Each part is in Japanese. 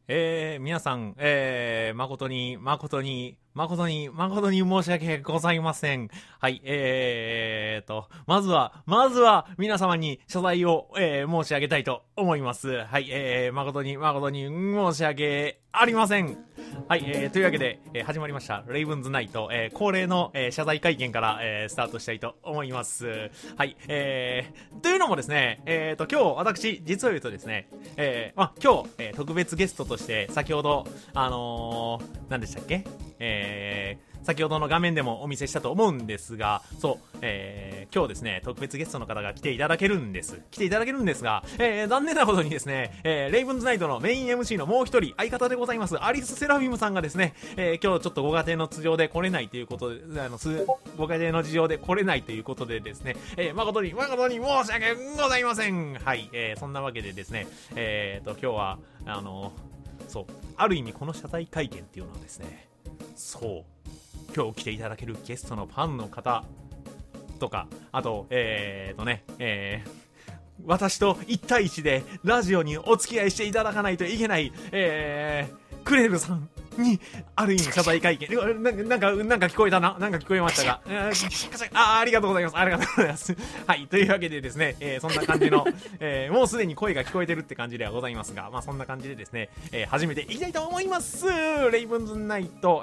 皆さん、誠に申し訳ございません。はい、まずは、皆様に謝罪を、申し上げたいと思います。はい、誠に申し訳ありません。はい、というわけで、始まりました、レイブンズナイト、恒例の、謝罪会見から、スタートしたいと思います。はい、というのもですね、今日、私、実を言うとですね、今日、特別ゲストとして、先ほど、何でしたっけ？先ほどの画面でもお見せしたと思うんですが、そう、今日ですね、特別ゲストの方が来ていただけるんですが、残念なことにですね、レイブンズナイトのメイン MC のもう一人、相方でございます、アリス・セラフィムさんがですね、今日ちょっとご家庭の事情で来れないということで、ご家庭の事情で来れないということでですね、誠に申し訳ございません。はい、そんなわけでですね、今日は、そう、ある意味この謝罪会見っていうのはですね、そう、今日来ていただけるゲストのファンの方とか、あと、私と1対1でラジオにお付き合いしていただかないといけない、クレルさんに、ある意味謝罪会見、なんか聞こえたな、なんか聞こえましたが、ありがとうございます、ありがとうございます。はい、というわけでですね、そんな感じの、もうすでに声が聞こえてるって感じではございますが、まあそんな感じでですね、始めていきたいと思います。レイブンズナイト、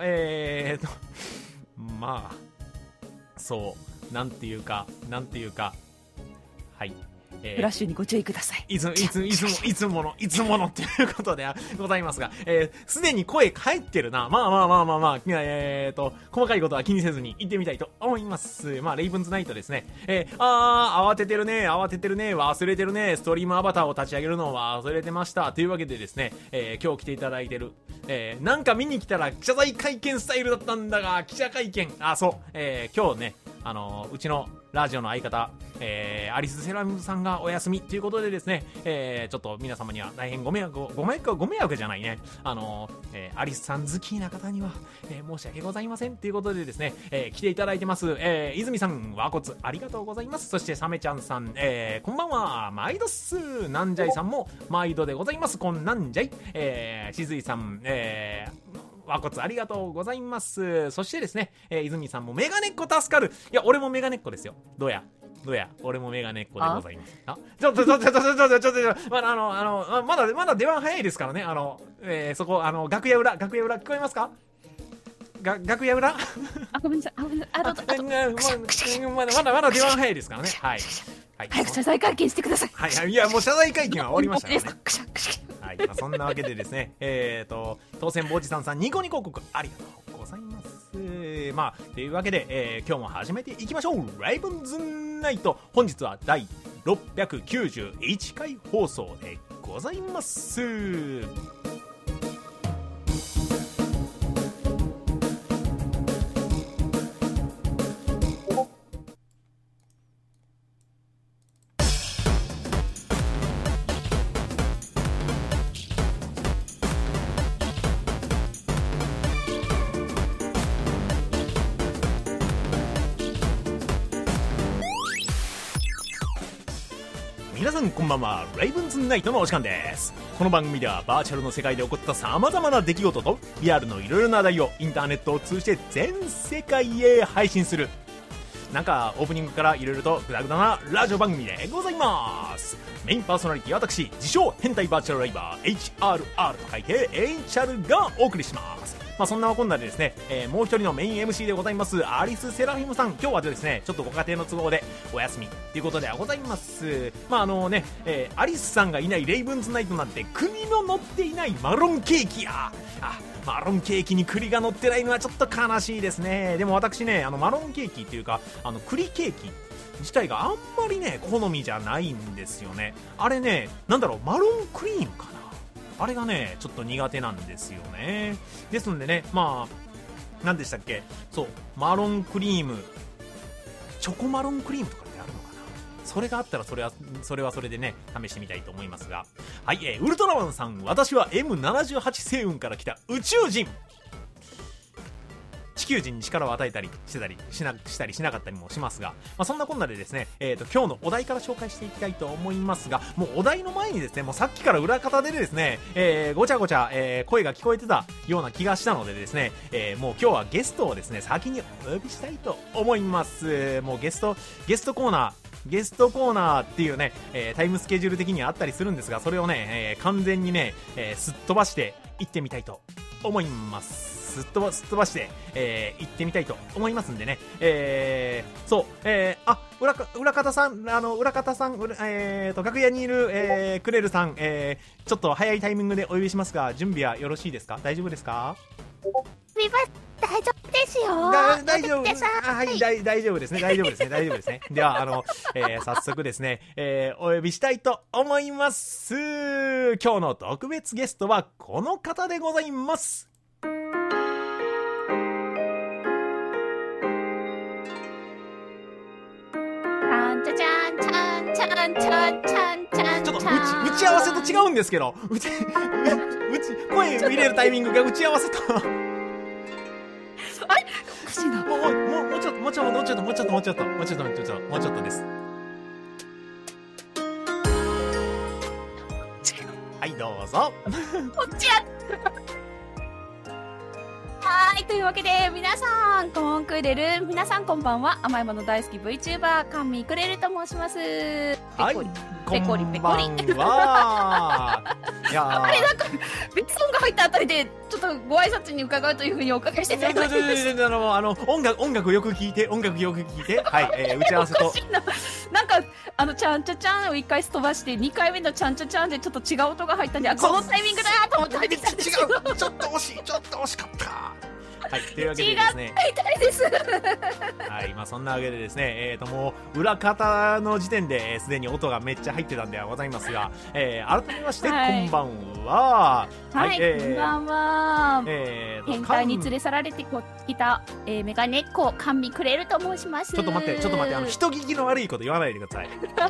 まあ、そう、なんていうか、はい。 フラッシュにご注意ください。 いつものっていうことでございますが、すでに声返ってるな。まあ、細かいことは気にせずに行ってみたいと思います。まあ、レイブンズナイトですね。慌ててるね、忘れてるね、ストリームアバターを立ち上げるのを忘れてました。というわけでですね、今日来ていただいてる、なんか見に来たら記者会見スタイルだったんだが、記者会見、そう、今日ね、うちのラジオの相方、アリス・セラミムさんがお休みということでですね、ちょっと皆様には大変ご迷惑じゃないね。アリスさん好きな方には、申し訳ございませんということでですね、来ていただいてます。泉さん、和骨ありがとうございます。そしてサメちゃんさん、こんばんは、毎度っす。なんじゃいさんも毎度でございます。こんなんじゃい。しずいさん、和骨ありがとうございます。そしてですね、泉さんもメガネっ子助かる。いや、俺もメガネっ子ですよ。どうや俺もメガネっ子でございます。ちょっとまだ出番早いですからね。そこ、楽屋裏聞こえますか？楽屋裏？ ごめんなさい。 まだ出番早いですからね。はい。 早く謝罪会見してください。 はい。いや、もう謝罪会見は終わりましたからね。はい。そんなわけでですね、当選坊主さんニコニコ国ありがとうございます。まあ、というわけで、今日も始めていきましょう。レイブンズナイト。本日は第691回放送でございます。皆さんこんばんは。レイブンズナイトのお時間です。この番組ではバーチャルの世界で起こった様々な出来事とリアルのいろいろな話題をインターネットを通じて全世界へ配信する、なんかオープニングからいろいろとグダグダなラジオ番組でございます。メインパーソナリティ私、自称変態バーチャルライバー HRR と書いて HR がお送りします。まあそんなこんなでですね、もう一人のメイン MC でございますアリス・セラフィムさん、今日はですねちょっとご家庭の都合でお休みということではございます。まあアリスさんがいないレイブンズナイトなんて栗の乗っていないマロンケーキや、マロンケーキに栗が乗ってないのはちょっと悲しいですね。でも私ね、マロンケーキっていうか栗ケーキ自体があんまりね好みじゃないんですよね。あれね、マロンクリームかな、あれがねちょっと苦手なんですよね。ですのでね、まあ何でしたっけ、そう、マロンクリーム、チョコマロンクリームとかってあるのかな。それがあったらそれはそれでね試してみたいと思いますが、はい、ウルトラマンさん、私は M78 星雲から来た宇宙人。 地球人に力を与えたりしたりしなかったりもしますが、そんなこんなでですね、今日のお題から紹介していきたいと思いますが、もうお題の前にですね、もうさっきから裏方でですね、ごちゃごちゃ、声が聞こえてたような気がしたのでですね、もう今日はゲストをですね、先にお呼びしたいと思います。もうゲストコーナーっていうね、タイムスケジュール的にはあったりするんですが、それをね、完全にね、すっ飛ばしていってみたいと思います。すっ飛ばして、行ってみたいと思いますんでね、裏方さん、楽屋にいる、クレルさん、ちょっと早いタイミングでお呼びしますが、準備はよろしいですか？大丈夫ですか？ 大丈夫ですよ。 大丈夫です。はい、大丈夫ですね。では、早速ですね、お呼びしたいと思います。今日の特別ゲストはこの方でございます。ちょっと打ち合わせと違うんですけど、声入れるタイミングが打ち合わせとあれおかしいな。 もうちょっとです。はい、どうぞ。 こっちや。はい、というわけで皆さんこんばんは。甘いもの大好き VTuber カンミクレルと申します。 はい、 ペコリこんばんは。いやあれなんか別音が入ったあたりでちょっとご挨拶に伺うというふうにお伺いしてたんです。 音楽よく聞いて、はい、打ち合わせとなんかちゃんちゃちゃんを1回すっ飛ばして2回目のちゃんちゃちゃんでちょっと違う音が入ったんで、このタイミングだと思って入ってきたんですよ。 違う、ちょっと惜しかった。はい、というわけでですね、はい、そんなわけでですね、もう裏方の時点ですでに音がめっちゃ入ってたんではございますが、改めまして、 はい、 こんばんは。 はい、こんばんは。変態に連れ去られてきた、メガネっ子カンミクレルと申します。 ちょっと待って、人聞きの悪いこと言わないでください。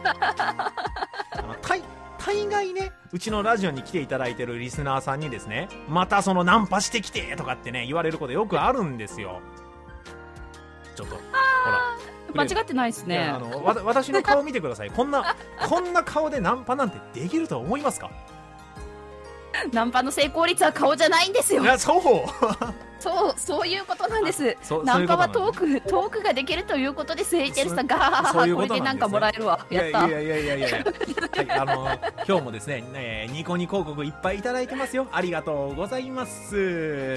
大概ね、うちのラジオに来ていただいてるリスナーさんにですね、またナンパしてきてとかってね言われることよくあるんですよ。ちょっとほら間違ってないですね。 私の顔見てください。こんな顔でナンパなんてできると思いますか？ ナンパの成功率は顔じゃないんですよ。そういうことなんです。ナンパはトークができるということです。エイチェルさんがこれでなんかもらえるわ。やった。 いや、今日もですね、ニコニコ広告いっぱいいただいてますよ。ありがとうございます。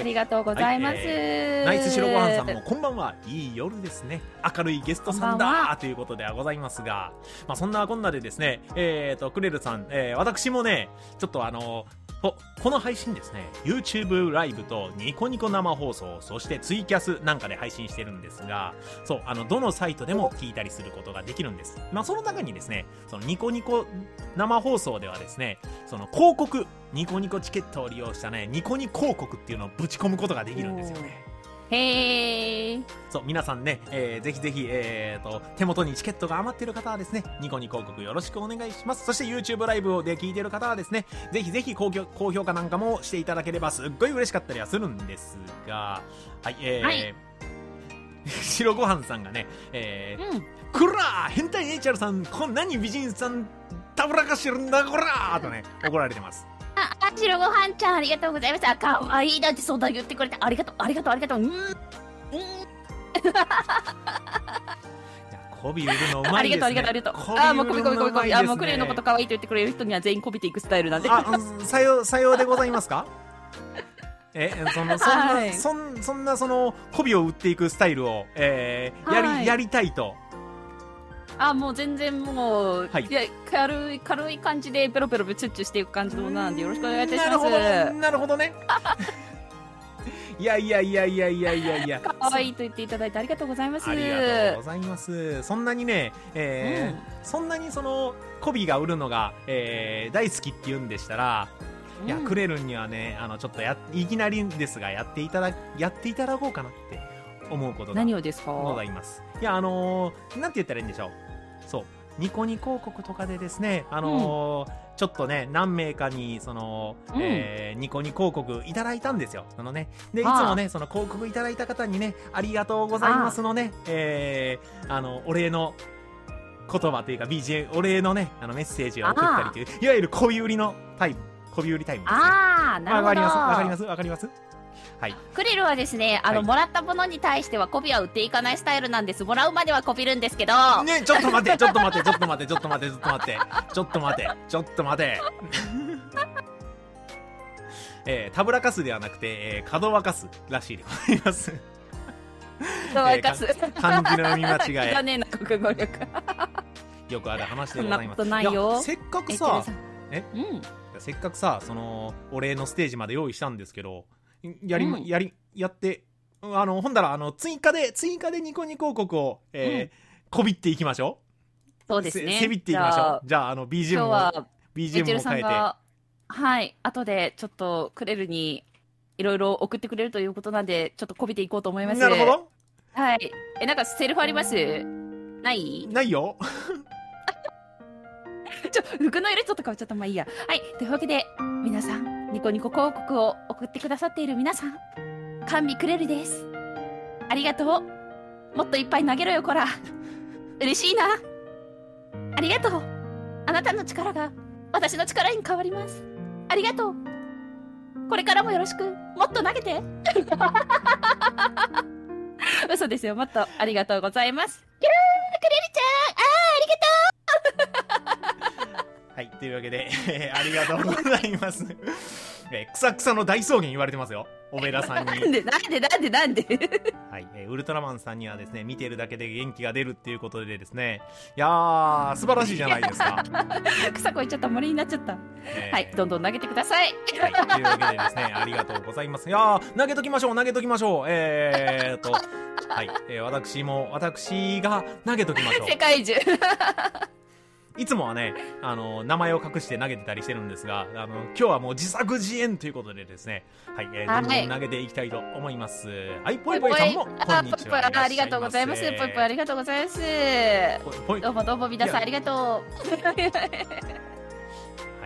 ありがとうございます。 ナイス白ごはんさんもこんばんは。いい夜ですね。明るいゲストさんだということではございますが、そんなこんなでですね、クレルさん、私もね、ちょっとこの配信ですね、 YouTube ライブとニコニコ生放送、そしてツイキャスなんかで配信してるんですが、そうどのサイトでも聞いたりすることができるんです。その中にですね、ニコニコ生放送ではですね、広告、ニコニコチケットを利用したね、ニコニコ広告っていうのをぶち込むことができるんですよね。 へー。 そう、皆さんね、ぜひぜひ、手元にチケットが余っている方はですね、ニコニコ広告よろしくお願いします。そして YouTube ライブで聞いている方はですね、ぜひぜひ高評価なんかもしていただければすっごい嬉しかったりはするんですが、はい、はい、白ごはんさんがね、こらー変態 HR さん、何美人さんたぶらかしてるんだこらーとね、怒られてます。 白ごはんちゃんありがとうございます。かわいいだってそうだ言ってくれてありがとう。 媚び売るのうまいですね。 ありがとう。もう媚び。もうクレルのこと可愛いと言ってくれる人には全員媚びていくスタイルなんで。 さようでございますか？そんな媚びを売っていくスタイルを、やりたいと。 もう全然もう、はい、いや軽い感じでペロペロチュッチュしていく感じのものなんでよろしくお願いいたします。 なるほどね。いや可愛いと言っていただいてありがとうございます。 ありがとうございます。そんなにね、そんなにコビが売るのが、大好きって言うんでしたら、いやクレルンにはねちょっといきなりですがやっていただこうかなって思うことが何をですか？ ございます。いやなんて言ったらいいんでしょう。そうニコニ広告とかでですね、ちょっとね、何名かに、ニコニ広告いただいたんですよ。で、いつもね、その広告いただいた方にね、ありがとうございますのね、お礼の言葉というか、BGM、お礼のね、メッセージを送ったりという、いわゆる小売りのタイム、小売りタイムですね。 なるほど。 わかります。はい。 クリルはですね、もらったものに対しては媚びは売っていかないスタイルなんです。もらうまではこびるんですけど。 ね、ちょっと待って。たぶらかすではなくて、かどわかすらしいでございます。 かどわかす。 漢字の読み間違い。 いらねえな、国語力。 よくある話でございます。 そんなことないよ。 せっかくさ、せっかくさ、お礼のステージまで用意したんですけど、やって、ほんだら、追加でニコニコ広告を、こびっていきましょう。 そうですね。 せびっていきましょう。じゃあ、BGM も変えて。 はい。後で、ちょっと、クレルに、いろいろ送ってくれるということなんで、ちょっとこびていこうと思います。 なるほど。 はい。なんか、セルフあります？ないよ。 服の色ちょっと変わっちゃった。まあいいや。はい。というわけで、皆さん、ニコニコ広告を送ってくださっている皆さん、甘味クレルです。ありがとう。もっといっぱい投げろよ、こら。嬉しいな。ありがとう。あなたの力が私の力に変わります。ありがとう。これからもよろしく。もっと投げて。嘘ですよ。もっとありがとうございます。クレルちゃん、ありがとう。 はい、というわけで、ありがとうございます。草草の大草原言われてますよ、オベラさんに。 なんではい、ウルトラマンさんにはですね、見てるだけで元気が出るっていうことでですね、いやー、素晴らしいじゃないですか。 草越えちゃった、森になっちゃった。はい、どんどん投げてください。 はい、というわけでですね、ありがとうございます。いやー、投げときましょう。はい、私が投げときましょう。 世界中。 いつもはね、名前を隠して投げてたりしてるんですが、今日はもう自作自演ということでですね、はい、どんどん投げていきたいと思います。はい、ぽいぽいさんも、こんにちは。 ありがとうございます。ぽいぽいありがとうございます。どうも皆さんありがとう。はい、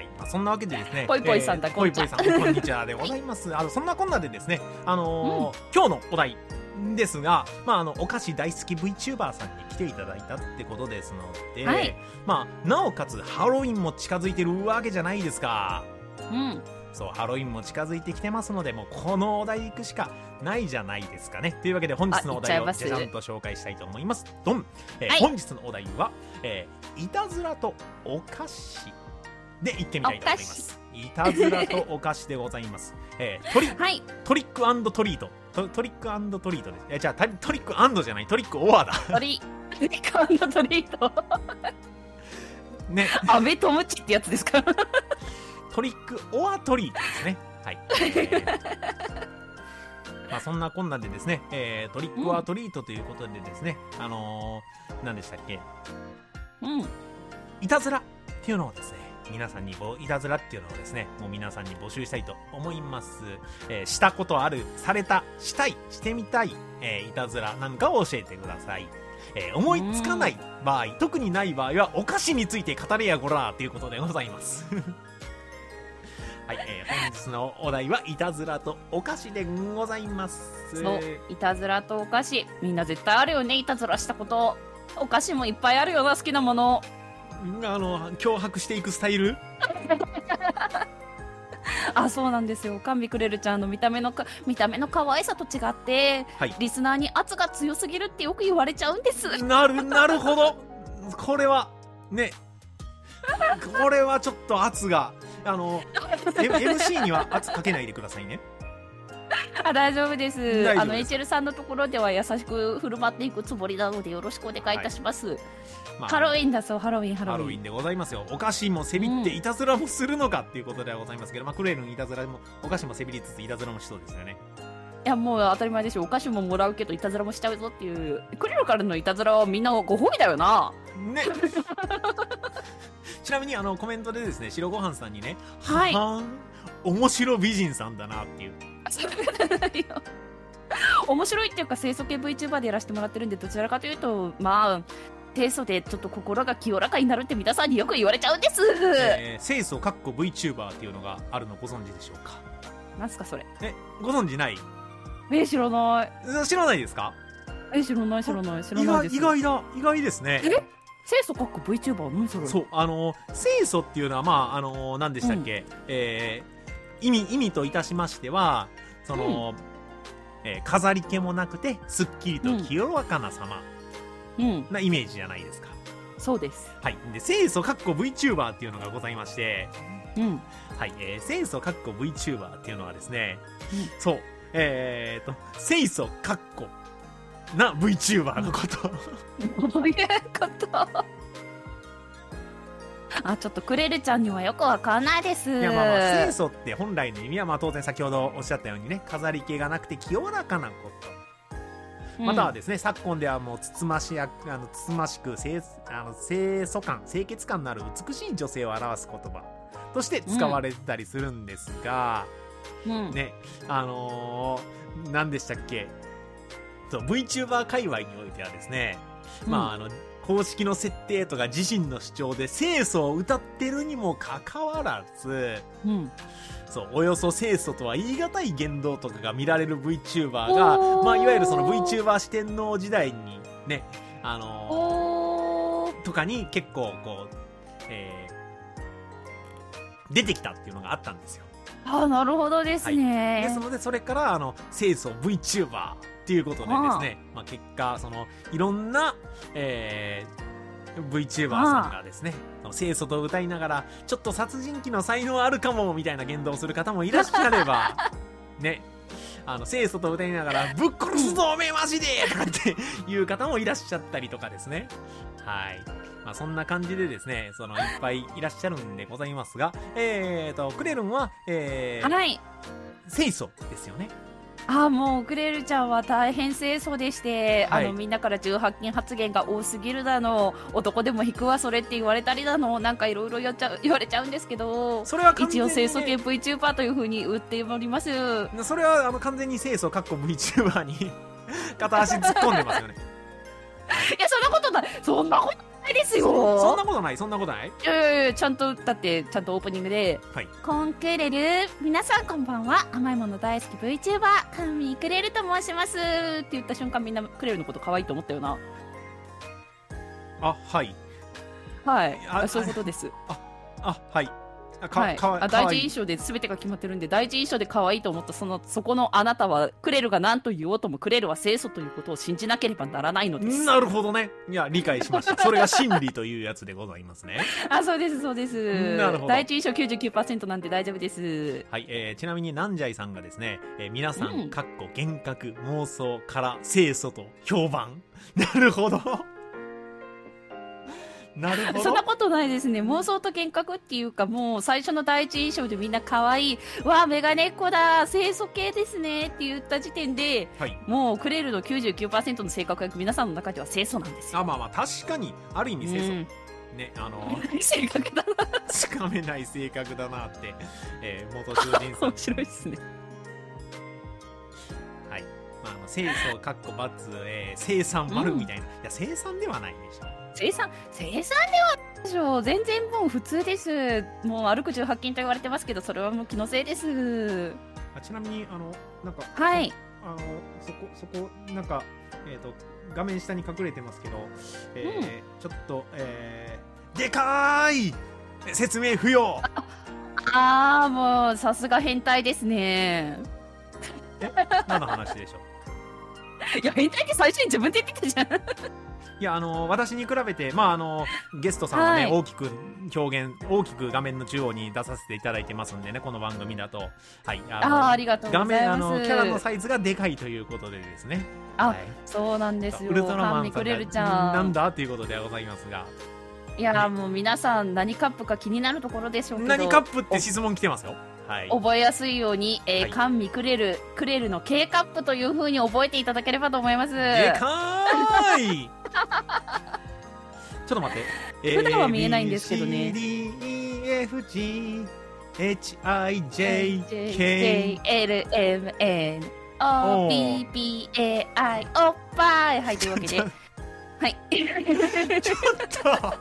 そんなわけでですね、 ぽいぽいさんだ、 ぽいぽいさん、こんにちはでございます。そんなこんなでですね、今日のお題ですが、お菓子大好き VTuber さんに来ていただいたってことですので、 はい、 なおかつハロウィンも近づいてるわけじゃないですか。そう、ハロウィンも近づいてきてますので、もうこのお題行くしかないじゃないですかね。というわけで本日のお題をじゃじゃんと紹介したいと思います。ドン、本日のお題は、いたずらとお菓子で行ってみたいと思います。いたずらとお菓子でございます。トリック&トリート。トリック&トリートです。じゃあトリック&じゃない、トリックオアだ。 トリック&トリート。 ね。 アメトムチってやつですか？ トリックオアトリートですね。はい。そんなこんなでですね、トリックオアトリートということでですね、何でしたっけ？いたずらっていうのをですね、皆さんにいたずらっていうのをですね、もう皆さんに募集したいと思います。したことある、された、したい、してみたい、いたずらなんかを教えてください。思いつかない場合、特にない場合はお菓子について語れやごらーということでございます。はい、本日のお題はいたずらとお菓子でございます。 そう、いたずらとお菓子、みんな絶対あるよね。いたずらしたこと、お菓子もいっぱいあるよな。好きなもの、 脅迫していくスタイル。 そうなんですよ。甘味クレルちゃんの見た目の可愛さと違って、はい、リスナーに圧が強すぎるってよく言われちゃうんです。 なるほど。これはね、これはちょっと圧がMC には圧かけないでくださいね。 大丈夫です。HL さんのところでは優しく振る舞っていくつもりなのでよろしくお願いいたします。ハロウィンだそう。ハロウィンでございますよ。お菓子もせびっていたずらもするのかっていうことではございますけど、クレールのいたずらもお菓子もせびりつついたずらもしそうですよね。 いや、もう当たり前でしょ。お菓子ももらうけどいたずらもしちゃうぞっていう。クレールからのいたずらはみんなご褒美だよな。ね。 ちなみにコメントでですね、白ごはんさんにね、 はい、 面白美人さんだなっていう。 面白いっていうか清楚系 VTuber でやらせてもらってるんで、どちらかというと清楚でちょっと心が清らかになるって皆さんによく言われちゃうんです。 清楚VTuber っていうのがあるのご存知でしょうか？ なんすかそれ？ ご存知ない？ 知らない。 知らないですか？ 知らないです。 意外ですね。 清楚VTuber 何それ？ そう、清楚っていうのはまあ何でしたっけ、意味といたしましてはその、飾り気もなくてすっきりと清らかな様なイメージじゃないですか。 そうです。 はい。で清楚VTuber っていうのがございまして、はい、清楚VTuber っていうのはですね、そう清楚な VTuber のことどういうことちょっとクレルちゃんにはよくわかんないです。いや清楚って本来の意味は当然先ほどおっしゃったようにね、飾り気がなくて清らかなこと、またはですね、昨今ではもうつつましく清楚感清潔感のある美しい女性を表す言葉として使われてたりするんですが、ね、何でしたっけ、VTuber 界隈においてはですね、公式の設定とか自身の主張で清楚を歌ってるにもかかわらず、そうおよそ清楚とは言い難い言動とかが見られる VTuber が、いわゆるその VTuber 四天王時代にね、とかに結構こう、出てきたっていうのがあったんですよ。 なるほどですね。 ですのでそれから清楚 VTuberっていうことでですね、結果そのいろんな、VTuber さんがですね、清楚と歌いながらちょっと殺人鬼の才能あるかもみたいな言動をする方もいらっしゃればね、清楚と歌いながらぶっ殺すぞおめえマジでとかっていう方もいらっしゃったりとかですね。はい。そんな感じでですね、いっぱいいらっしゃるんでございますが、クレルンは、清楚ですよね。 もうクレルちゃんは大変清楚でして、みんなから18禁発言が多すぎるだの、男でも引くわそれって言われたりだの、なんかいろいろ言われちゃうんですけど、 それは完全に、 一応清楚系 VTuber という風に売っております。 それは完全に清楚VTuber に片足突っ込んでますよね。 いや、そんなことないですよ。 そんなことない。 いや、ちゃんとオープニングで、コンクレル、皆さんこんばんは、甘いもの大好き VTuber カンミクレルと申しますって言った瞬間、みんなクレルのこと可愛いと思ったよな。 はい、 そういうことです。 はい。 第一印象で全てが決まってるんで、第一印象で可愛いと思ったそこのあなたは、クレルが何と言おうともクレルは清楚ということを信じなければならないのです。 なるほどね。いや、理解しました。それが真理というやつでございますね。 そうです。なるほど。第一印象 99% なんで大丈夫です。 はい、ちなみにナンジャイさんがですね、皆さん、幻覚、妄想から清楚と評判。なるほど。 そんなことないですね。妄想と幻覚っていうか、もう最初の第一印象でみんな可愛い、わあメガネっ子だ、清楚系ですねって言った時点で、もうクレルの 99% の性格が皆さんの中では清楚なんですよ。 確かにある意味清楚、ね、 性格だなつかめない性格だなって、元囚人さん面白いですね。 はい、清楚×清算丸みたいな、いや清算ではないでしょ。 清算ではないでしょう。全然もう普通です。もう歩く18禁と言われてますけど、それはもう気のせいです。 ちなみになんかそこなんか画面下に隠れてますけど、ちょっとでかーい説明不要。 もうさすが変態ですね。 何の話でしょう。いや、変態って最初に自分で言ってたじゃん。 いや、私に比べて、ゲストさんはね、大きく画面の中央に出させていただいてますんでね、この番組だと。はい。 ありがとうございます。 画面、キャラのサイズがでかいということでですね。 そうなんですよ。 ウルトラマンさんがなんだということではございますが。 いや、もう皆さん何カップか気になるところでしょうけど。 何カップって質問来てますよ。 覚えやすいように、カンミクレルの K カップという風に覚えていただければと思います。 でかーいちょっと待って。 普段は見えないんですけどね。 ABCDEFGHIJKLMNOPPAI おっぱい。はい、というわけで。 はい。 ちょっと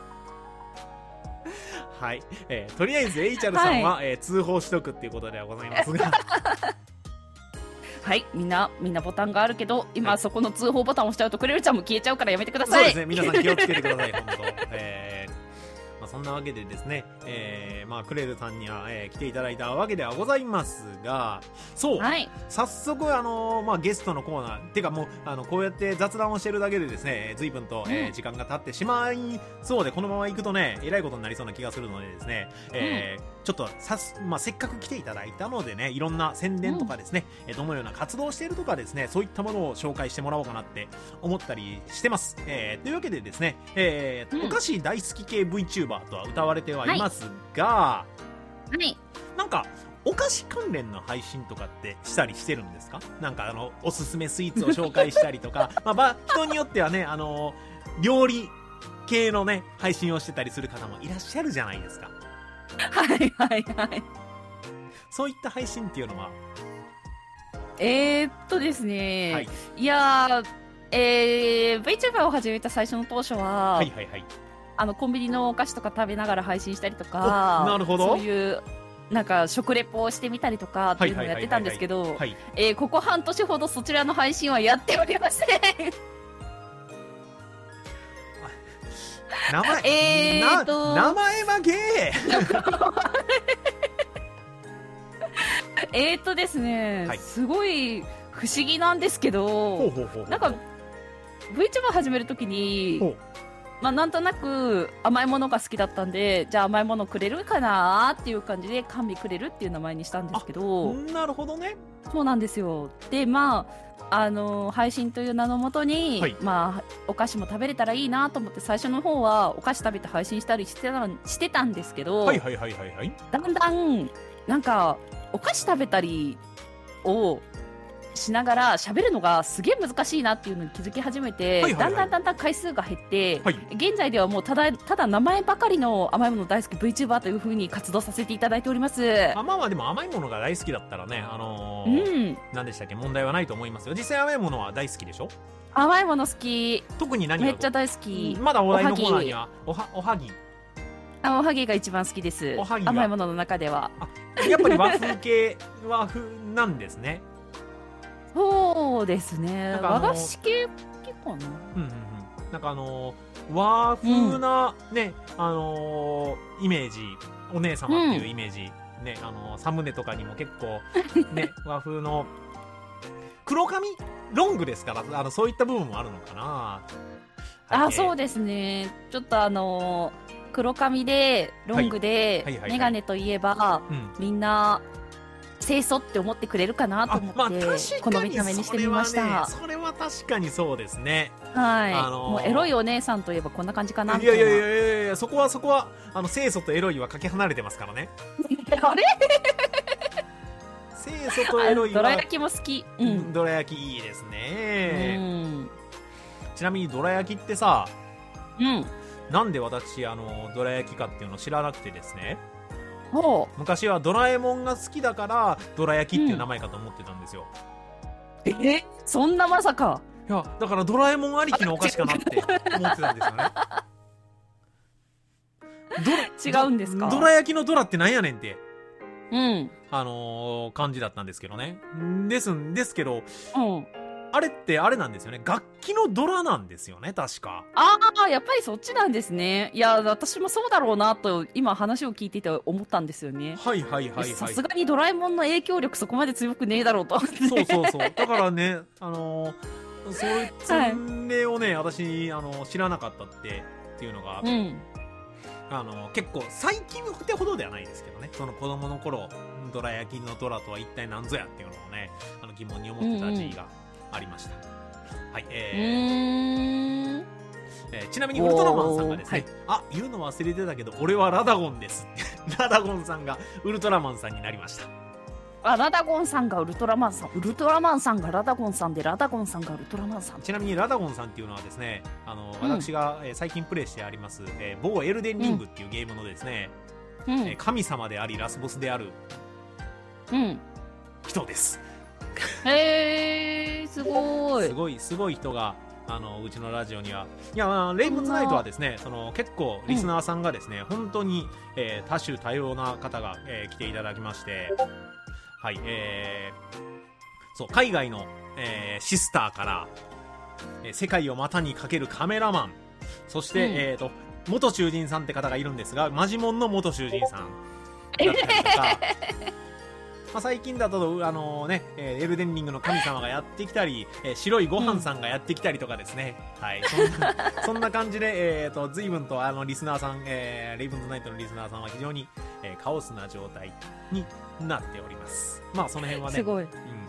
はい、とりあえずエイチャルさんは、通報しとくっていうことではございますがはい、みんなボタンがあるけど、今そこの通報ボタンを押しちゃうとクレルちゃんも消えちゃうからやめてください。 そうですね、皆さん気をつけてください本当。そんなわけでですね、クレルさんには、来ていただいたわけではございますが、そう、 はい、 早速ゲストのコーナーてかもうこうやって雑談をしてるだけでですね、随分と、時間が経ってしまいそうで、このまま行くとね、えらいことになりそうな気がするのでですね、ちょっとせっかく来ていただいたのでね、いろんな宣伝とかですね、どのような活動をしているとかですね、そういったものを紹介してもらおうかなって思ったりしてます。というわけでですね、お菓子大好き系 VTuber とは歌われてはいますが、 はい、 なんかお菓子関連の配信とかってしたりしてるんですか？なんかおすすめスイーツを紹介したりとか人によってはね、料理系のね配信をしてたりする方もいらっしゃるじゃないですか。 はいはいはい。 そういった配信っていうのはですね、 はい、 いやVTuber を始めた最初の当初は、 はいはいはい、 コンビニのお菓子とか食べながら配信したりとか、 なるほど、 そういうなんか食レポをしてみたりとかっていうのをやってたんですけど、ここ半年ほどそちらの配信はやっておりません。 名前はゲーですね、はい、すごい不思議なんですけど、なんか VTuber 始めるときになんとなく甘いものが好きだったんで、じゃあ甘いものくれるかなっていう感じで甘味くれるっていう名前にしたんですけど。 なるほどね。 そうなんですよ。で配信という名のもとに、はい、お菓子も食べれたらいいなと思って、最初の方はお菓子食べて配信したりしてたんですけど、だんだんなんかお菓子食べたりをしながら喋るのがすげえ難しいなっていうのに気づき始めて、だんだん回数が減って、現在ではもうただ名前ばかりの甘いもの大好き VTuber という風に活動させていただいております。 でも甘いものが大好きだったらね、何でしたっけ、問題はないと思いますよ。実際甘いものは大好きでしょ？ 甘いもの好き。 特に何がめっちゃ大好き。 まだお題のコーナーにはおはぎおはぎが一番好きです。甘いものの中ではやっぱり和風系和風なんですね。 そうですね、和菓子系かな。 なんか和風なね、イメージ、お姉様っていうイメージ、ね、サムネとかにも結構ね和風の黒髪ロングですから、そういった部分もあるのかな。 そうですね、ちょっと黒髪でロングでメガネといえば、みんな清楚って思ってくれるかなと思って、この見た目にしてみました。 それは確かにそうですね。 はい、もうエロいお姉さんといえばこんな感じかなみたいな。いやそこは清楚とエロいはかけ離れてますからね。 あれ清楚とエロいはどら焼きも好き。 どら焼きいいですね。ちなみにどら焼きってさ、なんで私どら焼きかっていうのを知らなくてですね、昔はドラえもんが好きだからどら焼きっていう名前かと思ってたんですよ。 そんなまさか。 いやだからドラえもんありきのお菓子かなって思ってたんですよね。 違うんですか？ どら焼きのドラってなんやねんって感じだったんですけどね。ですけど、あれってあれなんですよね。楽器のドラなんですよね、確か。 やっぱりそっちなんですね。いや、私もそうだろうなと、今話を聞いてて思ったんですよね。さすがにドラえもんの影響力そこまで強くねえだろうと。 そう。だからね、それをね、私、知らなかったっていうのが、結構最近ってほどではないですけどね、その子供の頃、どら焼きのドラとは一体何ぞやっていうのをね、疑問に思ってた時期がありました。はい、ちなみにウルトラマンさんがですね、言うの忘れてたけど俺はラダゴンですラダゴンさんがウルトラマンさんになりました。 ラダゴンさんがウルトラマンさん、ウルトラマンさんがラダゴンさんで、ラダゴンさんがウルトラマンさん。 ちなみにラダゴンさんっていうのはですね、私が最近プレイしてあります、某エルデンリングっていうゲームのですね、神様でありラスボスである人です。 すごいすごい人がうちのラジオには。いや、レイブンズナイトはですね、結構リスナーさんがですね、本当に、多種多様な方が、来ていただきまして、はい、そう、海外の、シスターから、世界を股にかけるカメラマン、そして、元囚人さんって方がいるんですが、マジモンの元囚人さんだったりとか、まあ、最近だとエルデンリングの神様がやってきたり、白いご飯さんがやってきたりとかですね、はい、そんな感じで、随分とリスナーさん、レイブンズナイトのリスナーさんは非常に、カオスな状態になっております。まあその辺はね、 すごい、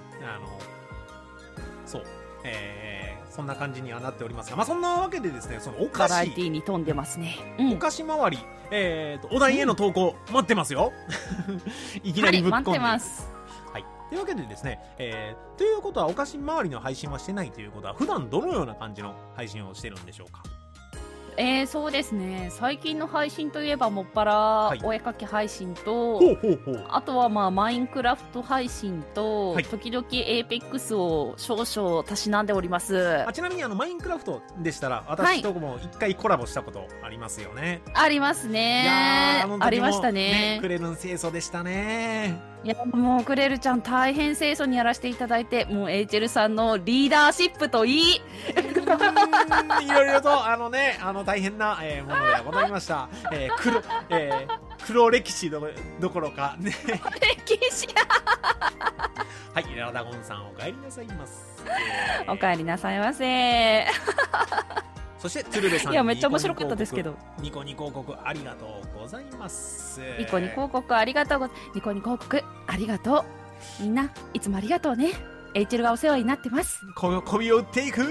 そう、そんな感じにはなっておりますが、まあそんなわけでですね、そのお菓子、 バラエティーに富んでますね、 お菓子周り、お題への投稿、待ってますよ。いきなりぶっ込んで、 待ってます。 はい、というわけでですね、ということはお菓子周りの配信はしてないということは、普段どのような感じの配信をしてるんでしょうか。 そうですね、最近の配信といえばもっぱらいお絵かき配信と、 ほうほうほう、 あとはまあマインクラフト配信と、 はい、 時々エーペックスを少々たしなんでおります。 ちなみにマインクラフトでしたら私とも一回コラボしたことありますよね。 ありますね。ありましたね。 クレルン清楚でしたね。 いやもうクレルちゃん大変清楚にやらせていただいて、もうエイチェルさんのリーダーシップといいいろいろと大変な、ものではございました。黒歴史どころかね。 歴史はい、ラダゴンさんお帰りなさいます。 お帰りなさいませ。 そして鶴瓶さん、 いやめっちゃ面白かったですけど、 ニコニコ広告ありがとうございます。 ニコニコ広告ありがとうニコニコ広告ありがとう。みんないつもありがとうね。エイチェルがお世話になってます。 こびを打っていく。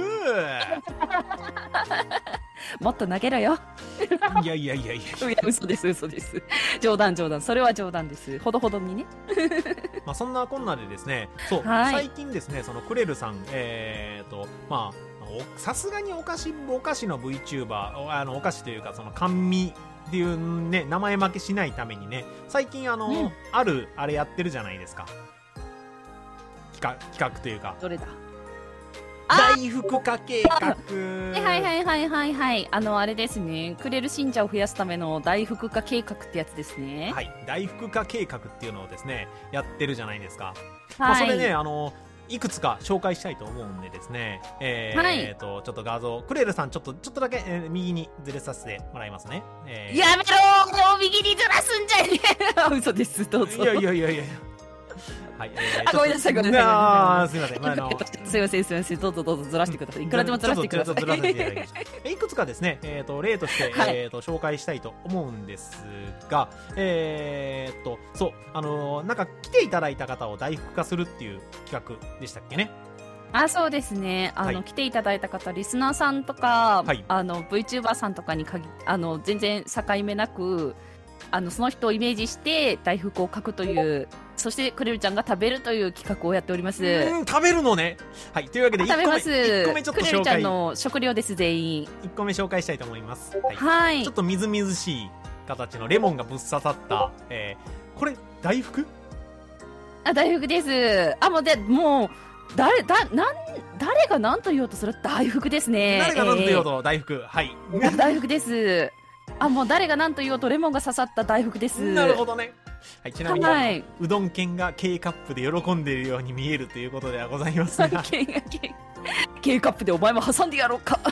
もっと投げろよ。 いや嘘です冗談それは冗談です。ほどほどにね。 まあそんなこんなでですね、そう、 はい、 最近ですね、そのクレルさん、まあさすがにお菓子の VTuber、お菓子というかその甘味っていうね、名前負けしないためにね、最近あるあれやってるじゃないですか。企画というか、 どれだ、 大福化計画。 はいあれですね、クレル信者を増やすための大福化計画ってやつですね。 はい、大福化計画っていうのをですねやってるじゃないですか。 はい、 まあ、それねいくつか紹介したいと思うんでですね、ちょっと画像、クレルさんちょっとだけ、右にずれさせてもらいますね。 やめろー、右にずらすんじゃねえ。嘘です、どうぞ。 いやはい、 ごめんなさい、 すいません、 すいません、どうぞずらしてください。いくらでもずらしてください。 いくつかですね、例として、紹介したいと思うんですが、そうなんか来ていただいた方を大福化するっていう企画でしたっけね。 そうですね、来ていただいた方、リスナーさんとか、VTuber さんとかに全然境目なくその人をイメージして大福を描くという、そしてクレルちゃんが食べるという企画をやっております。 食べるのね。はい、というわけで1個目ちょっと紹介、 クレルちゃんの食料です。全員 1個目紹介したいと思います。 はい、 ちょっとみずみずしい形のレモンがぶっ刺さった、これ大福？ 大福です。もう誰が何と言おうとそれは大福ですね。 誰が何と言おうと大福、はい、 大福です。もう誰が何と言おうとレモンが刺さった大福です。 なるほどね。はい、ちなみに、うどん犬が K カップで喜んでいるように見えるということではございますが K カップでお前も挟んでやろうか。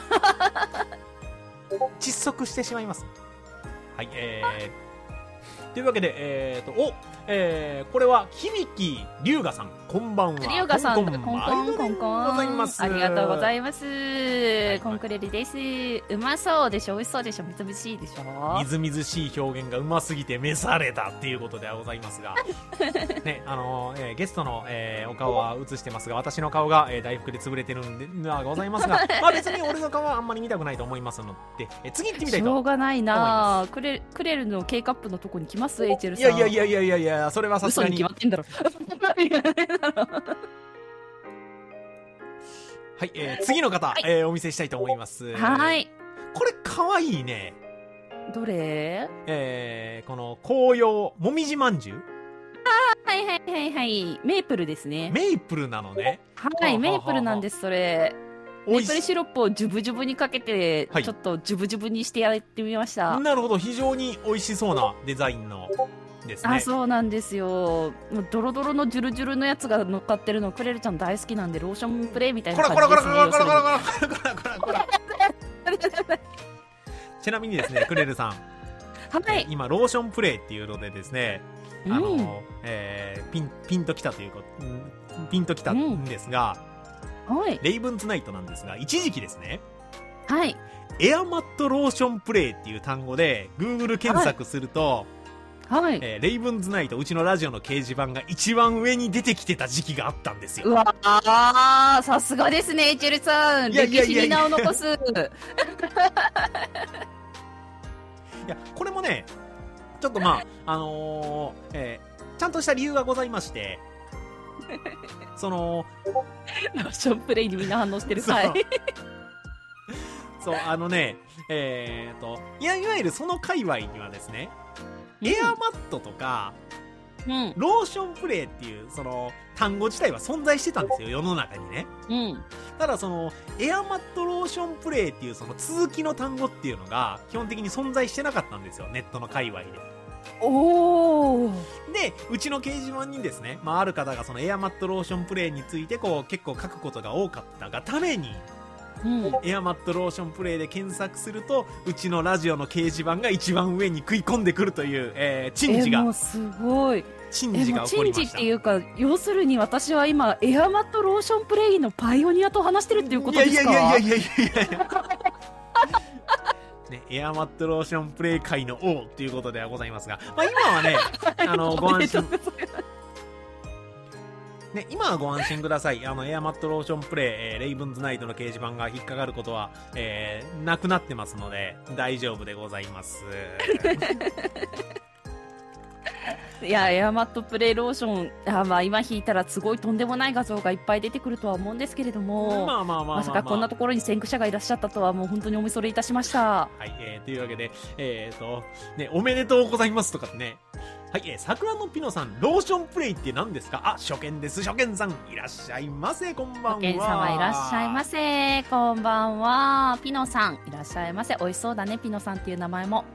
窒息してしまいます。はい、というわけで、これは響龍河さん、こんばんは。 龍河さん、コンコンございます。 ありがとうございます。コンクレルです。うまそうでしょ、美味しそうでしょ、みずみずしいでしょ。 みずみずしい表現がうますぎて召されたっていうことではございますがね、ゲストの、お顔は映してますが、私の顔が、大福で潰れてるんではございますが、まあ別に俺の顔はあんまり見たくないと思いますので、次行ってみたいと思います。 しょうがないな。クレルの K カップのとこに来ます、エイチェルさん。 いや、それはさすがに嘘に決まってんだろ。 はい、次の方、お見せしたいと思います。 はい。 これかわいいね。 どれ？ この紅葉もみじまんじゅう。 はい、メープルですね。 メープルなのね。 はい、メープルなんです。それメープルシロップをジュブジュブにかけて、 はいちょっとジュブジュブにしてやってみました。 なるほど、非常に美味しそうなデザインのですね。 あ、そうなんですよ。もうドロドロのジュルジュルのやつが乗っかってるのクレルちゃん大好きなんで、ローションプレイみたいな感じですね。 こらちなみにですね、クレルさん、 はい。 今ローションプレイっていうのでですね、ピンときたというか、ピンときたんですが、 はい。 レイブンズナイトなんですが、一時期ですね、 はい。 エアマットローションプレイっていう単語で Google 検索すると、 はい。 レイブンズナイト、うちのラジオの掲示板が一番上に出てきてた時期があったんですよ。 うわー、さすがですね、エチェルさん。歴史に名を残す。 いや、これもね、ちょっとまあ、ちゃんとした理由がございまして、 ローションプレイにみんな反応してる。はい。 そう、いわゆるその界隈にはですね、エアマットとか、ローションプレイっていう、単語自体は存在してたんですよ、世の中にね。ただ、エアマットローションプレイっていう、続きの単語っていうのが、基本的に存在してなかったんですよ、ネットの界隈で。 おー。 で、うちの掲示板にですね、まあ、ある方がエアマットローションプレイについて、結構書くことが多かったがために、エアマットローションプレイで検索すると、うちのラジオの掲示板が一番上に食い込んでくるという、珍事が。 もうすごい。 珍事が起こりました。 珍事っていうか、要するに私は今、エアマットローションプレイのパイオニアと話してるっていうことですか？ いや。ね、エアマットローションプレイ界の王ということではございますが、まあ、今はね、ご安心。ね、今はご安心ください。エアマットローションプレイ、レイブンズナイトの掲示板が引っかかることは、なくなってますので、大丈夫でございます。 いや、エアマットプレイローション、まあ今引いたらすごいとんでもない画像がいっぱい出てくるとは思うんですけれども、まさかこんなところに先駆者がいらっしゃったとはもう本当にお見それいたしました。 はい、というわけで、ね、おめでとうございますとかね。はい、桜のピノさん、ローションプレイって何ですか？あ、初見です。初見さん、いらっしゃいませ、こんばんは。 初見様いらっしゃいませ、こんばんは。ピノさん、いらっしゃいませ。美味しそうだね、ピノさんっていう名前も。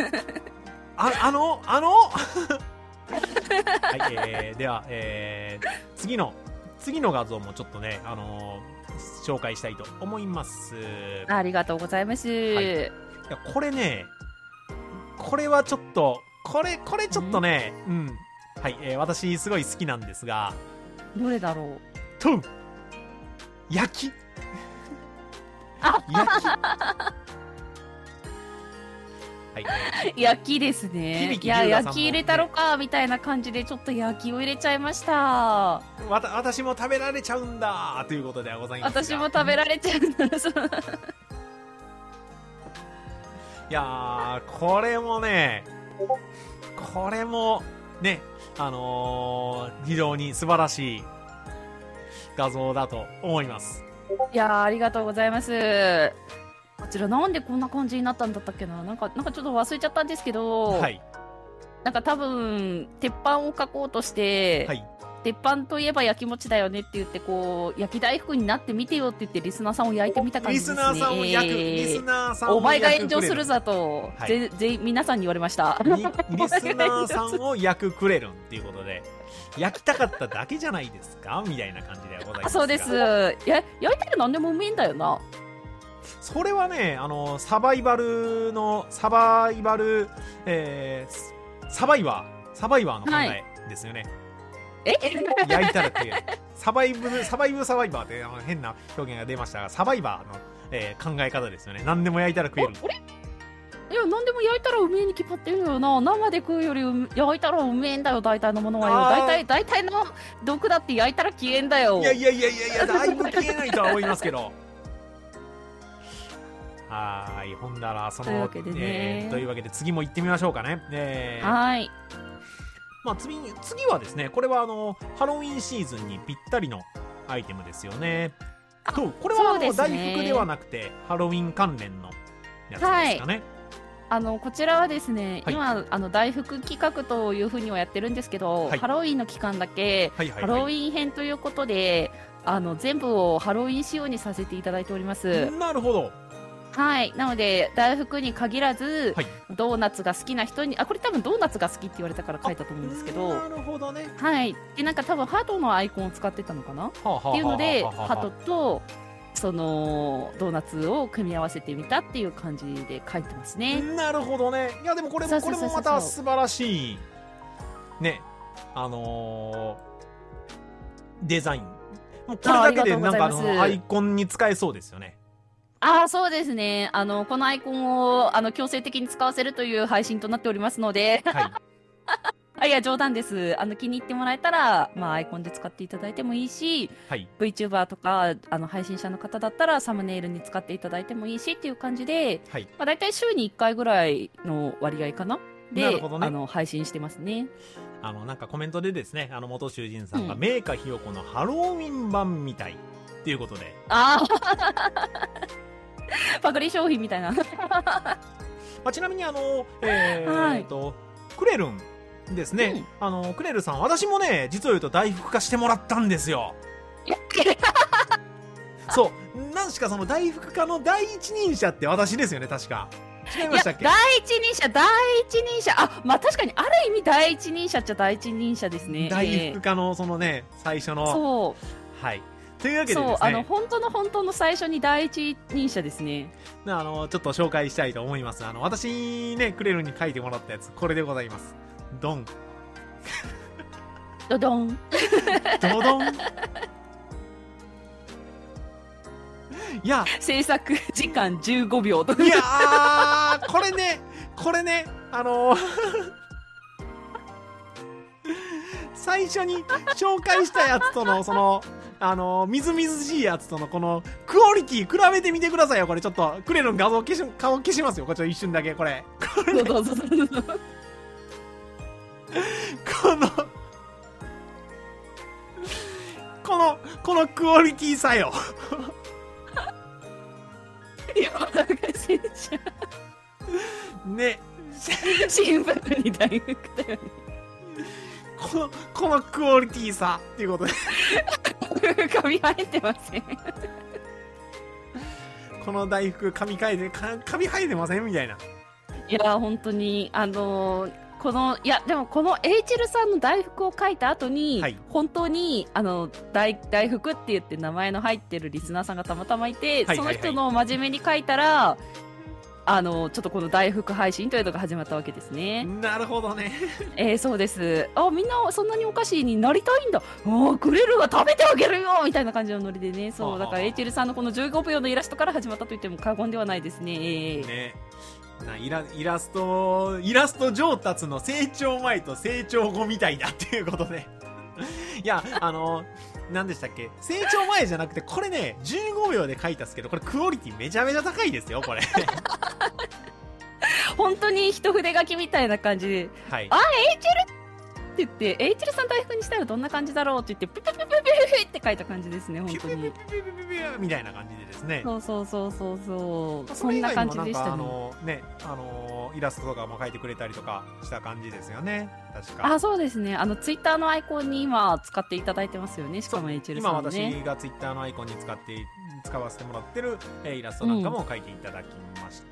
はい、では、次の画像もちょっとね、紹介したいと思います。 ありがとうございます。はい、いや、 これね、これはちょっと、これちょっとね、はい、私すごい好きなんですが、 どれだろう。 焼き。はい、 焼きですね。いや、焼き入れたろかみたいな感じでちょっと焼きを入れちゃいました。 私も食べられちゃうんだということではございますが。 私も食べられちゃうんだ。 いやー、これもね、非常に素晴らしい画像だと思います。 いやー、ありがとうございます。こちらなんでこんな感じになったんだったっけな。なんかちょっと忘れちゃったんですけど、 はい、 なんか多分鉄板を描こうとして、はい、鉄板といえば焼き餅だよねって言って、こう焼き大福になってみてよって言ってリスナーさんを焼いてみた感じですね。リスナーさんを焼く、リスナーさんを焼く、お前が炎上するぞと、はい、全員皆さんに言われました。 リスナーさんを焼くクレルンっていうことで、焼きたかっただけじゃないですかみたいな感じではございますが。 そうです。焼いたら何でもうめえんだよな。 それはね、サバイバーの考えですよね。焼いたら食える。サバイバーって変な表現が出ましたが、サバイバーの、考え方ですよね。何でも焼いたら食える。 いや、何でも焼いたらうめえに決まってるよな。生で食うより焼いたらうめえんだよ、大体のものはよ。大体の毒だって焼いたら消えんだよ。 いや、だいぶ消えないとは思いますけど。はい、ほんだら、というわけで次も行ってみましょうかね。 はい。 まあ、次はですね、これはハロウィンシーズンにぴったりのアイテムですよね。これは大福ではなくて、ハロウィン関連のやつですかね。 こちらはですね、今大福企画というふうにはやってるんですけど、ハロウィンの期間だけ、ハロウィン編ということで、 全部をハロウィン仕様にさせていただいております。 なるほど。 はい。なので、大福に限らず、 はい。 ドーナツが好きな人に、これ多分ドーナツが好きって言われたから書いたと思うんですけど、 なるほどね。 はい。で、なんか多分ハトのアイコンを使ってたのかなはあはあはあはあっていうので、ハトと、その、ドーナツを組み合わせてみたっていう感じで書いてますね。 なるほどね。いや、でもこれもまた素晴らしい、ね、デザイン。もうこれだけでなんかアイコンに使えそうですよね。 そうですね。このアイコンを、強制的に使わせるという配信となっておりますので。はい。いや、冗談です。気に入ってもらえたら、まあ、アイコンで使っていただいてもいいし、 はい。 VTuber とか、配信者の方だったら、サムネイルに使っていただいてもいいしっていう感じで、 はい。 まあ、大体週に1回ぐらいの割合かなで、 なるほどね。 配信してますね。 なんかコメントでですね、元囚人さんが、メーカひよこのハロウィン版みたいっていうことで。 パクリ商品みたいな。 ちなみにクレルンですね、クレルさん、私もね、実を言うと大福化してもらったんですよ。そう、なんしかその大福化の第一人者って私ですよね、確か。違いましたっけ？ 第一人者。まあ確かに、ある意味第一人者っちゃ第一人者ですね。 大福化のそのね、最初の。 そう。 はい。というわけでですね。 本当の最初に第一人者ですね。 ちょっと紹介したいと思います。私ね、クレルに書いてもらったやつ、これでございます。ドン。 ドドン。 ドドン。いや、 制作時間15秒と。 いやー、これね、最初に紹介したやつとの、その、みずみずしいやつとのこの、クオリティ比べてみてくださいよ、これ。ちょっと、クレルの顔消しますよ、これちょっと一瞬だけ、これ。 どうぞ。 このクオリティさよ。ね。 シンプルに大福だよね。 このクオリティさっていうことで。 髪生えてません。 この大福、髪生えてませんみたいな。 いや、本当に、でもこのエイチルさんの大福を書いた後に、はい、本当に、大福って言って名前の入ってるリスナーさんがたまたまいて、その人の真面目に書いたら、ちょっとこの大福配信というのが始まったわけですね。 なるほどね。 そうです。みんなそんなにお菓子になりたいんだ。クレルが食べてあげるよみたいな感じのノリでね。そう、だからエイチェルさんのこの15秒のイラストから始まったと言っても過言ではないですね。 ね。イラスト上達の成長前と成長後みたいだっていうことで。いや、何でしたっけ、成長前じゃなくて、これね、15秒で書いたんですけど、これクオリティめちゃめちゃ高いですよ、これ。 本当に一筆書きみたいな感じで、はい、エイチェルって言って、エイチェルさん大福にしたらどんな感じだろうって言って、ピピピピピピって書いた感じですね、本当に。ピピピピピピみたいな感じでですね。 そう。そんな感じでしたね。イラストとかも描いてくれたりとかした感じですよね。確か。 そうですね。ツイッターのアイコンに今使っていただいてますよね。しかもエイチェルさんね。 今私がツイッターのアイコンに使わせてもらってる、イラストなんかも描いていただきました。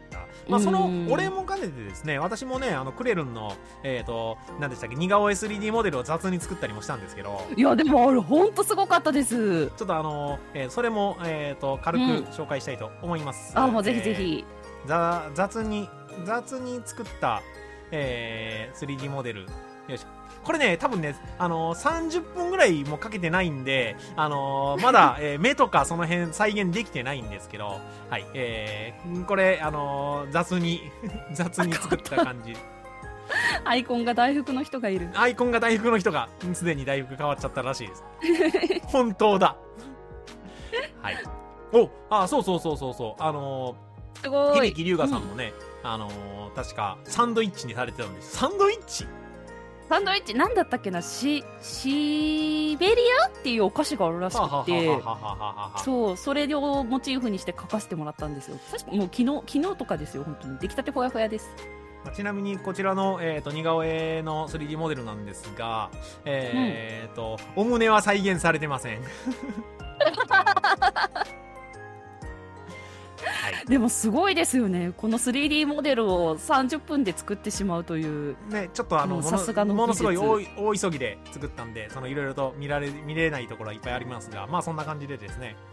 そのお礼も兼ねてですね、私もね、クレルンの何でしたっけ、似顔絵 3D モデルを雑に作ったりもしたんですけど。 いやでもあれ本当すごかったです。 ちょっとそれも軽く紹介したいと思います。 もうぜひぜひ。 雑に作った、3D モデル。よいしょ。これね、多分ね、30分ぐらいもかけてないんで、まだ、目とかその辺再現できてないんですけど、はい、これ、雑に作った感じ。 アイコンが大福の人がいる。 アイコンが大福の人が、すでに大福変わっちゃったらしいです。本当だ。はい。そう。 すごい。 響龍河さんもね、確かサンドイッチにされてたんです。サンドイッチなんだったっけな、シベリアっていうお菓子があるらしくて、そう、それをモチーフにして描かせてもらったんですよ。確かもう昨日とかですよ、本当に。出来たてほやほやです。 ちなみにこちらの、似顔絵の 3D モデルなんですが、お胸は再現されてません。 でもすごいですよね。この 3D モデルを30分で作ってしまうという。 ね、ちょっとさすがのものすごい技術大急ぎで作ったんで、いろいろと見れないところはいっぱいありますが、まあそんな感じでですね、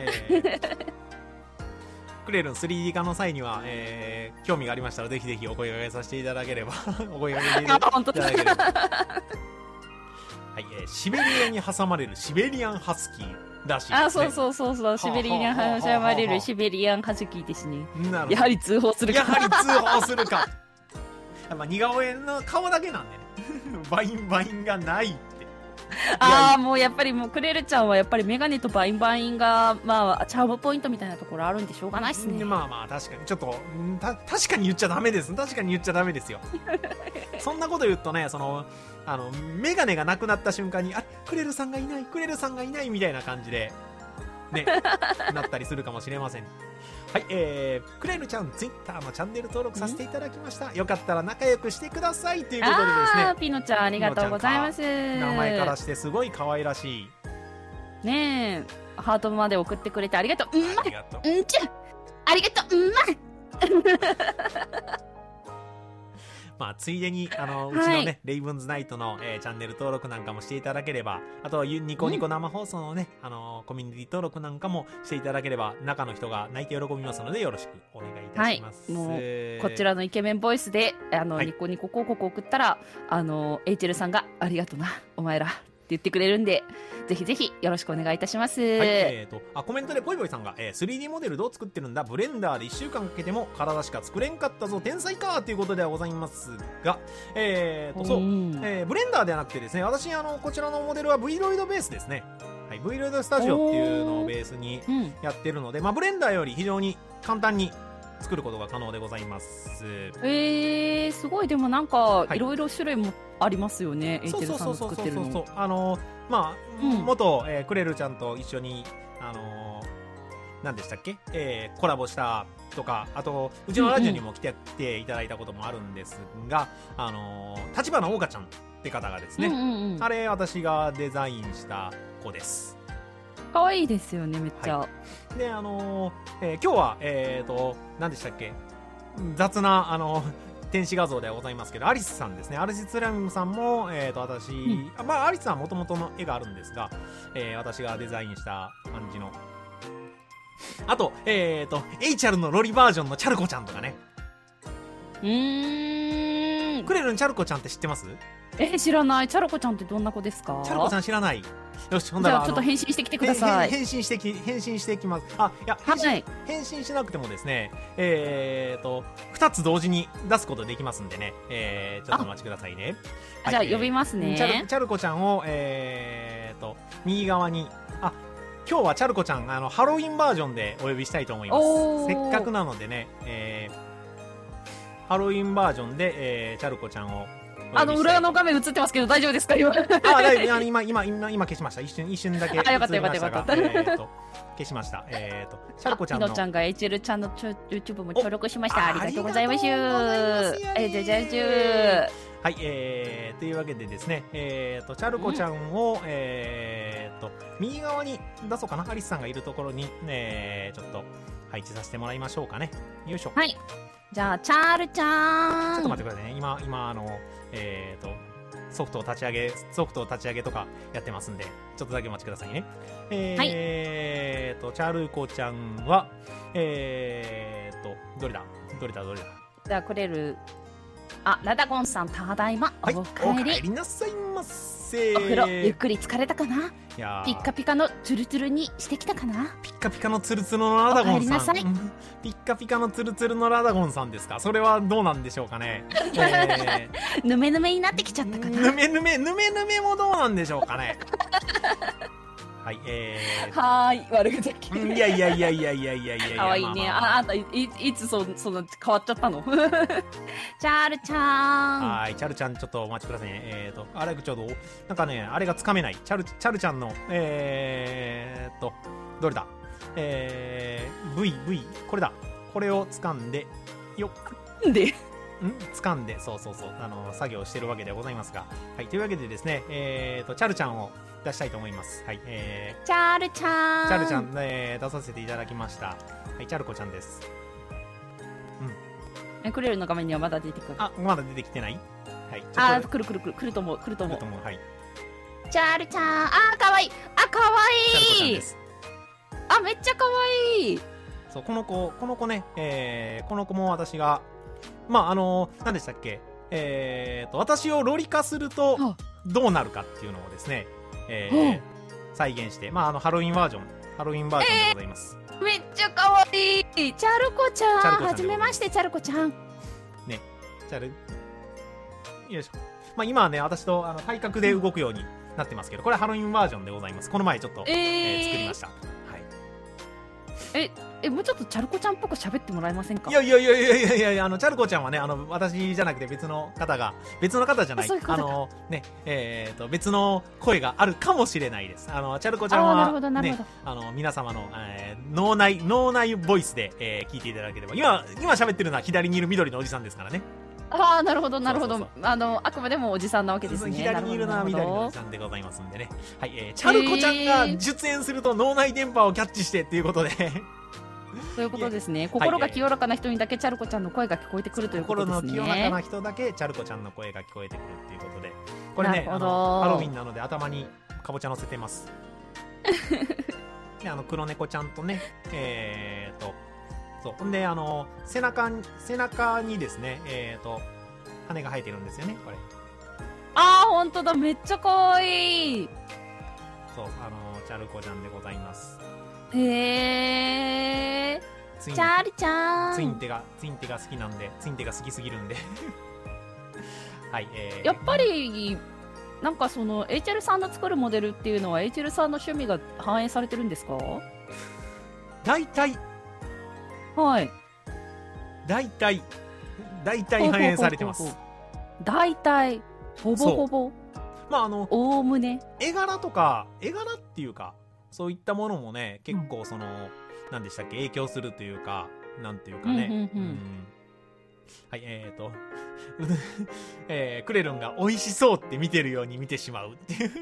クレルン 3D 化の際には、興味がありましたらぜひぜひお声掛けさせていただければお声掛けていた本当だだければはい、シベリアに挟まれるシベリアンハスキーらしいですね。 あ、そう、シベリアンハシャマレルシベリアンハスキーですね。 なるほど。 やはり通報するか。 やはり通報するかやっぱ似顔絵の顔だけなんでねバインがないって。 ああ、もうやっぱりもうクレルちゃんはやっぱりメガネとバインがまあチャームポイントみたいなところあるんでしょうがないっすね。 まあ確かにちょっと確かに言っちゃダメです。確かに言っちゃダメですよそんなこと言うとね、メガネがなくなった瞬間に、あ、クレルさんがいないみたいな感じでねなったりするかもしれません。はい、クレルちゃんツイッターのチャンネル登録させていただきました。よかったら仲良くしてくださいということでですね。 ピノちゃんありがとうございます。 名前からしてすごい可愛らしいねえ、ハートまで送ってくれてありがとう。 ありがとう。 ありがとう。 まあ、ついでに、うちのね、レイブンズナイトの、チャンネル登録なんかもしていただければ、あとはニコニコ生放送のね、コミュニティ登録なんかもしていただければ、中の人が泣いて喜びますので、よろしくお願いいたします。 はい、もう、こちらのイケメンボイスで、ニコニコ広告を送ったら、エイチェルさんが、ありがとな、お前ら。って言ってくれるんで、ぜひぜひよろしくお願いいたします。はい、コメントでぽいぽいさんが、3D モデルどう作ってるんだ、ブレンダーで1週間かけても体しか作れんかったぞ、天才かということではございますが、ブレンダーではなくてですね、私、こちらのモデルは V-Roid ベースですね。はい、V-Roid スタジオっていうのをベースにやってるので、まあ、ブレンダーより非常に簡単に作ることが可能でございます。 すごい。でもなんか、いろいろ種類もありますよね、エイチェルさんの作ってるの。 まあ、元、クレルちゃんと一緒に、何でしたっけ、コラボしたとか、あと、うちのラジオにも来ていただいたこともあるんですが、立花桜花ちゃんって方がですね、あれ、私がデザインした子です。 可愛いですよね、めっちゃ。はい、 で、今日は、何でしたっけ、雑な、天使画像ではございますけど、アリスさんですね。アリススラミムさんも、私、まあ、アリスさんはもともとの絵があるんですが、私がデザインした感じの。あと、HR のロリバージョンのチャルコちゃんとかね。クレルンチャルコちゃんって知ってます？ 知らない。チャルコちゃんってどんな子ですか？ チャルコちゃん知らない。よし、ほんならちょっと返信してきてください。 返信してきます。あ、いや、返信しなくてもですね、2つ同時に出すことできますんでね、ちょっとお待ちくださいね。 じゃあ呼びますね。 チャルコちゃんを、右側に、今日はチャルコちゃん、ハロウィンバージョンでお呼びしたいと思います。せっかくなのでね、ハロウィンバージョンで、チャルコちゃんを裏の画面映ってますけど大丈夫ですか？今今消しました。一瞬だけ。 よかったよかったよかった。 消しました。チャルコちゃんの。 ピノちゃんがエイチェルちゃんのYouTube も登録しました。ありがとうございます。はい、 というわけでですね、チャルコちゃんを、右側に出そうかな。アリスさんがいるところに、ちょっと配置させてもらいましょうかね。よいしょ。 はい。じゃあ、チャールちゃん。 ちょっと待ってくださいね。今、ソフトを立ち上げとかやってますんで、ちょっとだけお待ちくださいね。チャルコちゃんは、どれだじゃあ、クレル。ラダゴンさん、ただいま。 はい、 お帰りなさいませ。 お風呂、ゆっくり疲れたかな？ピッカピカのツルツルにしてきたかな？ ピッカピカのツルツルのラダゴンさん。ピッカピカのツルツルのラダゴンさんですか？それはどうなんでしょうかね。 ぬめぬめになってきちゃったかな？ ぬめぬめもどうなんでしょうかね。はい、 悪ふざけ。 いや。 かわいいね。あんたいつその変わっちゃったの？チャールちゃん。 はい、チャルちゃんちょっとお待ちくださいね。あれちょうどなんかね、あれがつかめない。チャルちゃんのどれだ？V これだ。これを掴んでよっ。掴んでそう作業してるわけでございますが、はい、というわけでですね、チャルちゃんを出したいと思います。はい、 チャルちゃん、 出させていただきました。はい、チャルコちゃんです。 クレルの画面にはまだ出てくる。 あ、まだ出てきてない。はい。 あー、来ると思う。 来ると思う。はい。 チャールちゃん、あー、かわいい。あ、かわチャルコちゃんいい。 です。 あ、めっちゃかわいい。 そう、この子ね、この子も私が、まあ、何でしたっけ、私をロリ化するとどうなるかっていうのをですね、再現して、まあ、ハロウィンバージョンでございます。 めっちゃかわいい。チャルコちゃん、はじめまして、チャルコちゃん。 ね、よいしょ。まあ、今はね、私と体格で動くようになってますけど、これはハロウィンバージョンでございます。この前ちょっと、作りました。はい。 もうちょっとチャルコちゃんっぽく喋ってもらえませんか？ いや、チャルコちゃんはね、私じゃなくて別の方じゃない、ね、別の声があるかもしれないです。チャルコちゃんは、ね、皆様の、脳内ボイスで、聞いていただければ、今喋ってるのは左にいる緑のおじさんですからね。 ああ、なるほど。あくまでもおじさんなわけですね。 左にいるのは緑のおじさんでございますんでね。はい、チャルコちゃんが出演すると脳内電波をキャッチしてっていうことで。 そういうことですね。心が清らかな人にだけチャルコちゃんの声が聞こえてくるということですね。 心の清らかな人だけチャルコちゃんの声が聞こえてくるっていうことで、これね、ハロウィンなので頭にかぼちゃ乗せてます。で、黒猫ちゃんとね、そう。ほんで、背中にですね、羽が生えてるんですよね、これ。 あー、ほんとだ、めっちゃかわいい。 そう、チャルコちゃんでございます。 へー。チャールちゃん。 ツインテが好きなんで、ツインテが好きすぎるんで。はい、 やっぱり、なんかその、エイチェルさんの作るモデルっていうのは、エイチェルさんの趣味が反映されてるんですか？ 大体反映されてます。 大体、ほぼほぼ。 まあ、 おおむね。 絵柄っていうか、そういったものもね、結構何でしたっけ、影響するというか、なんていうかね。はい、クレルンが美味しそうって見てるように見てしまうっていう。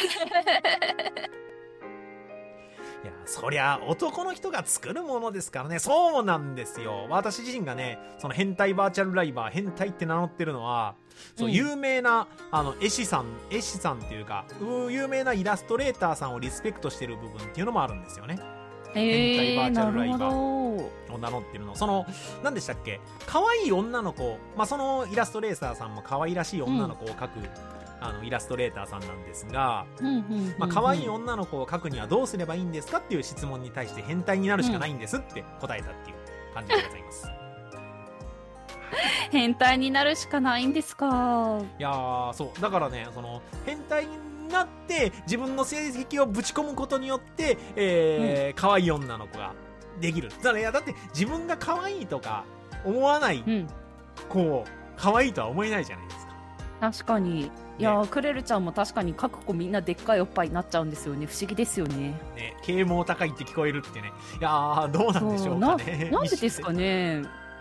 いや、そりゃ男の人が作るものですからね。そうなんですよ。私自身がね、その変態バーチャルライバー、変態って名乗ってるのは、そう、有名な絵師さんっていうか、有名なイラストレーターさんをリスペクトしてる部分っていうのもあるんですよね。変態バーチャルライバーを名乗ってるの。何でしたっけ、可愛い女の子、まあ、そのイラストレーターさんも可愛らしい女の子を描く、イラストレーターさんなんですが、可愛い女の子を描くにはどうすればいいんですかっていう質問に対して変態になるしかないんですって答えたっていう感じでございます。 変態になるしかないんですか。 いやー、そうだからね、変態になって自分の成績をぶち込むことによって、可愛い女の子ができる。だって自分が可愛いとか思わない子を可愛いとは思えないじゃないですか。 確かに。いやー、クレルちゃんも確かに各子みんなでっかいおっぱいになっちゃうんですよね。不思議ですよね。 ね、啓蒙高いって聞こえるってね。いやー、どうなんでしょうかね。 なんでですかね。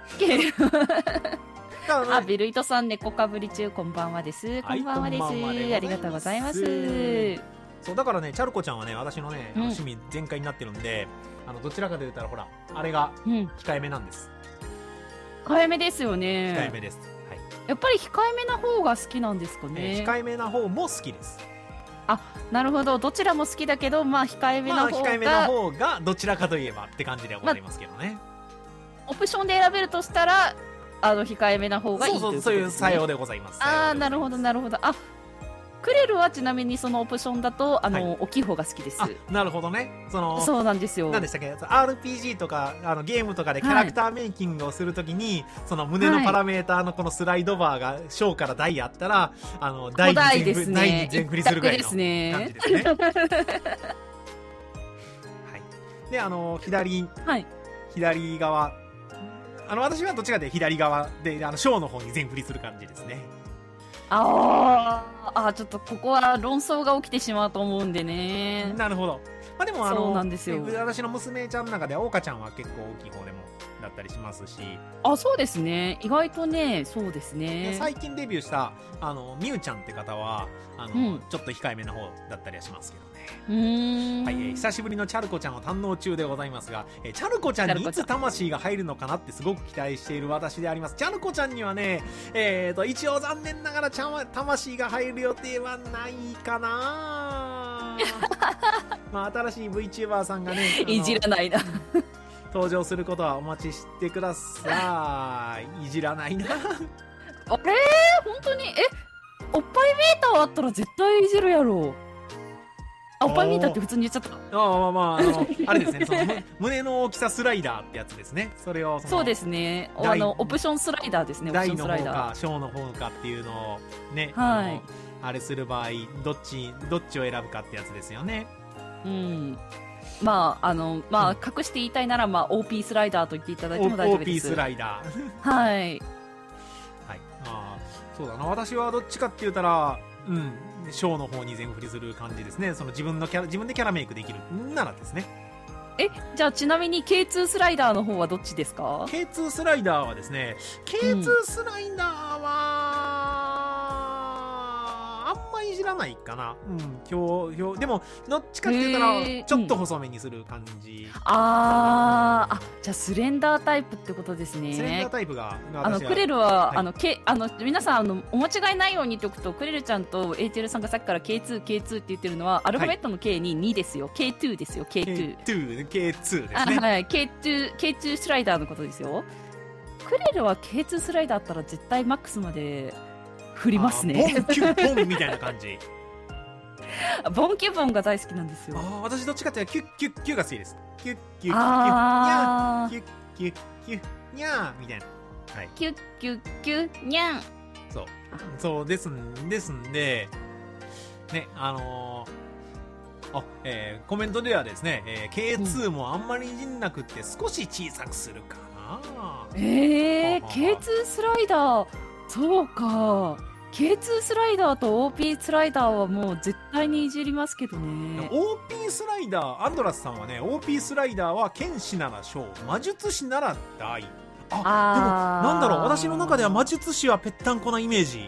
あ、ビルイトさん、猫かぶり中、こんばんはです。こんばんはです。ありがとうございます。 そうだからね、チャルコちゃんはね、私のね、趣味全開になってるんで、どちらかと言ったら、ほら、あれが控えめなんです。 控えめですよね。 控えめです。はい。 やっぱり控えめな方が好きなんですかね。 控えめな方も好きです。 あ、なるほど。どちらも好きだけど、まあ控えめな方がどちらかといえばって感じでございますけどね。 オプションで選べるとしたら、控えめな方がいいということですね。 そういう作用でございます。 ああ、なるほど。あ、クレルはちなみにそのオプションだと大きい方が好きです。 なるほどね。 そうなんですよ。 何でしたっけ、RPG とかゲームとかでキャラクターメイキングをするときに、その胸のパラメーターのこのスライドバーが小から大あったら、大に全振りするぐらいの感じですね。はい。で、左側、私はどっちかで左側で小の方に全振りする感じですね。 ちょっとここは論争が起きてしまうと思うんでね。 なるほど。まあでもそうなんですよ。 私の娘ちゃんの中では、オカちゃんは結構大きい方でもだったりしますし。 そうですね。意外とね、そうですね。 最近デビューしたミュウちゃんって方はちょっと控えめな方だったりはしますけどね。 はい、久しぶりのチャルコちゃんを堪能中でございますが、チャルコちゃんにいつ魂が入るのかなってすごく期待している私であります。チャルコちゃんにはね、一応残念ながら魂が入る予定はないかなまあ、新しい VTuber さんがね、 いじらないな登場することはお待ちしてください。いじらないなあれ本当におっぱいメーターあったら絶対いじるやろ。おっぱいメーターって普通に言っちゃった。 あれですね、その胸の大きさスライダーってやつですね。それをそうですね、オプションスライダーですね。 大の方か小の方かっていうのをね、はい、あれする場合どっちを選ぶかってやつですよね。 まあ隠して言いたいなら、OP スライダーと言っていただいても大丈夫です。 OP スライダーはい、 はい、そうだな、私はどっちかって言ったらショーの方に全振りする感じですね。その自分でキャラメイクできるならですね。 じゃあちなみに K2 スライダーの方はどっちですか？ K2 スライダーはですね、K2 スライダーはあんまいじらないかな。でもどっちかって言ったらちょっと細めにする感じ。 じゃあスレンダータイプってことですね。 スレンダータイプがクレルは、皆さんお間違いないようにっておくと、クレルちゃんとエイテルさんがさっきから K2 って言ってるのはアルファベットの K に2ですよ。K2 ですよ。K2 ですね。はい、K2 スライダーのことですよ。クレルは K2 スライダーあったら絶対マックスまで振りますね。 ボンキュッボンみたいな感じ。 ボンキュボンが大好きなんですよ。 私どっちかっていうとキュッキュッキュが好きです。キュッキュッキュッニャーキュッキュッキュッニャーみたいな、はい、 キュッキュッキュッニャン。 そうですんでね、コメントではですね、K2 もあんまりいじんなくって少し小さくするかな。 K2 スライダー、そうか。K2 スライダーと OP スライダーはもう絶対にいじりますけどね。 OP スライダー、アンドラスさんはね、OP スライダーは剣士なら小、魔術師なら大。でもなんだろう、私の中では魔術師はぺったんこなイメージ。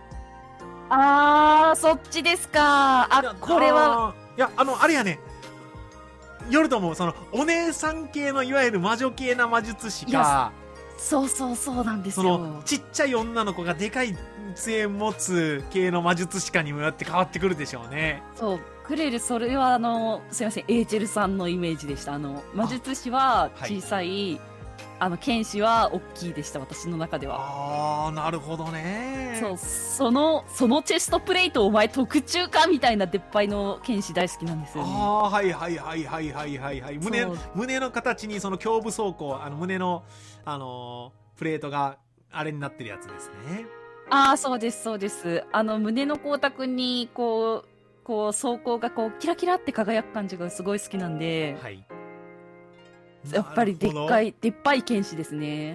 そっちですか。これはいや、あれやね、よると思う、そのお姉さん系のいわゆる魔女系な魔術師か、 そうなんですよ。 そのちっちゃい女の子がでかい杖持つ系の魔術師かにもよって変わってくるでしょうね。 そう、クレル、それはすいません、エイチェルさんのイメージでした。魔術師は小さい、剣士は大きいでした、私の中では。 なるほどね。 そのチェストプレイトお前特注かみたいな出っ歯の剣士大好きなんですよね。 はい。胸の形にその胸部装甲、胸のプレートがあれになってるやつですね。 そうです。胸の光沢にこう装甲がキラキラって輝く感じがすごい好きなんで、はい、やっぱり出っ歯い剣士ですね。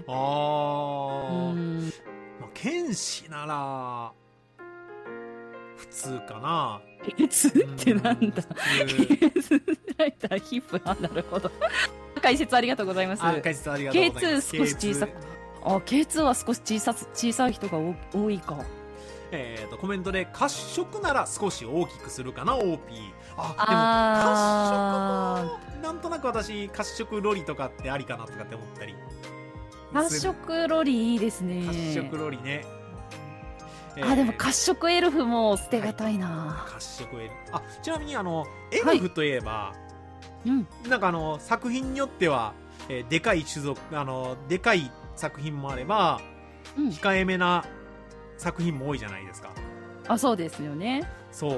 剣士なら普通かな。 普通ってなんだ。皮膚、なるほど。解説ありがとうございます。 解説ありがとうございます。 K2 少し小さく。K2 は少し小さい人が多いか。 コメントで褐色なら少し大きくするかな OP。 でも褐色もなんとなく私褐色ロリとかってありかなとかって思ったり。 褐色ロリいいですね。 褐色ロリね。 でも褐色エルフも捨てがたいな。 褐色エルフ。ちなみにエルフといえば、なんか作品によっては、でかい種族、でかい作品もあれば、控えめな作品も多いじゃないですか。 そうですよね。 そう、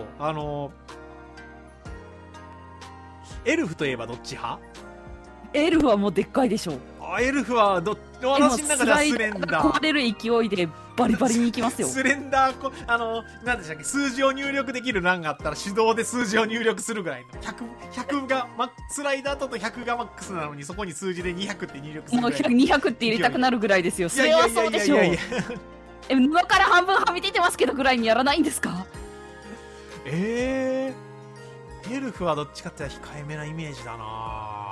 エルフといえばどっち派？ エルフはもうでっかいでしょう。 エルフは私の中ではスレンダー。 壊れる勢いでバリバリにいきますよ。 スレンダー、何でしたっけ、数字を入力できる欄があったら手動で数字を入力するぐらいの。100が、スライダーだと100がマックスなのに、そこに数字で200って入力するぐらい。もう 200って入れたくなるぐらいですよ。それはそうでしょう。布から半分はみ出てますけどぐらいにやらないんですか？ エルフはどっちかって控えめなイメージだな。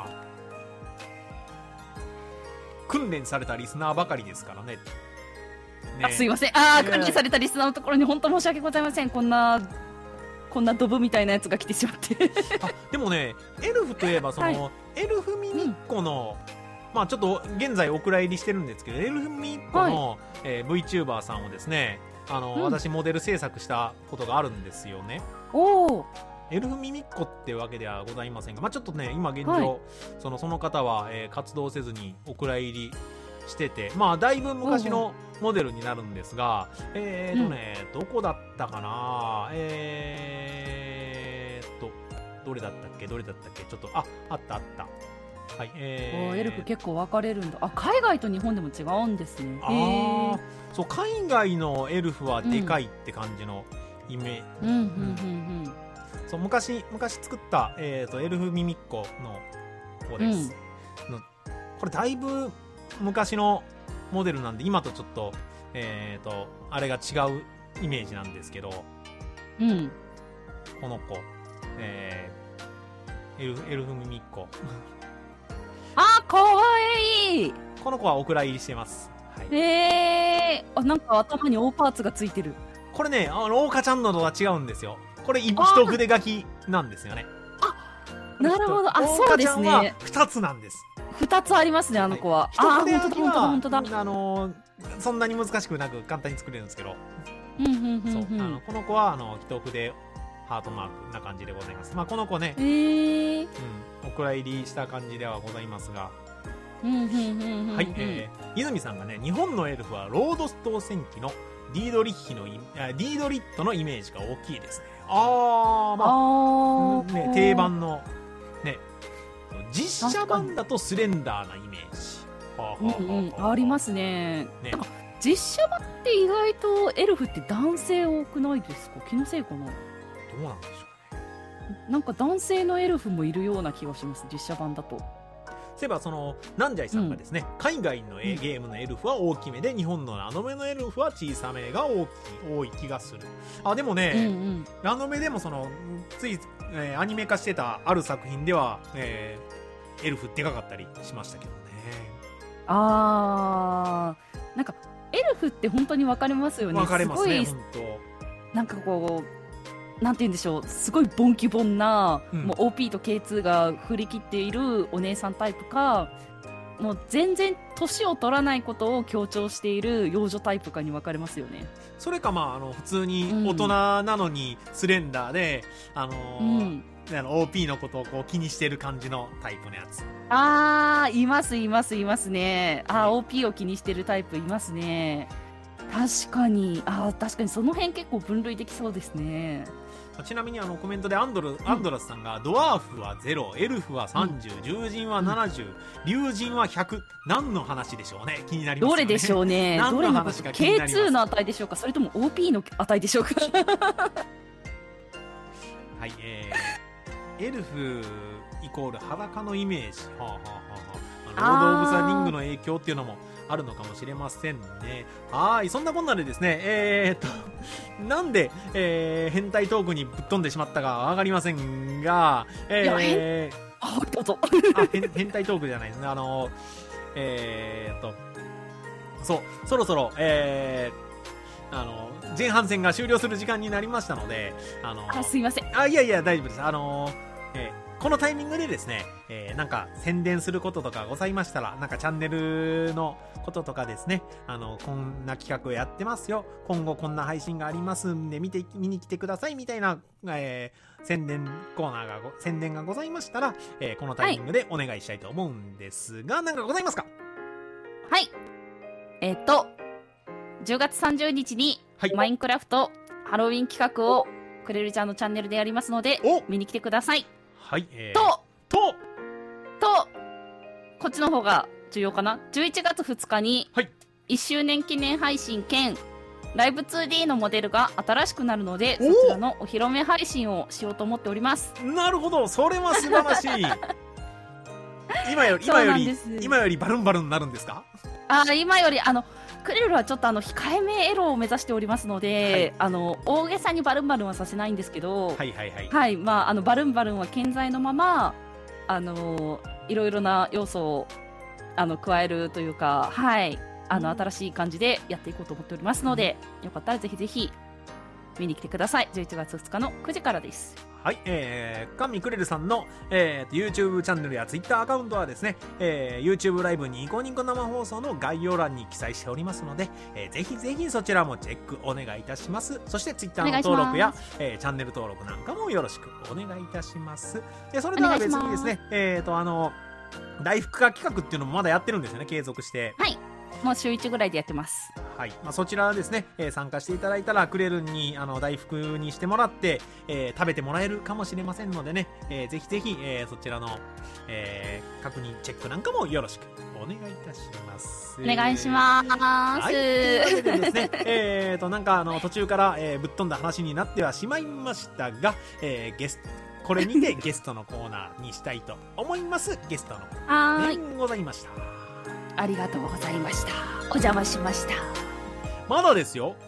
訓練されたリスナーばかりですからね。 すいません。訓練されたリスナーのところに本当申し訳ございません。こんなこんなドブみたいなやつが来てしまってあでもねエルフといえばその、 はいエルフミミッコの、まあちょっと現在お蔵入りしてるんですけどエルフミミッコの、VTuber さんをですね私モデル制作したことがあるんですよね。 おお、 エルフミミッコってわけではございませんが、まあ、ちょっとね今現状、 はいその方は、活動せずにお蔵入りしてて、まあだいぶ昔のモデルになるんですが、どこだったかな、どれだったっけちょっとあったはい、 エルフ結構分かれるんだ。あ、海外と日本でも違うんですね。 そう海外のエルフはでかいって感じのイメージ、そう昔作った、エルフミミッコの方です、これだいぶ昔のモデルなんで今とちょっとあれが違うイメージなんですけど、この子、エルフミミッコあ、かわいい。 この子はお蔵入りしてます、はい、 あ、なんか頭に大パーツがついてる。 これねオオカちゃんのとは違うんですよ。これ一筆書きなんですよね。 なるほど。あ、そうですね。 オオカちゃんは2つなんです。 2つありますね、あの子は。 一筆書きは本当だ。 そんなに難しくなく簡単に作れるんですけど、この子は一筆ハートマークな感じでございます。まあこの子ね、お蔵入りした感じではございますが、はい、泉さんがね、日本のエルフはロードストー戦記のディードリットのイメージが大きいですね。ね、定番のね、実写版だとスレンダーなイメージ、 ありますね。実写版って意外とエルフって男性多くないですか？気のせいかな。 どうなんでしょうね。 なんか男性のエルフもいるような気がします、実写版だと。 そういえばナンジャイさんがですね、海外のゲームのエルフは大きめで日本のラノベのエルフは小さめが多い気がする。でもね、ラノベでもつい、アニメ化してたある作品では、エルフでかかったりしましたけどね。 なんかエルフって本当に分かれますよね。 分かれますね、本当。 なんかこうなんて言うんでしょう、すごいボンキュボンな、もう OP と K2 が振り切っているお姉さんタイプか、もう全然年を取らないことを強調している幼女タイプかに分かれますよね。 それか普通に大人なのにスレンダーで、OP のことをこう気にしてる感じのタイプのやつ。 いますね。OP を気にしてるタイプいますね。確かにその辺結構分類できそうですね。 ちなみにコメントでアンドラスさんが、ドワーフは0、エルフは30、獣人は70、竜人は100、何の話でしょうね。気になりますよね。 どれでしょうね。 何の話か気になります。 K2 の値でしょうか、それとも OP の値でしょうか。 はい、エルフイコール裸のイメージ、ロード・オブ・ザ・リングの影響っていうのもあるのかもしれませんね。そんなこんなでですね、なんで、変態トークにぶっ飛んでしまったかわかりませんが、 どうぞ。 変態トークじゃないですね。そろそろ、前半戦が終了する時間になりましたので、 すいません。 いや、大丈夫です。このタイミングでですね、なんか宣伝することとかございましたら、なんかチャンネルのこととかですね、こんな企画をやってますよ、今後こんな配信がありますんで見に来てくださいみたいな、宣伝がございましたら、このタイミングでお願いしたいと思うんですが、なんかございますか？ はい。10月30日に、マインクラフトハロウィン企画をクレルちゃんのチャンネルでやりますので、見に来てください。 はい、 こっちの方が重要かな。11月2日に1周年記念配信兼ライブ 2D のモデルが新しくなるので、そちらのお披露目配信をしようと思っております。 なるほど、それは素晴らしい。今よりバルンバルンになるんですか？ 今よりクレルはちょっと控えめエロを目指しておりますので、大げさにバルンバルンはさせないんですけど、バルンバルンは健在のままいろいろな要素を加えるというか、新しい感じでやっていこうと思っておりますので、よかったらぜひぜひ見に来てください。11月2日の9時からです。 はい、カンミクレルさんの、YouTube チャンネルや Twitter アカウントはですね、YouTube ライブニコニコ生放送の概要欄に記載しておりますので、ぜひぜひそちらもチェックお願いいたします。そして Twitter の登録や、チャンネル登録なんかもよろしくお願いいたします。でそれでは別にですね、大福化企画っていうのもまだやってるんですよね、継続して。 はい、もう週1ぐらいでやってます。 はい、そちらですね、参加していただいたらクレルンに大福にしてもらって、食べてもらえるかもしれませんのでね、ぜひぜひ、そちらの、確認チェックなんかもよろしくお願いいたします。 お願いします。 はい、というわけでですねなんか途中から、ぶっ飛んだ話になってはしまいましたが、これにてゲストのコーナーにしたいと思います。ゲストのコーナーでございました。 ありがとうございました。お邪魔しました。 まだですよ。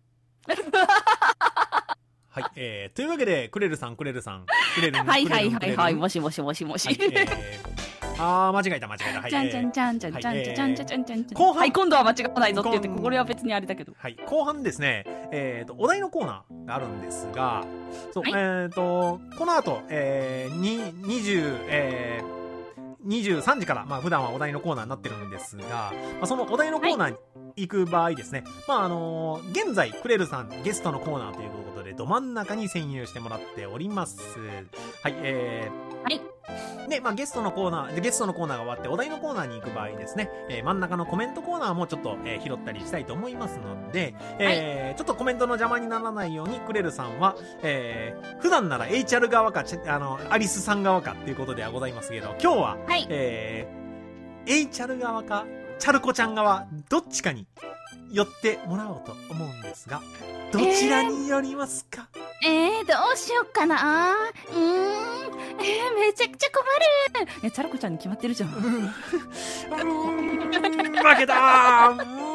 はい、というわけでクレルさんクレルンはいはいはいはい、もしもしもしもし、 間違えた、はい、 じゃんじゃんじゃんじゃんじゃんじゃんじゃんじゃんじゃん、後半、はい、今度は間違わないぞって言って、これは別にあれだけど、はい、 後半ですね、お題のコーナーがあるんですが、そう、この後、23時から、普段はお題のコーナーになってるんですが、そのお題のコーナーに行く場合ですね、現在クレルさんゲストのコーナーということでど真ん中に潜入してもらっております。はい、 はい。 で、ゲストのコーナーが終わってお題のコーナーに行く場合ですね、真ん中のコメントコーナーもちょっと、拾ったりしたいと思いますので、ちょっとコメントの邪魔にならないようにクレルさんは、普段なら HR 側かアリスさん側かっていうことではございますけど、今日は、はい、HR 側かチャルコちゃん側どっちかに寄ってもらおうと思うんですが、どちらに寄りますか？ どうしよっかな。めちゃくちゃ困る。チャルコちゃんに決まってるじゃん。負けたー。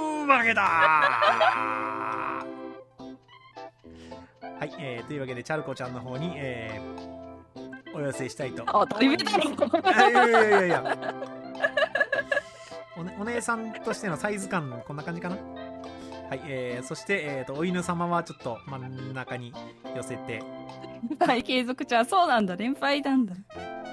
はい、というわけでチャルコちゃんの方に、お寄せしたいと。 当たり前だろ。いやお姉さんとしてのサイズ感こんな感じかな。はい、そして、お犬様はちょっと真ん中に寄せて、 はい、継続ちゃん、そうなんだ、連敗なんだ。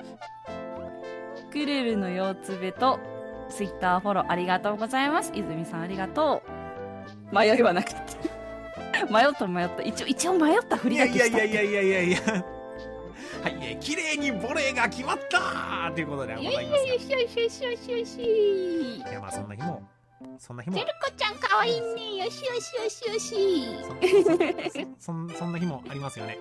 クレルの4つ目とツイッターフォローありがとうございます。泉さんありがとう。迷いはなくて迷った一応迷ったふりだけした。いやはい、綺麗にボレーが決まったということでございます。いや、そんな日もチェルコちゃんかわいいね。よし。 そんな日もありますよね。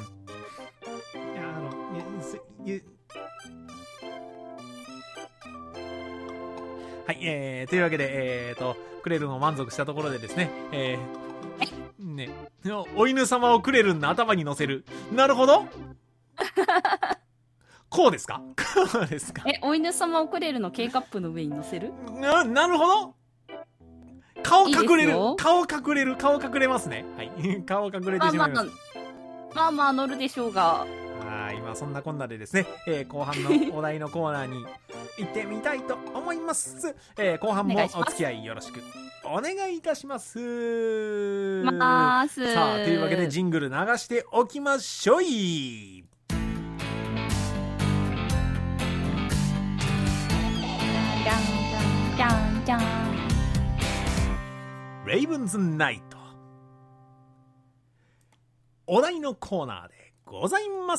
はい、というわけで、クレルの満足したところでですね、ね、お犬様をクレルの頭に乗せる。なるほど。こうですか？ お犬様をクレルの K カップの上に乗せる？ なるほど。顔隠れるますね。はい、顔隠れてしまいます。 まあ乗るでしょうが。 今そんなこんなでですね、後半のお題のコーナーに行ってみたいと思います。後半もお付き合いよろしくお願いいたします。さあ、というわけでジングル流しておきましょい。レイブンズナイト、お題のコーナーでございます。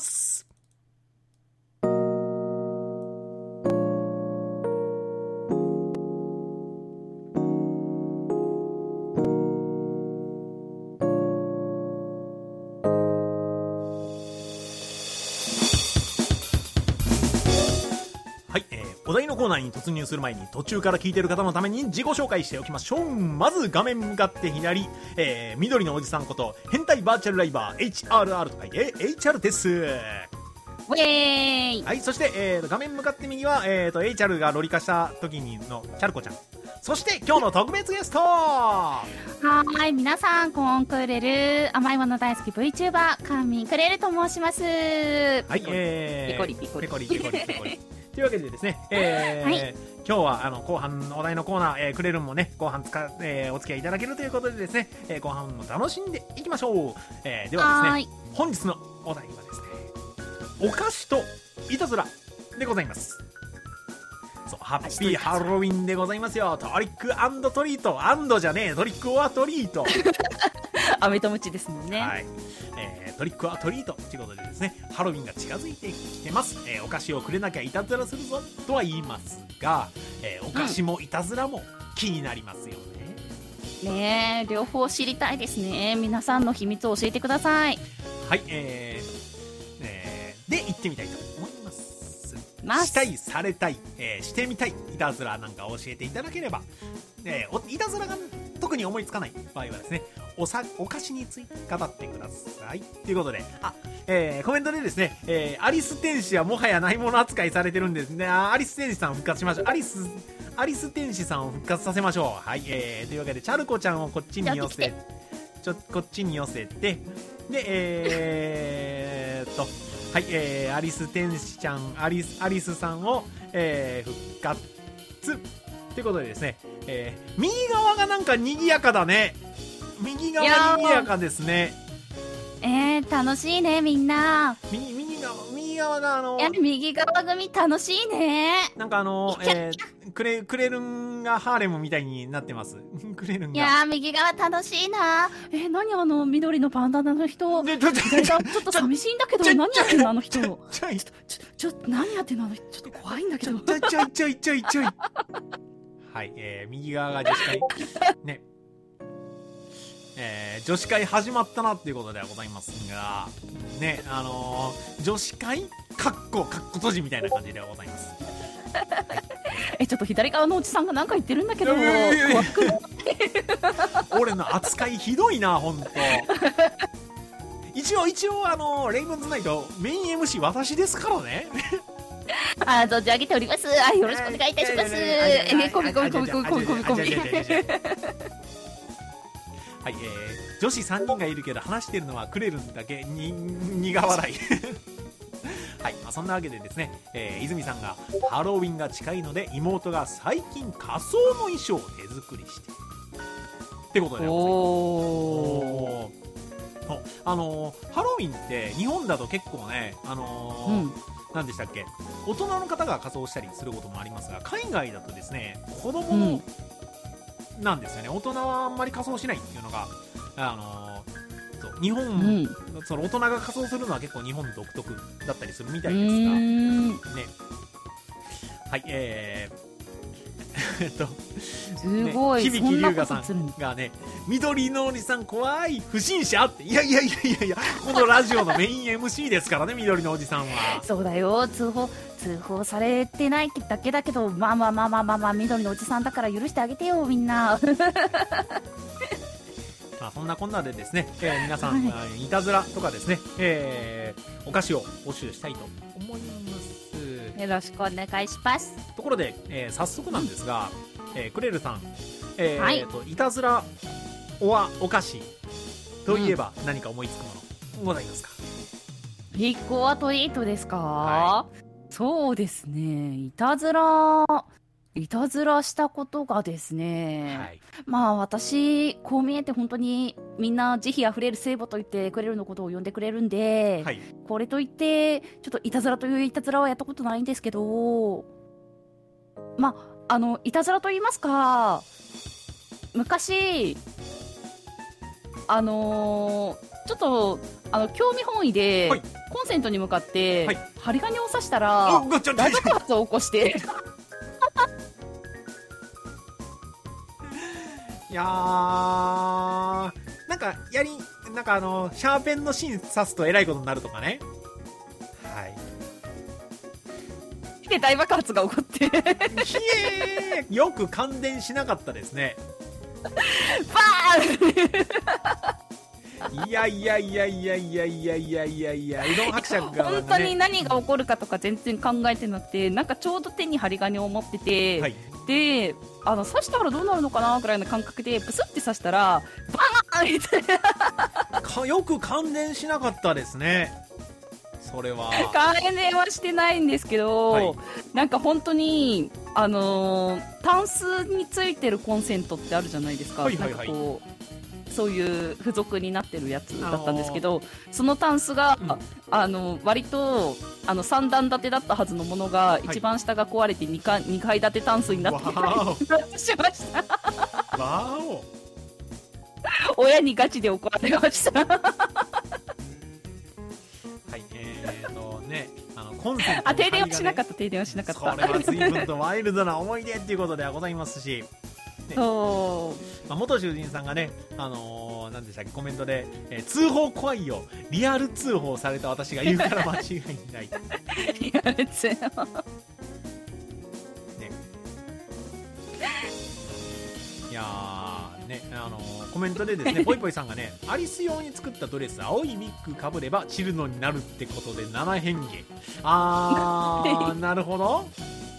はい、お題のコーナーに突入する前に途中から聞いてる方のために自己紹介しておきましょう。まず画面向かって左、緑のおじさんこと変態バーチャルライバー HRR と書いて HR です。 ウェーイ。 はい、そして、画面向かって右は、HR がロリ化した時にのチャルコちゃん。そして今日の特別ゲスト、 はい、皆さんコンクレル甘いもの大好き VTuber カンミンクレルと申します。 はい、 ペコリペコリというわけでですね、今日は後半のお題のコーナー、クレルンもね後半お付き合いいただけるということでですね、後半も楽しんでいきましょう。ではですね、本日のお題はですね、お菓子といたずらでございます。そう、ハッピーハロウィンでございますよ。トリック&トリート、じゃねえ、トリックオアトリート。 飴とムチですもんね。 はい、トリックオアトリートということでですね、ハロウィンが近づいてきてます。お菓子をくれなきゃいたずらするぞとは言いますが、お菓子もいたずらも気になりますよね。 ねえ、両方知りたいですね。皆さんの秘密を教えてください。 はい、で行ってみたいと思います。したい、されたい、してみたいいたずらなんか教えていただければ、いたずらが特に思いつかない場合はですね、お菓子について語ってくださいということで、コメントでですね、アリス天使はもはやないもの扱いされてるんですね。アリス天使さんを復活しましょう。アリス天使さんを復活させましょう。はい、というわけでチャルコちゃんをこっちに寄せこっちに寄せて、ではい、アリス天使ちゃんアリスさんを、復活ということでですね、右側がなんか賑やかだね。右側賑やかですね。 楽しいね、みんな。 右側が右側組楽しいね。 なんかクレルンがハーレムみたいになってます。クレルンが。 いやー、右側楽しいな。何緑のバンダナの人。ちょっと寂しいんだけど、何やってんのあの人。ちょっと何やってんのあの人。ちょっと怖いんだけど。 ちょい。はい、右側が女子会ね。女子会始まったなっていうことではございますがね、女子会かっこ閉じみたいな感じではございます。 はい、ちょっと左側のおじさんがなんか言ってるんだけど、 俺の扱いひどいな、ほんと。一応レイブンズナイトメイン MC 私ですからね。 存じ上げております。よろしくお願いいたします。こみ。 はい、女子3人がいるけど話してるのはクレルンだけに苦笑い。はい、そんなわけでですね、泉さんがハロウィンが近いので妹が最近仮装の衣装を手作りしてってことでハロウィンって日本だと結構ね、何でしたっけ、大人の方が仮装したりすることもありますが、海外だとですね、子供の、なんですよね。大人はあんまり仮装しないっていうのが、日本、その大人が仮装するのは結構日本独特だったりするみたいですが、ね。はい、 すごい、 響龍河さんがね、緑のおじさん怖い不審者って、いやこのラジオのメイン MC ですからね、緑のおじさんは。 そうだよ、通報されてないだけだけど、まあ緑のおじさんだから許してあげてよ、みんな。 そんなこんなでですね、皆さん、いたずらとかですね、お菓子を募集したいと思います。 よろしくお願いします。 ところで、早速なんですが、クレルさん、いたずらお菓子といえば何か思いつくものございますか？ トリックオアトリートですか？そうですね、いたずらしたことがですね、まあ私こう見えて本当にみんな慈悲あふれる聖母と言ってクレルのことを呼んでくれるんで、これといってちょっといたずらといういたずらはやったことないんですけど、まあいたずらと言いますか、昔ちょっと興味本位で、コンセントに向かって、針金を刺したら大爆発を起こしていやー、なんかシャーペンの芯刺すとえらいことになるとかね。 で大爆発が起こってよく感電しなかったですね。 バーンいや、うどん伯爵が、 本当に何が起こるかとか全然考えてなくて、なんかちょうど手に針金を持ってて、で刺したらどうなるのかなくらいの感覚でブスって刺したらバーンみたいな。 よく感電しなかったですね。 それは関連はしてないんですけど、 はいなんか本当にタンスについてるコンセントってあるじゃないですか、 はいはいはい、 なんかこうそういう付属になってるやつだったんですけど、そのタンスが、割と3段建てだったはずのものが、一番下が壊れて2階建てタンスになってしましたわお親にガチで怒られましたはいねコンセントの停電はしなかった停電はしなかった。 それは随分とワイルドな思い出っていうことではございますし、ね、 そう元囚人さんがね、何でしたっけ、コメントで、通報怖いよ、リアル通報された私が言うから間違いないリアル通報、 ね、いやーね、コメントでですねぽいぽいさんがね、アリス用に作ったドレス青いウィッグかぶればチルノになるってことで7変化、なるほど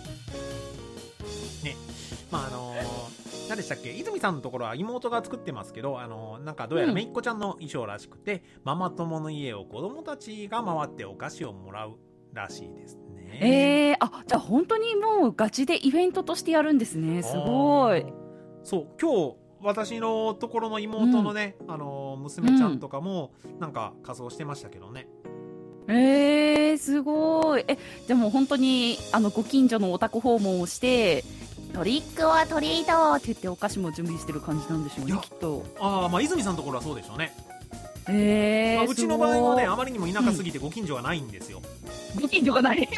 ね。まあ何でしたっけ、泉さんのところは妹が作ってますけど、なんかどうやらめいっ子ちゃんの衣装らしくて、ママ友の家を子供たちが回ってお菓子をもらうらしいですね。 じゃあ本当にもうガチでイベントとしてやるんですね。すごい。 そう、今日私のところの妹のね、娘ちゃんとかもなんか仮装してましたけどね。 すごい。でも本当にご近所のお宅訪問をしてトリックはトリートって言ってお菓子も準備してる感じなんでしょうね、きっと。 まあ泉さんのところはそうでしょうね。うちのすごい。 場合はね、あまりにも田舎すぎてご近所がないんですよ。 ご近所がない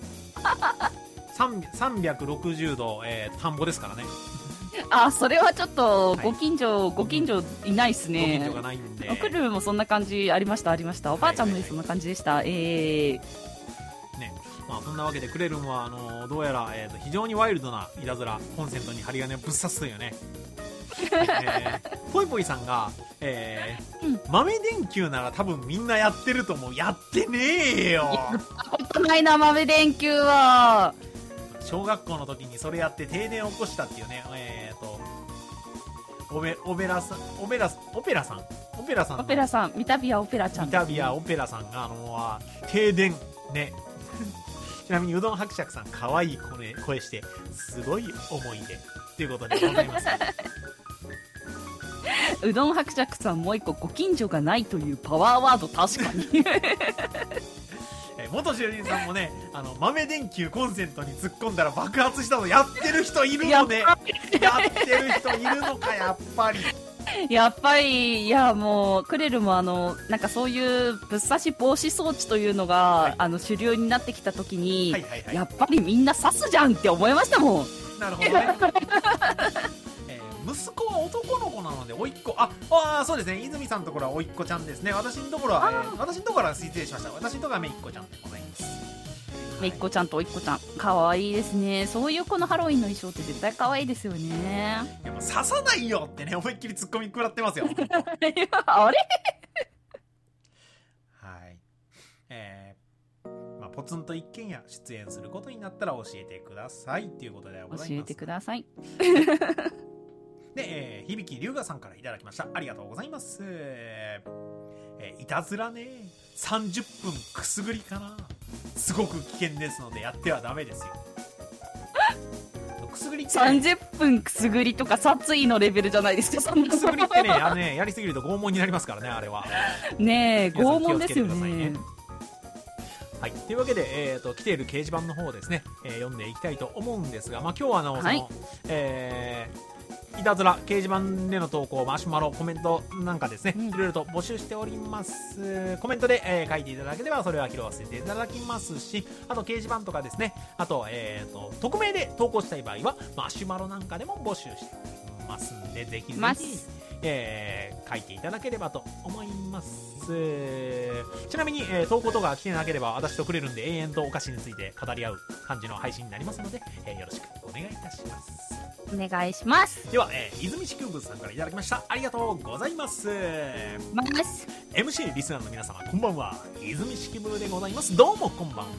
360度、田んぼですからね。 それはちょっとご近所いないっすね。 ご近所がないんで。 クルーもそんな感じありました。おばあちゃんもそんな感じでした。 ね、まあそんなわけでクレルンはどうやら、非常にワイルドないたずら、コンセントに針金をぶっ刺すというね。ぽいぽいさんが、豆電球なら多分みんなやってると思う。やってねえよ。 ことないな、豆電球は。 小学校の時にそれやって停電を起こしたっていうね、オペラさん、 ミタビアオペラちゃん、 ミタビアオペラさんが停電ね。ちなみにうどん伯爵さん可愛い声してすごい思い出ということでございます。 うどん伯爵さんもう一個ご近所がないというパワーワード、確かに元主人さんもね、豆電球コンセントに突っ込んだら爆発したのやってる人いるのね。やってる人いるのか、やっぱり。 いや、もうクレルもなんかそういうぶっ刺し防止装置というのが、主流になってきた時に、やっぱりみんな刺すじゃんって思いましたもん。 なるほどね。息子は男の子なので甥っ子、そうですね、泉さんのところは甥っ子ちゃんですね。私のところは失礼しました。私のところは姪っ子ちゃんでございます。 姪っ子ちゃんと甥っ子ちゃん、可愛いですね。そういう子のハロウィンの衣装って絶対可愛いですよね。 いや、もう刺さないよってね、思いっきりツッコミ食らってますよ。 あれはい。ポツンと一軒家出演することになったら教えてくださいっていうことではございます。 教えてください。 で、響龍河さんからいただきました。ありがとうございます。いたずらね、30分くすぐりかな。すごく危険ですのでやってはダメですよ。くすぐりってね、 30分くすぐりとか殺意のレベルじゃないですか。そんなくすぐりってね、やりすぎると拷問になりますからね、あれは。 ねえ、拷問ですよね。 はい、というわけで、来ている掲示板の方をですね、読んでいきたいと思うんですが、今日はいたずら掲示板での投稿、マシュマロ、コメントなんかですね、いろいろと募集しております。コメントで、書いていただければそれは拾わせていただきますし、あと掲示板とかですね、あと、匿名で投稿したい場合はマシュマロなんかでも募集しておりますんで、ぜひぜひ、書いていただければと思います。ちなみに、投稿とか来てなければ私とくれるんで永遠とお菓子について語り合う感じの配信になりますので、よろしくお願いいたします。 お願いします。 では、泉式部さんからいただきました。ありがとうございます。MC リスナーの皆様、こんばんは。泉式部でございます。どうもこんばんは。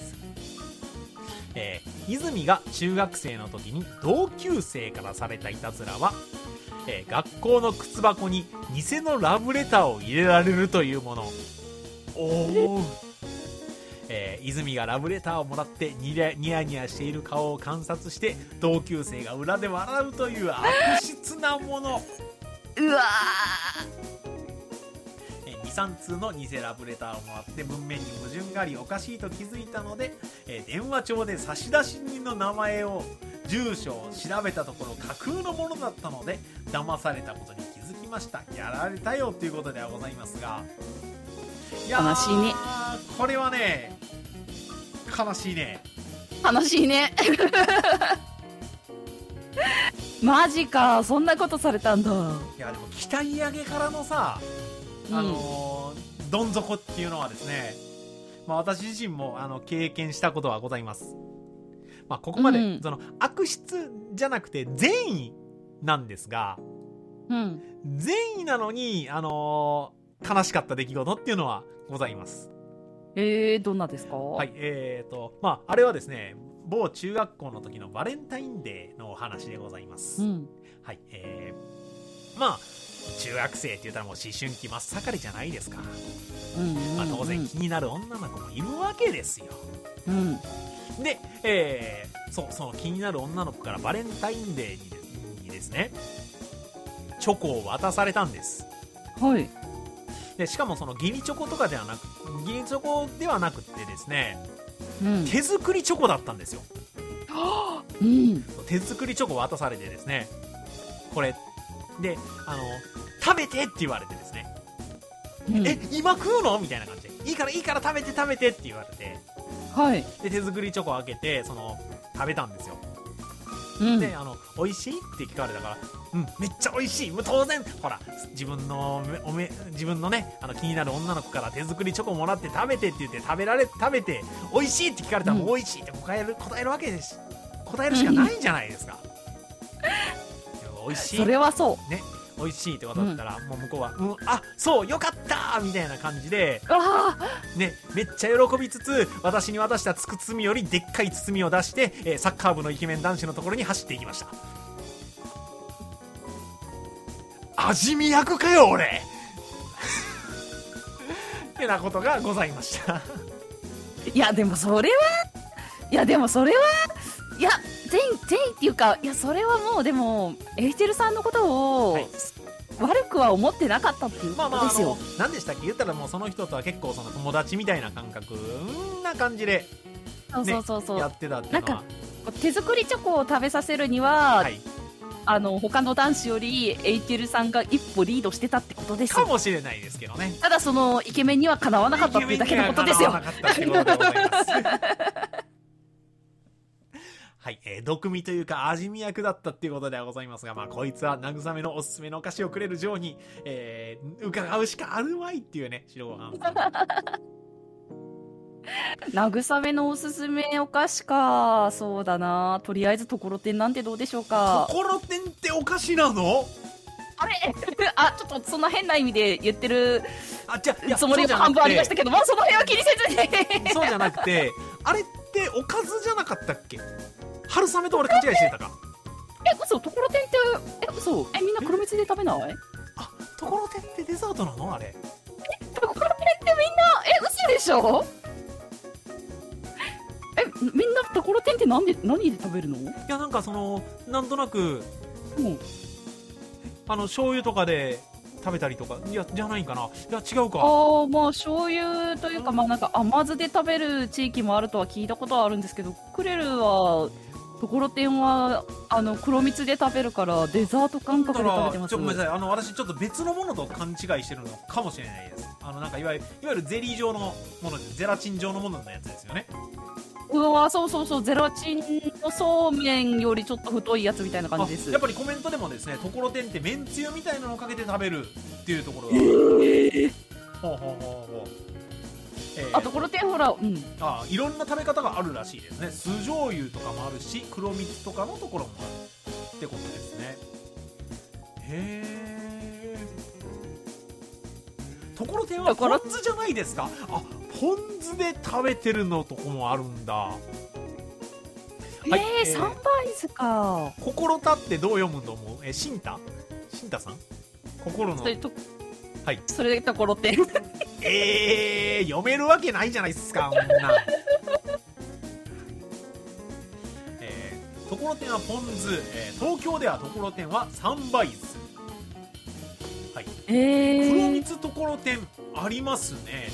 泉が中学生の時に同級生からされたいたずらは、学校の靴箱に偽のラブレターを入れられるというもの。 泉がラブレターをもらってニヤニヤしている顔を観察して同級生が裏で笑うという悪質なもの。 うわ 2、3通の偽ラブレターをもらって文面に矛盾がありおかしいと気づいたので、電話帳で差出人の名前を住所を調べたところ架空のものだったので騙されたことに気づきました。やられたよということではございますが、いやー悲しいね。 これはね悲しいね。 悲しいね。マジか、そんなことされたんだ。 いやでも鍛え上げからのさ、どん底っていうのはですね、私自身も経験したことはございます。ここまで、その悪質じゃなくて善意なんですが、善意なのに悲しかった出来事っていうのはございます。 どんなですか？ はい、あれはですね、某中学校の時のバレンタインデーのお話でございます。はい、中学生って言ったらもう思春期真っ盛りじゃないですか。当然気になる女の子もいるわけですよ。で、その気になる女の子からバレンタインデーにですね、チョコを渡されたんです。 はい。 でしかもその義理チョコとかではなく、義理チョコではなくってですね、手作りチョコだったんですよ。手作りチョコを渡されてですね、これで食べてって言われてですね、今食うのみたいな感じで、いいから食べてって言われて、で手作りチョコを開けて食べたんですよ。で美味しいって聞かれたから、めっちゃ美味しい。もう当然ほら自分のね気になる女の子から手作りチョコもらって食べてって言って食べて美味しいって聞かれたら、もう美味しいって答えるわけです。答えるしかないじゃないですか。美味しい、 それはそうね、美味しいってことだったら、もう向こうはあそうよかったみたいな感じで、ね、めっちゃ喜びつつ私に渡した包みよりでっかい包みを出して、サッカー部のイケメン男子のところに走っていきました。味見役かよ俺ってなことがございました。 いやでもそれはいや善意っていうか、いやそれはもうでもエイチェルさんのことを、悪くは思ってなかったっていうことですよ。 何でしたっけ、言ったらもうその人とは結構その友達みたいな感覚な感じで、そうやってたっていうのは、なんか手作りチョコを食べさせるには、他の男子よりエイチェルさんが一歩リードしてたってことですよ。 かもしれないですけどね。 ただそのイケメンにはかなわなかったっていうだけのことですよ。 はい、毒味というか味見役だったっていうことではございますが、こいつは慰めのおすすめのお菓子をくれるジョーに、伺うしかあるまいっていうね、白ご飯慰めのおすすめお菓子か。そうだな、とりあえずところてんなんてどうでしょうか。 ところてんってお菓子なの？ あれちょっとそんな変な意味で言ってるつもりが半分ありましたけど、その辺は気にせずに。 そうじゃなくて、あれっておかずじゃなかったっけ？春雨と俺勘違いしてたか。 嘘、ところてんって嘘、みんな黒蜜で食べない？ ところてんってデザートなのあれ？ ところてんってみんな嘘でしょ？みんなところてんって何で食べるの？いやなんかなんとなく、醤油とかで食べたりとか、じゃないかな。いや違うか。 醤油というか、なんか甘酢で食べる地域もあるとは聞いたことはあるんですけど、クレルはところてんは黒蜜で食べるからデザート感覚で食べてます。 ごめんなさい、私ちょっと別のものと勘違いしてるのかもしれないです。なんかいわゆるゼリー状のもので、ゼラチン状のもののやつですよね。 そうゼラチンのそうめんよりちょっと太いやつみたいな感じです。 やっぱりコメントでもですね、ところてんってめんつゆみたいなのをかけて食べるっていうところが、 ところてんほら、 いろんな食べ方があるらしいですね。酢醤油とかもあるし、黒蜜とかのところもあるってことですね。へえ。ところてんはポン酢じゃないですか。ポン酢で食べてるのとこもあるんだ。 サンバイズか。 心たってどう読むと思う？シンタさん？心の。 それでところてん。 読めるわけないじゃないですか、こんな。ところてんはポン酢、東京ではところてんは3倍酢。はい。黒蜜ところてんありますね。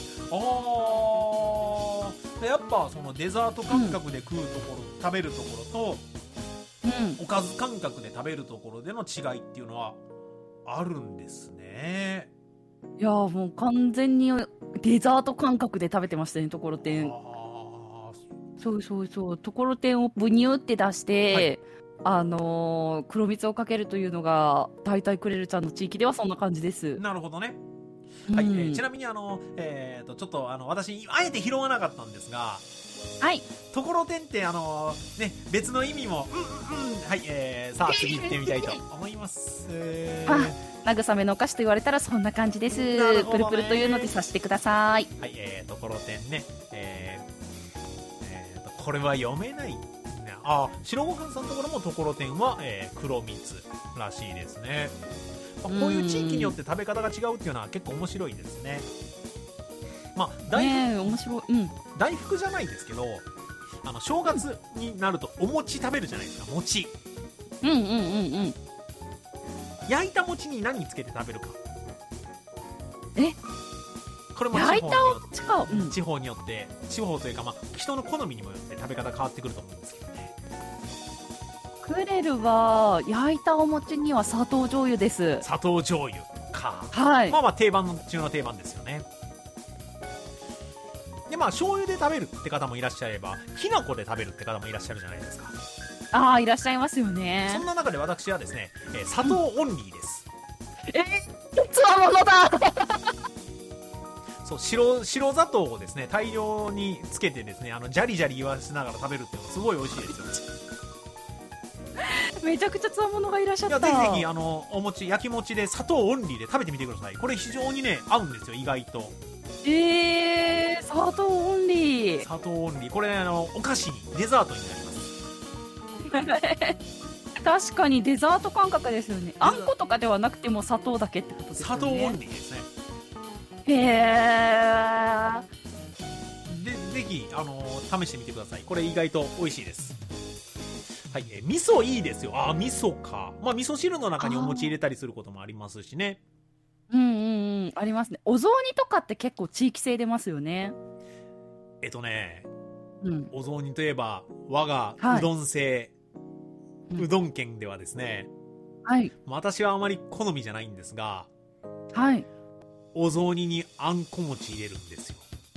やっぱそのデザート感覚で食うところ、食べるところと、おかず感覚で食べるところでの違いっていうのはあるんですね。 いやもう完全にデザート感覚で食べてましたね、ところてん。そうそうそう、ところてんをブニューって出して、黒蜜をかけるというのが大体クレルちゃんの地域ではそんな感じです。 なるほどね。はい、ちなみにちょっと私あえて拾わなかったんですが、 はい、 ところてんって別の意味もはい、さあ次行ってみたいと思います。 慰めのお菓子と言われたらそんな感じです。プルプルというのでさせてください。 はい、ところてんね、これは読めない。白ごはんさんのところもところてんは、黒蜜らしいですね。こういう地域によって食べ方が違うっていうのは結構面白いですね。 面白い。 大福じゃないですけど、正月になるとお餅食べるじゃないですか。餅。焼いた餅に何つけて食べるか。これも地方によって、地方というか人の好みにもよって食べ方変わってくると思うんですけどね。 クレルは焼いたお餅には砂糖醤油です。 砂糖醤油か。 はい。 定番の中の定番ですよね。で醤油で食べるって方もいらっしゃれば、きな粉で食べるって方もいらっしゃるじゃないですか。 いらっしゃいますよね。 そんな中で私はですね、砂糖オンリーです。 つわものだ。 そう、白砂糖をですね大量につけてですね、ジャリジャリ言わせながら食べるっていうのがすごい美味しいですよ。 めちゃくちゃつわものがいらっしゃった。 ぜひぜひお餅、焼き餅で砂糖オンリーで食べてみてください。これ非常にね合うんですよ、意外と。 砂糖オンリー。 砂糖オンリー、これお菓子にデザートになります。 確かにデザート感覚ですよね。あんことかではなくても砂糖だけってことですよね。 砂糖オンリーですね。ぜひ試してみてください。これ意外と美味しいです。はい、味噌いいですよ。味噌か。味噌汁の中にお餅入れたりすることもありますしね。 ありますね。お雑煮とかって結構地域性出ますよね。 お雑煮といえば我がうどん製、うどん県ではですね、私はあまり好みじゃないんですが、お雑煮にあんこ餅入れるんですよ。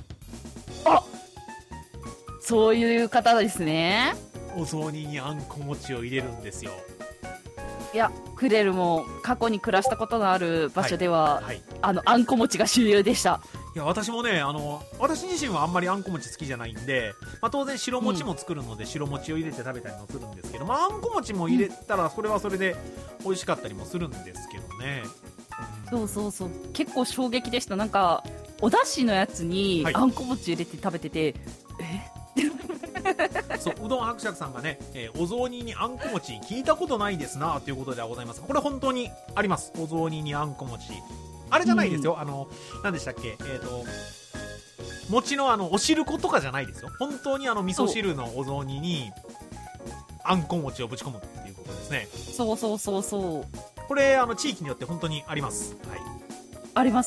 そういう方ですね。 お雑煮にあんこ餅を入れるんですよ。 いや、クレルも過去に暮らしたことのある場所では、あんこ餅が主流でした。 いや、私もね、私自身はあんまりあんこ餅好きじゃないんで、当然白餅も作るので白餅を入れて食べたりもするんですけど、あんこ餅も入れたらそれはそれで美味しかったりもするんですけどね。 そう、結構衝撃でした。なんかお出汁のやつにあんこ餅入れて食べてて、 そう、うどん伯爵さんがね、お雑煮にあんこ餅聞いたことないですなということではございます。これ本当にあります。お雑煮にあんこ餅、あれじゃないですよ。何でしたっけ、餅のお汁粉とかじゃないですよ。本当に味噌汁のお雑煮にあんこ餅をぶち込むっていうことですね。 そう。 これ地域によって本当にあります。 あります。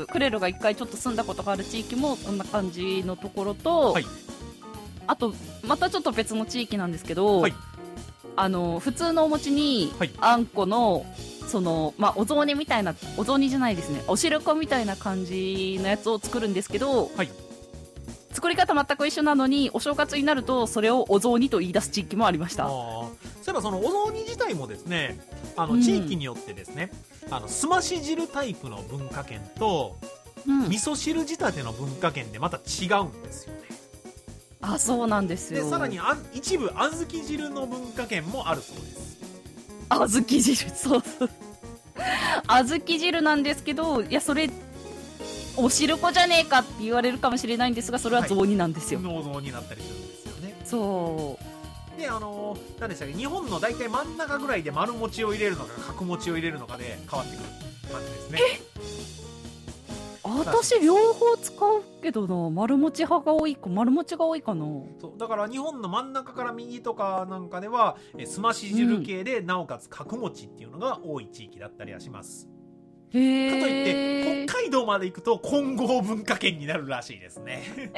クレルが一回ちょっと住んだことがある地域もこんな感じのところと、あとまたちょっと別の地域なんですけど、普通のお餅にあんこのお雑煮みたいな、お雑煮じゃないですね、お汁粉みたいな感じのやつを作るんですけど、作り方全く一緒なのにお正月になるとそれをお雑煮と言い出す地域もありました。 そういえばそのお雑煮自体もですね、地域によってですね、すまし汁タイプの文化圏と、味噌汁仕立ての文化圏でまた違うんですよね。 そうなんですよ。 でさらに一部小豆汁の文化圏もあるそうです。 小豆汁、そう小豆汁なんですけど、いやそれお汁粉じゃねえかって言われるかもしれないんですが、それは雑煮なんですよ。 お雑煮になったりするんですよね。 そうで、何でしたっけ、日本の大体真ん中ぐらいで丸餅を入れるのか角餅を入れるのかで変わってくる感じですね。 小私両方使うけどな、丸餅派が多いか、丸餅が多いかな。 そうだから日本の真ん中から右とかなんかではすまし汁系で、なおかつ角餅っていうのが多い地域だったりはします。 へえ。 かといって北海道まで行くと混合文化圏になるらしいですね。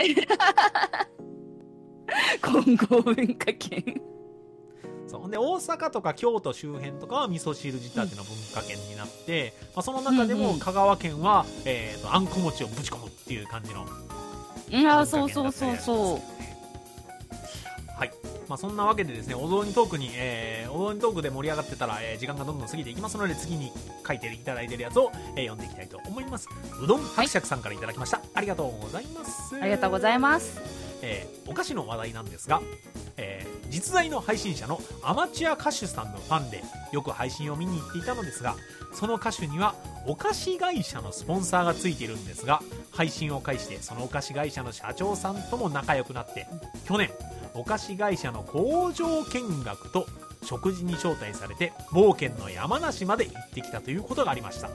混合文化圏。 そうで、大阪とか京都周辺とかは味噌汁仕立ての文化圏になって、その中でも香川県は、あんこ餅をぶち込むっていう感じのそうそうそうそう。 はい。そんなわけでですね、お雑煮トークに、お雑煮トークで盛り上がってたら、時間がどんどん過ぎていきますので、次に書いていただいているやつを、読んでいきたいと思います。うどん伯爵さんからいただきました。ありがとうございます。 ありがとうございます。 お菓子の話題なんですが、実在の配信者のアマチュア歌手さんのファンでよく配信を見に行っていたのですが、その歌手にはお菓子会社のスポンサーがついているんですが、配信を介してそのお菓子会社の社長さんとも仲良くなって、去年お菓子会社の工場見学と食事に招待されて冒険の山梨まで行ってきたということがありました。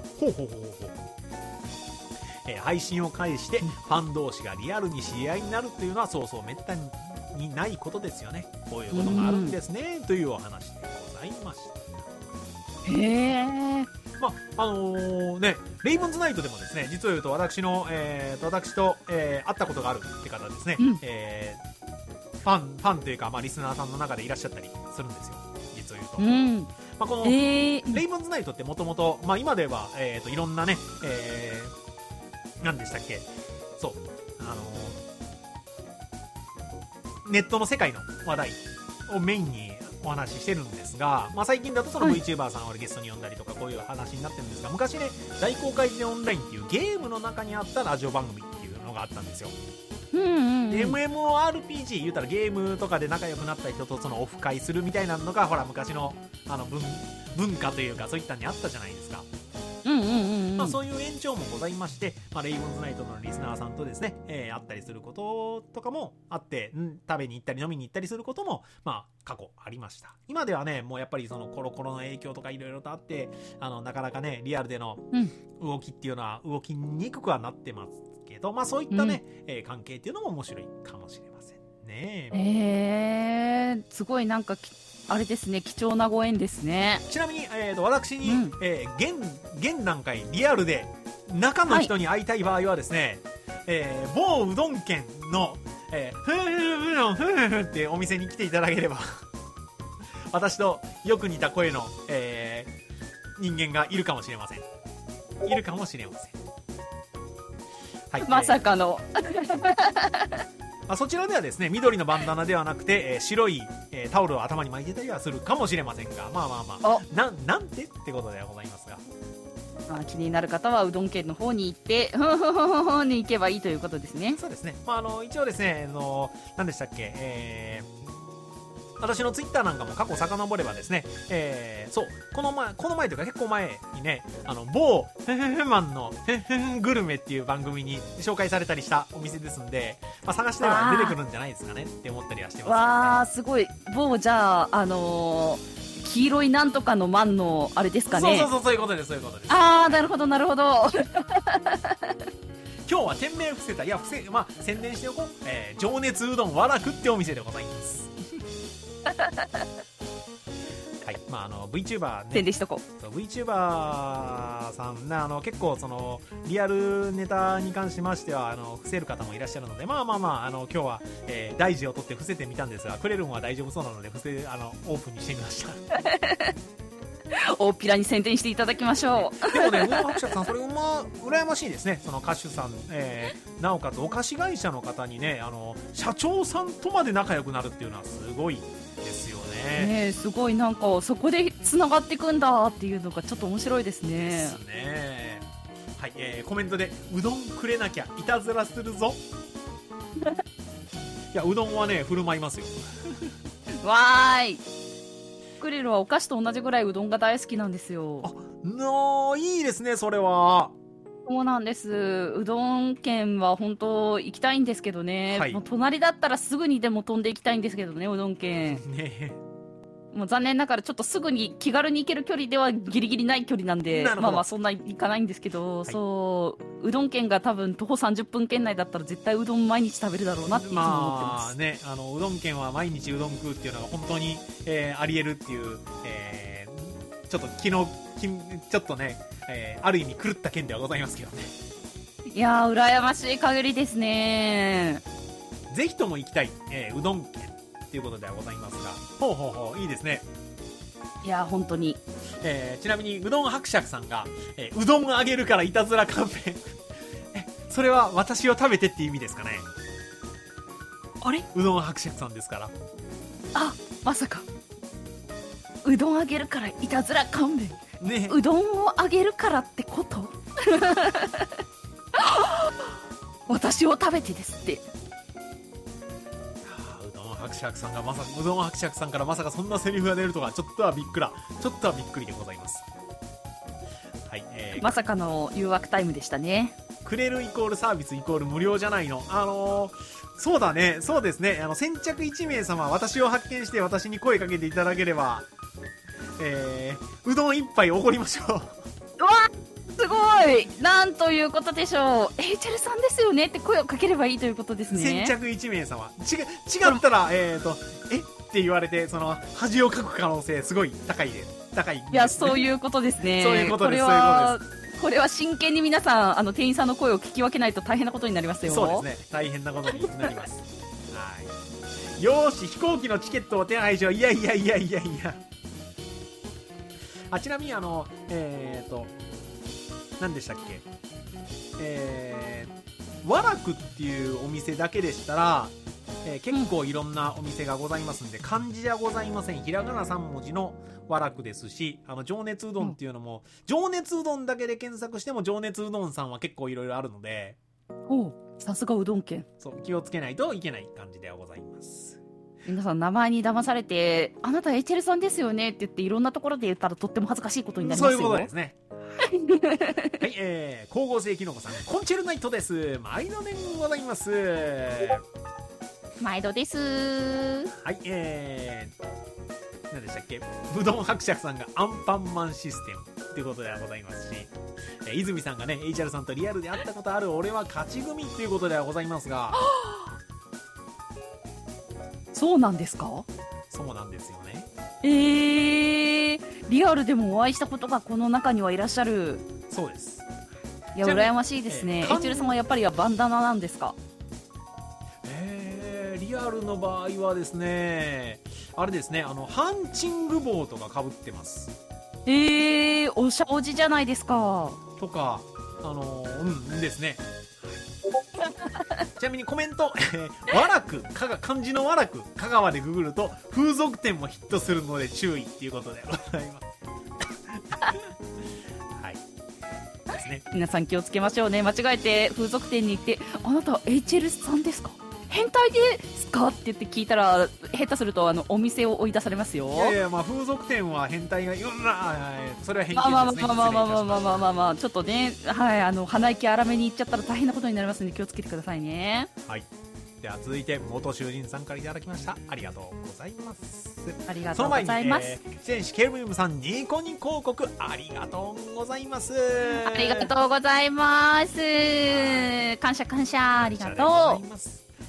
配信を介してファン同士がリアルに知り合いになるというのはそうそうめったにないことですよね。こういうことがあるんですね、というお話でございました。 へえ。 レイブンズナイトでもですね、実を言うと私と、会ったことがあるって方ですね、ファンというか、リスナーさんの中でいらっしゃったりするんですよ、実を言うと。このレイブンズナイトってもともと今では、いろんなね、何でしたっけ、そうネットの世界の話題をメインにお話ししてるんですが、最近だとその VTuber さんをゲストに呼んだりとかこういう話になってるんですが、昔ね、大公開でオンラインっていうゲームの中にあったラジオ番組っていうのがあったんですよ。MMORPG 言うたらゲームとかで仲良くなった人とそのオフ会するみたいなのがほら昔の文化というかそういったにあったじゃないですか。そういう延長もございまして、レイブンズナイトのリスナーさんとですね、会ったりすることとかもあって、食べに行ったり飲みに行ったりすることも過去ありました。今ではね、もうやっぱりそのコロコロの影響とかいろいろとあって、なかなかねリアルでの動きっていうのは動きにくくはなってますけど、そういったね、関係っていうのも面白いかもしれませんね。 すごいなんかあれですね、貴重なご縁ですね。 ちなみに、私に、現段階リアルで中の人に会いたい場合はですね、某うどん県の、ふってお店に来ていただければ私とよく似た声の、人間がいるかもしれません。はい、 まさかのそちらではですね、緑のバンダナではなくて、白い、タオルを頭に巻いてたりはするかもしれませんが、なんてってことではございますが、 気になる方はうどん県の方に行ってに行けばいいということですね。 そうですね。一応ですね、何でしたっけ、私のツイッターなんかも過去遡ればですね、そうこの前というか結構前にね、某マンのグルメっていう番組に紹介されたりしたお店ですんで、探しては出てくるんじゃないですかねって思ったりはしてます、ね。 わー、すごい。某じゃあ黄色いなんとかのマンのあれですかね。 そういうことです。 なるほど今日は店名伏せた、宣伝しておこう、情熱うどんわらくってお店でございますはい、VTuber ね、 宣伝しとこう。VTuber さんね、結構そのリアルネタに関しましては伏せる方もいらっしゃるので、今日は、大事を取って伏せてみたんですが、クレルンは大丈夫そうなのでオープンにしてみました大っぴらに宣伝していただきましょう。 でもね、うどん伯爵さん、それ羨ましいですね。その歌手さん、なおかつお菓子会社の方にね、社長さんとまで仲良くなるっていうのはすごいですよね。 すごい、なんかそこでつながっていくんだっていうのがちょっと面白いですね。 ですね。はい、コメントでうどんくれなきゃいたずらするぞいや、うどんはね振る舞いますよわーい。クリルはお菓子と同じぐらいうどんが大好きなんですよ。 いいですね、それは。 そうなんです。うどん県は本当行きたいんですけどね、 はい、 もう隣だったらすぐにでも飛んでいきたいんですけどね、うどん県ね。 もう残念ながらちょっとすぐに気軽に行ける距離ではギリギリない距離なんで、 なるほどまあまあそんな行かないんですけど、そううどん県が多分徒歩30分圏内だったら絶対うどん毎日食べるだろうなっていつも思ってます。 まあね、うどん県は毎日うどん食うっていうのが本当に、ありえるっていう、ちょっとちょっとね、ある意味狂った県ではございますけどね。 いやー羨ましい限りですね。 ぜひとも行きたい、うどん県っていうことではございますが、ほうほうほう、いいですね。 いやー本当に、 ちなみにうどん伯爵さんが、うどんあげるからいたずら勘弁それは私を食べてって意味ですかね。 あれうどん伯爵さんですから。 あ、まさかうどんあげるからいたずら勘弁、 ね、 うどんをあげるからってこと私を食べてですって。 うどん伯爵さんがうどん伯爵さんからまさかそんなセリフが出るとはちょっとはびっくりでございます。はい、 まさかの誘惑タイムでしたね。 くれるイコールサービスイコール無料じゃないの。そうだね、そうですね。先着1名様、私を発見して私に声かけていただければ、うどん1杯おごりましょう。 うわすごい、なんということでしょう。エイチェルさんですよねって声をかければいいということですね。 先着1名様。違ったら、って言われて、その、恥をかく可能性すごい高いです。 いや、そういうことですね。 そういうことです。 これは真剣に皆さん、店員さんの声を聞き分けないと大変なことになりますよ。 そうですね。大変なことになります。はい。よーし、飛行機のチケットを手配しよう。いや。ちなみに何でしたっけ、和楽っていうお店だけでしたら、結構いろんなお店がございますんで、漢字じゃございません。ひらがな3文字の和楽ですし、情熱うどんっていうのも、情熱うどんだけで検索しても情熱うどんさんは結構いろいろあるので、 さすがうどん県。 そう、気をつけないといけない感じではございます。 皆さん名前に騙されて、あなたエイチェルさんですよねって言っていろんなところで言ったらとっても恥ずかしいことになりますよ。 そういうことですね。はい、光合成きのこさん、コンチェルナイトです。毎度でございます。 毎度です。 はい、何でしたっけ、うどん伯爵さんがアンパンマンシステムということではございますし、泉さんがね、HR さんとリアルで会ったことある俺は勝ち組ということではございますがそうなんですか？ そうなんですよね。 リアルでもお会いしたことがこの中にはいらっしゃる。 そうです。 いや、羨ましいですね。エイチェルさんはやっぱりバンダナなんですか？ リアルの場合はですね、あれですね、ハンチング帽とか被ってます。 おしゃおじじゃないですか。 とか、ですね。ちなみにコメント、和楽、漢字の和楽、香川でググると風俗店もヒットするので注意っていうことでございます。はい。ですね。 皆さん気をつけましょうね。間違えて風俗店に行って、あなたエイチェルさんですか？変態ですかって言って聞いたら、下手するとお店を追い出されますよ。 いや、まあ風俗店は変態がいろんな、それは偏見ですね。 まあちょっとね、はい、鼻息荒めに行っちゃったら大変なことになりますので気をつけてくださいね。 はい。では続いて元囚人さんからいただきました。ありがとうございます。 ありがとうございます。 出演者ケルビウムさん、ニコニ広告ありがとうございます。 ありがとうございます。感謝、ありがとう。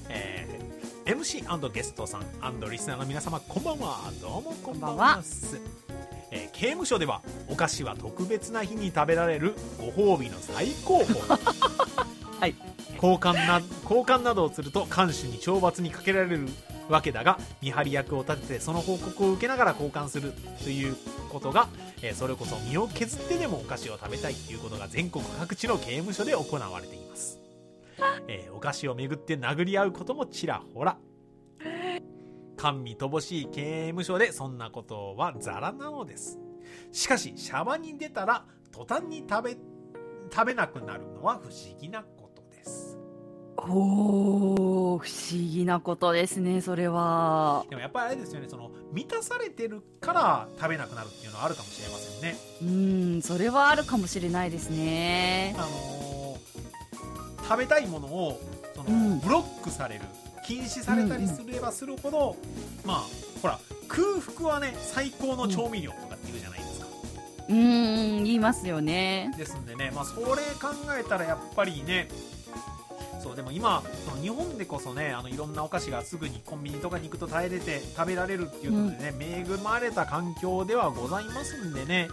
MC& ゲストさん&リスナーの皆様、こんばんは。どうもこんばんは。刑務所ではお菓子は特別な日に食べられるご褒美の最高峰。 はい。 交換などをすると看守に懲罰にかけられるわけだが、見張り役を立ててその報告を受けながら交換するということが、それこそ身を削ってでもお菓子を食べたいということが全国各地の刑務所で行われています。お菓子をめぐって殴り合うこともちらほら。甘味乏しい刑務所でそんなことはザラなのです。しかしシャバに出たら途端に食べなくなるのは不思議なことです。 不思議なことですね、それは。 でもやっぱりあれですよね、満たされてるから食べなくなるっていうのはあるかもしれませんね。 それはあるかもしれないですね。 食べたいものをブロックされる、禁止されたりすればするほど、まあほら空腹はね最高の調味料とかって言うじゃないですか。 言いますよね。 ですんでね、それ考えたらやっぱりね、そうでも今その日本でこそね、いろんなお菓子がすぐにコンビニとかに行くと食べられるっていうことでね、恵まれた環境ではございますんでね、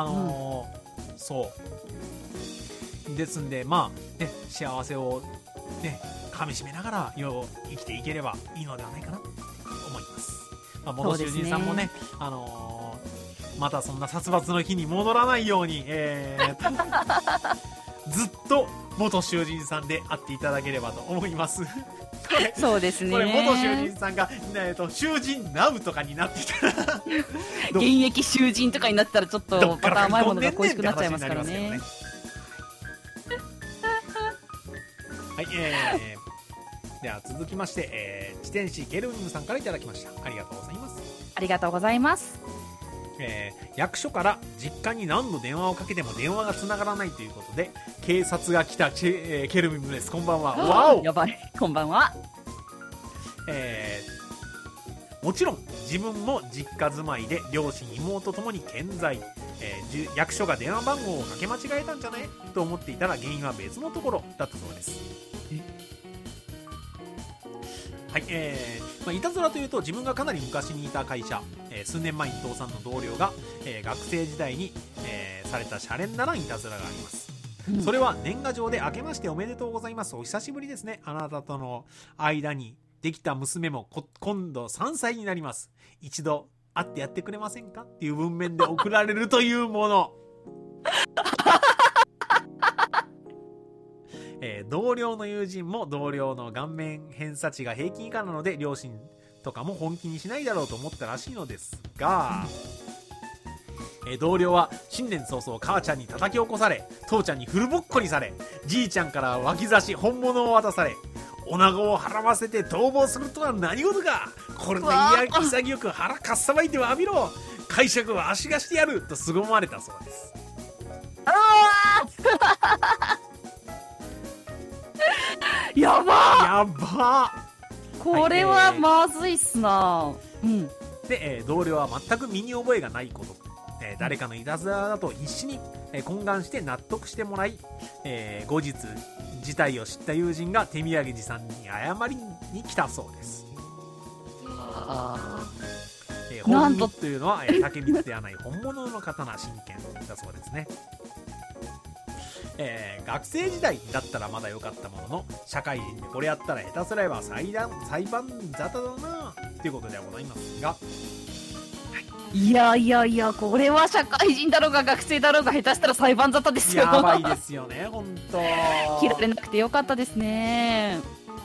そうですんで、ね、幸せをね噛み締めながら生きていければいいのではないかなと思います。元囚人さんもね、またそんな殺伐の日に戻らないように、ずっと元囚人さんであっていただければと思いますそうですね。 これ元囚人さんが、囚人ナウとかになっていたら現役囚人とかになったらちょっとまた甘いものが恋しくなっちゃいますからね。 はい、では続きまして、自転士ゲルニムさんからいただきました。ありがとうございます。 ありがとうございます。 役所から実家に何度電話をかけても電話がつながらないということで警察が来たケルミムです。こんばんは。わお、 やばい。こんばんは。 もちろん自分も実家住まいで両親妹ともに健在、役所が電話番号をかけ間違えたんじゃないと思っていたら原因は別のところだったそうです。はい、いたずらというと自分がかなり昔にいた会社、数年前に倒産の同僚が、学生時代に、されたシャレにならんいたずらがあります。それは年賀状で明けましておめでとうございます、お久しぶりですね、あなたとの間にできた娘も今度3歳になります、一度会ってやってくれませんかっていう文面で送られるというもの同僚の友人も同僚の顔面偏差値が平均以下なので両親とかも本気にしないだろうと思ったらしいのですが、同僚は新年早々母ちゃんに叩き起こされ、父ちゃんにフルボッコにされ、じいちゃんから脇差し本物を渡され、女子を払わせて逃亡するとは何事か、これで潔く腹かっさばいては浴びろ、解釈は足がしてやると凄まれたそうです。 やばやばこれはまずいっすな、 で、同僚は全く身に覚えがないこと、誰かのいたずらだと必死に、懇願して納得してもらい、後日事態を知った友人が手土産持参に謝りに来たそうです。本物というのは竹光ではない本物の刀真剣だそうですね。学生時代だったらまだ良かったものの、社会人でこれやったら下手すらえば裁判沙汰だなということではございますが、 いやこれは社会人だろうが学生だろうが下手したら裁判沙汰ですよ。 やばいですよね、本当。 切られなくてよかったですね。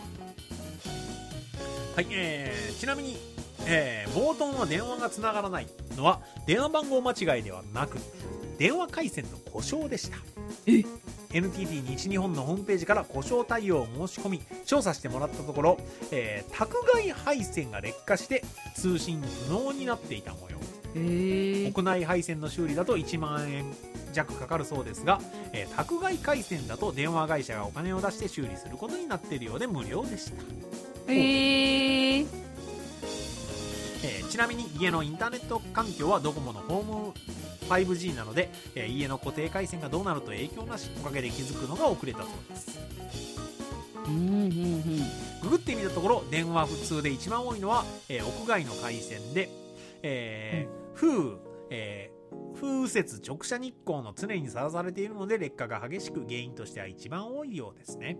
はい、ちなみに、冒頭の電話がつながらないのは電話番号間違いではなく電話回線の故障でした。NTT 西日本のホームページから故障対応を申し込み調査してもらったところ、宅外配線が劣化して通信不能になっていた模様。国内配線の修理だと1万円弱かかるそうですが、宅外回線だと電話会社がお金を出して修理することになっているようで無料でした。ちなみに家のインターネット環境はドコモのホーム 5G なので、家の固定回線がどうなると影響なし、おかげで気づくのが遅れたそうです。ググってみたところ電話普通で一番多いのは、屋外の回線で、風雨雪直射日光の常にさらされているので劣化が激しく原因としては一番多いようですね。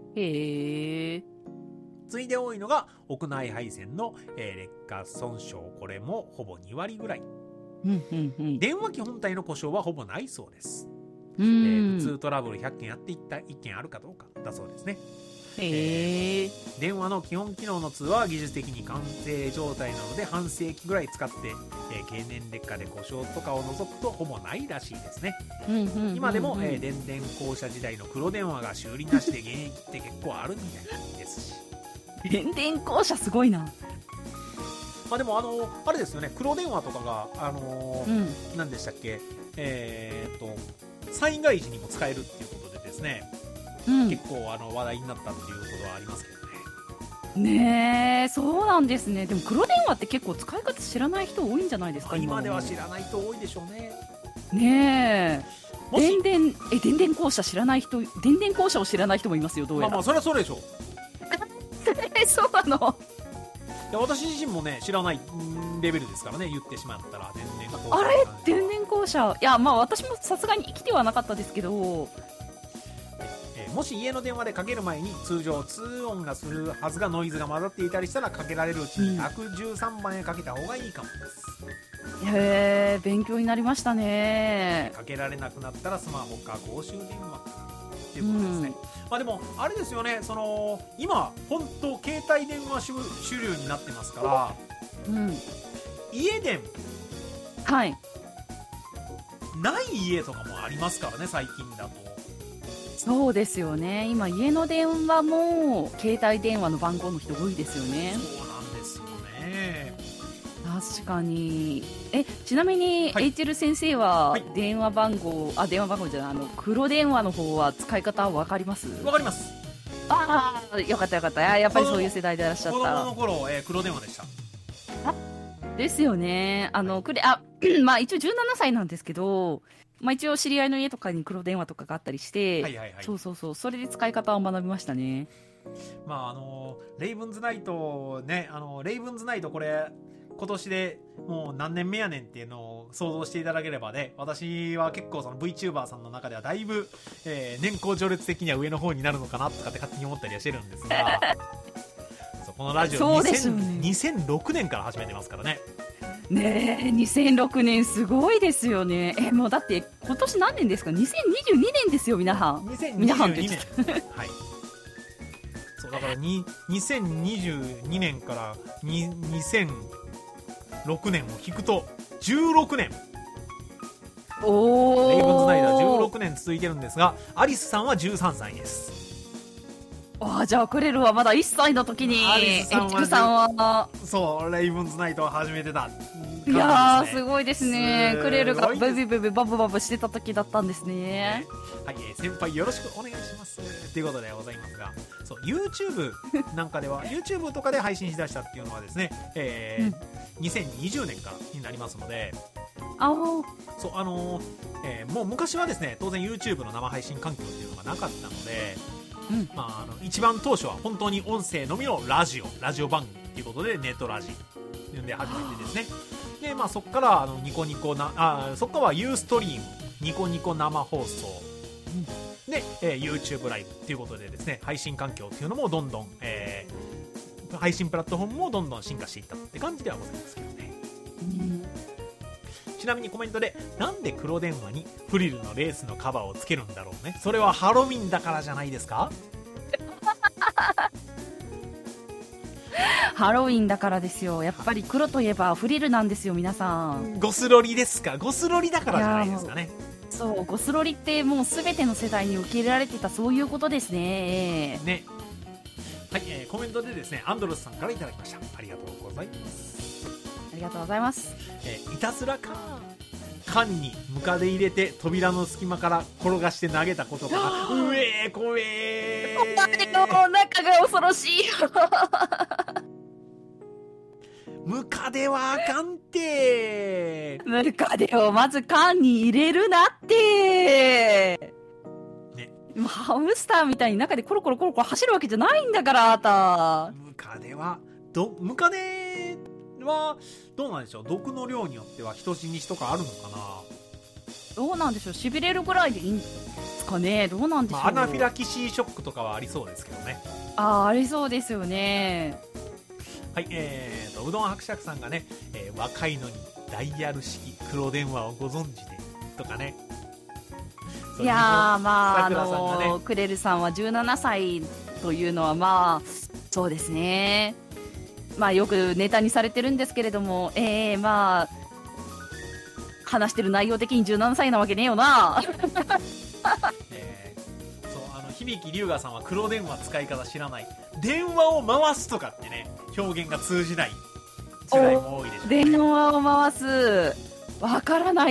次いで多いのが屋内配線の、劣化損傷、これもほぼ2割ぐらい。電話機本体の故障はほぼないそうです。普通トラブル100件やっていった1件あるかどうかだそうですね。電話の基本機能の通話は技術的に完成状態なので半世紀ぐらい使って、経年劣化で故障とかを除くとほぼないらしいですね。今でも、電電公社時代の黒電話が修理なしで現役って結構あるみたいですし。 電電公社すごいな。 でもあれですよね、黒電話とかが何でしたっけ、災害時にも使えるっていうことでですね、結構話題になったっていうことはありますけどね。 ねえ、そうなんですね。でも黒電話って結構使い方知らない人多いんじゃないですか、 今では知らない人多いでしょうね。 ねえ。 もし電電公社知らない人、電電公社を知らない人もいますよ、どうやら。 それはそれでしょう。 そうなの。 いや私自身もね知らないレベルですからね、言ってしまったら。電電公社あれ電電公社、いや、まあ私もさすがに生きてはなかったですけど、 もし家の電話でかける前に通常通音がするはずがノイズが混ざっていたりしたら、かけられるうちに113番へかけた方がいいかもです、 へえ、勉強になりましたね。 かけられなくなったらスマホか公衆電話かっていうことですね、でもあれですよね、今本当携帯電話主流になってますから、家電はいない家とかもありますからね、最近だと。 そうですよね。今家の電話も携帯電話の番号の人多いですよね。 そうなんですよね。 確かに。ちなみに、エイチェル先生は電話番号、電話番号じゃない、黒電話の方は使い方わかります？ わかります。 ああ、よかったよかった。やっぱりそういう世代でいらっしゃった。 子供の頃、黒電話でした。 ですよね。まあ一応17歳なんですけど、まあ一応知り合いの家とかに黒電話とかがあったりして、そうそれで使い方を学びましたね。 まあレイブンズナイトね、レイブンズナイトこれ今年でもう何年目やねんっていうのを想像していただければね、私は結構その VTuber さんの中ではだいぶ、年功序列的には上の方になるのかなとかって勝手に思ったりはしてるんですがそうこのラジオ2006年から始めてますからね。 ねえ、2006年すごいですよね。もうだって今年何年ですか？ 2022 年ですよ、皆さん。 2022年はい。そうだから2022年から2006年を引くと16年。 おー、 レイブンズナイトは16年続いてるんですが、アリスさんは13歳です。 じゃあクレルはまだ1歳の時にエッチさんはそうレイブンズナイトを始めてた、 いやーすごいですね。クレルがベビベビバブバブしてた時だったんですね。 はい、先輩よろしくお願いしますということでございますが、そう YouTube なんかではYouTube とかで配信しだしたっていうのはですね、2020年からになりますので、そうもう昔はですね、当然 YouTube の生配信環境っていうのがなかったので、一番当初は本当に音声のみのラジオ番組ということでネットラジで始めてですね、でそこからニコニコそこからはユーストリーム、ニコニコ生放送、で、YouTube ライブということでですね、配信環境っていうのもどんどん、配信プラットフォームもどんどん進化していったって感じではございますけどね。ちなみにコメントで、なんで黒電話にフリルのレースのカバーをつけるんだろうね。それはハロウィンだからじゃないですか？ ハロウィンだからですよ。やっぱり黒といえばフリルなんですよ、皆さん。 ゴスロリですか？ゴスロリだからじゃないですかね。 そう、ゴスロリってもう全ての世代に受け入れられてた、そういうことですね。 はい、コメントでですね、アンドロスさんからいただきました。ありがとうございます。 ありがとうございます。 いたずらか。缶にムカデ入れて扉の隙間から転がして投げたことがうえー怖えー、 お前の中が恐ろしいムカデはあかんて。 ムカデをまず缶に入れるなってね。ハムスターみたいに中でコロコロコロコロ走るわけじゃないんだから、あた。 ムカデはどうなんでしょう。毒の量によっては人死にしとかあるのかな。 どうなんでしょう。痺れるぐらいでいいんですかね。どうなんでしょう。 アナフィラキシーショックとかはありそうですけどね。 ありそうですよね。 はい、うどん伯爵さんがね、若いのにダイヤル式黒電話をご存知でとかね。 いやー、クレルさんは17歳というのはそうですね。よくネタにされてるんですけれども、話してる内容的に17歳なわけねえよな。 響龍河さんは黒電話使い方知らない、電話を回すとかってね、表現が通じない世代も多いでしょうね。 電話を回す、わからない。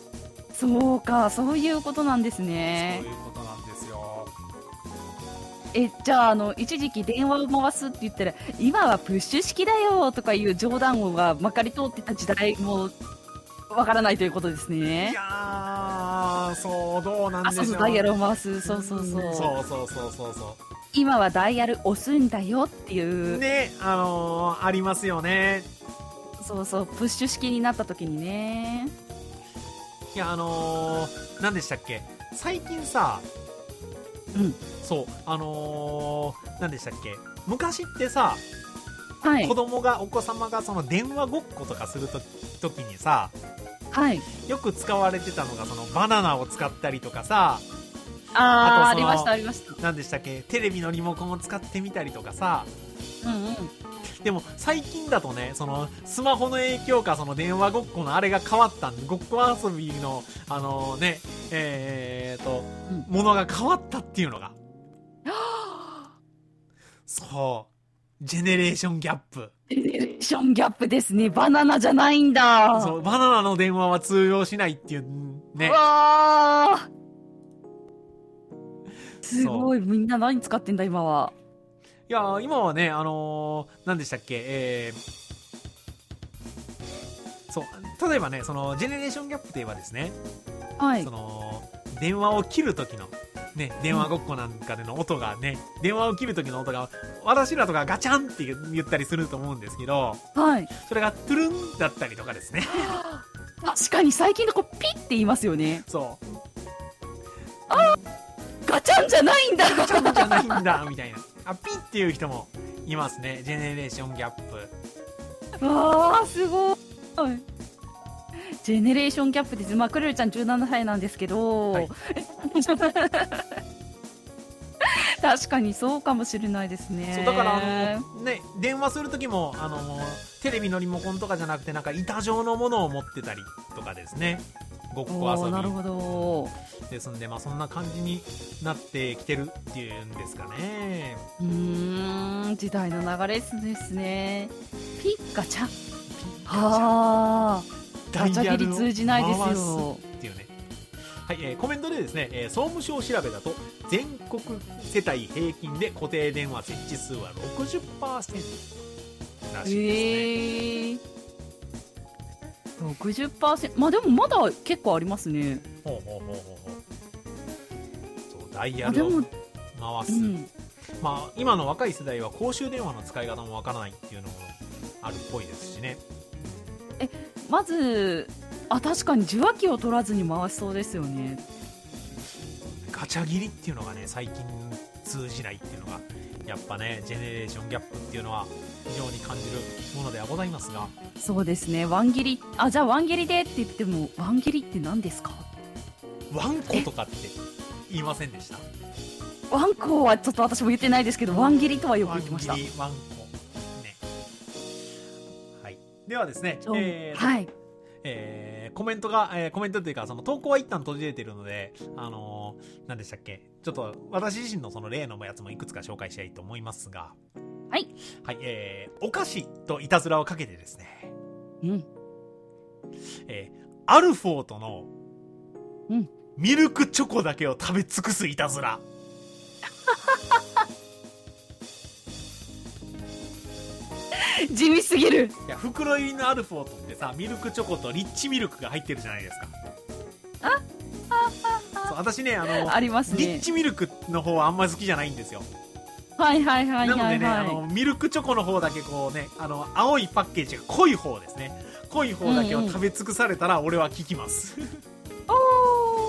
そうか、そういうことなんですね。 そういうことなんですよ。 じゃあ、一時期電話を回すって言ったら、今はプッシュ式だよとかいう冗談をがまかり通ってた時代もわからないということですいね。 やー、そう、どうなんでしょう。 そうそう、ダイヤルを回す。そうそうそう。 そうそうそうそうそ今はダイヤル押すんだよっていう。 う。ね、ありますよね。 そうそう、プッシュ式になった時にね。 いや、何でしたっけ、最近さ、 うん。 そう、何でしたっけ、昔ってさ、 はい。 お子様がその電話ごっことかする時にさ、 はい。 よく使われてたのがそのバナナを使ったりとかさ、 あとそのりました、ありました。 何でしたっけ、テレビのリモコンを使ってみたりとかさ。 うんうん。 でも最近だとね、そのスマホの影響か、その電話ごっこのあれが変わったんで、ごっこ遊びのものが変わったっていうのが、そう、ジェネレーションギャップ。 ジェネレーションギャップですね。バナナじゃないんだ。 そう、バナナの電話は通用しないっていうね。 うわー、すごい。みんな何使ってんだ、今は。 いや、今はね、何でしたっけ、そう、例えばね、そのジェネレーションギャップといえばですね、 はいそ。の電話を切る時のね、電話ごっこなんかでの音がね、電話を切る時の音が私らとかガチャンって言ったりすると思うんですけど、 はい。 それがトゥルンだったりとかですね。 確かに最近の子ピッて言いますよね。 そうガチャンじゃないんだ。 ガチャンじゃないんだみたいな、ピッっていう人もいますね。ジェネレーションギャップ。 わー、すごい。ジェネレーションギャップです。まあ、クレルちゃん17歳なんですけど、 はい確かにそうかもしれないですね。 そうだからね、電話する時もテレビのリモコンとかじゃなくて、なんか板状のものを持ってたりとかですね、ごっこ遊なるほど。 びですんで、まあ、そんな感じになってきてるっていうんですかね。 時代の流れですね。ピッガチャ。 ピッはあ。ガチャ切り通じないです回よ。 すっていうね。はい、コメントでですね、総務省調べだと全国世帯平均で固定電話設置数は 60% らしいですね。 60%。まあでもまだ結構ありますね。 ほうほうほうほうほう。そう、ダイヤルを回す。まあ今の若い世代は公衆電話の使い方もわからないっていうのもあるっぽいですしね。 まず確かに受話器を取らずに回しそうですよね。 ガチャ切りっていうのがね、最近通じないっていうのがやっぱね、ジェネレーションギャップっていうのは非常に感じるものではございますが。 そうですね。ワン切り、じゃあワン切りでって言っても、ワン切りって何ですか？ ワンコとかって言いませんでした？ ワンコはちょっと私も言ってないですけど、ワン切りとはよく言ってました。 ワン切り、ワンコね。はい。ではですね、 はい。 コメントというか、その投稿は一旦閉じれているので、何でしたっけ、ちょっと私自身のその例のやつもいくつか紹介したいと思いますが、 はい。 はい、お菓子といたずらをかけてですね、アルフォートのミルクチョコだけを食べ尽くすいたずら。 地味すぎる。 いや、袋入りのアルフォートってさ、ミルクチョコとリッチミルクが入ってるじゃないですか。そう、私ね、 ありますね。 リッチミルクの方はあんまり好きじゃないんですよ。 はいはいはいはい、はい。 なのでね、ミルクチョコの方だけこうね、青いパッケージが濃い方ですね。濃い方だけを食べ尽くされたら俺は効きます。 お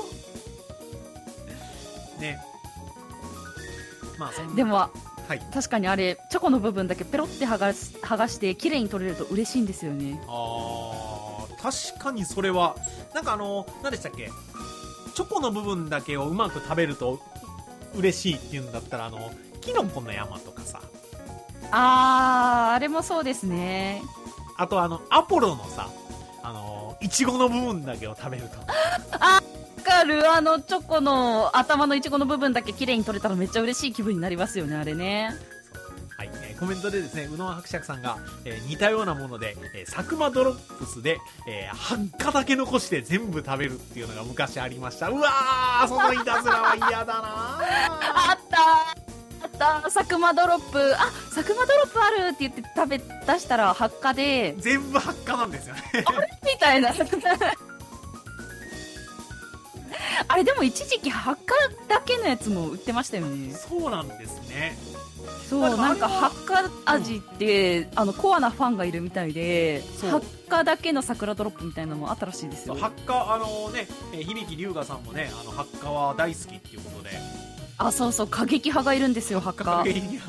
ー。ね。まあそんな。 でも、 はい、 確かにあれチョコの部分だけペロって剥がして綺麗に取れると嬉しいんですよね。 確かにそれはなんか何でしたっけ、チョコの部分だけをうまく食べると嬉しいっていうんだったらキノコの山とかさ、 あれもそうですね。 あとアポロのさ、いちごの部分だけを食べるとわかる。チョコの頭のいちごの部分だけ綺麗に取れたらめっちゃ嬉しい気分になりますよね、あれね。 はい、コメントでですね、宇野伯爵さんが、似たようなもので、佐久間ドロップスで、半果だけ残して全部食べるっていうのが昔ありました。うわー、そのいたずらは嫌だな。 あったた佐久間ドロップ。あ、佐久間ドロップあるって言って出したら発火で、 全部発火なんですよね。 みたいな。あれでも一時期発火だけのやつも売ってましたよね。 そうなんですね。 そう、なんか発火味って、コアなファンがいるみたいで、発火だけの桜ドロップみたいなのもあったらしいですよ。 発火、響龍河さんもね、発火は大好きっていうことで。 あ、そうそう、過激派がいるんですよ、発火。 過激派。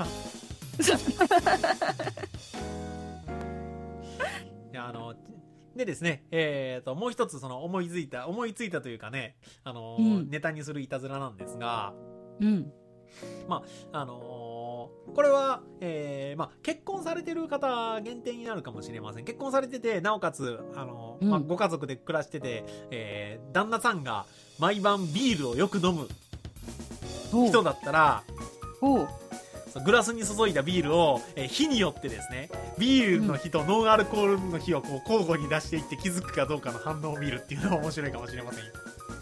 でですね、もう一つ思いついたというかね、ネタにするいたずらなんですが、まあ、これは、結婚されてる方限定になるかもしれません。結婚されてて、なおかつ、ご家族で暮らしてて、旦那さんが毎晩ビールをよく飲む人だったら、グラスに注いだビールを、日によってですね、ビールの日とノンアルコールの日をこう交互に出していって気づくかどうかの反応を見るっていうのは面白いかもしれませんよ。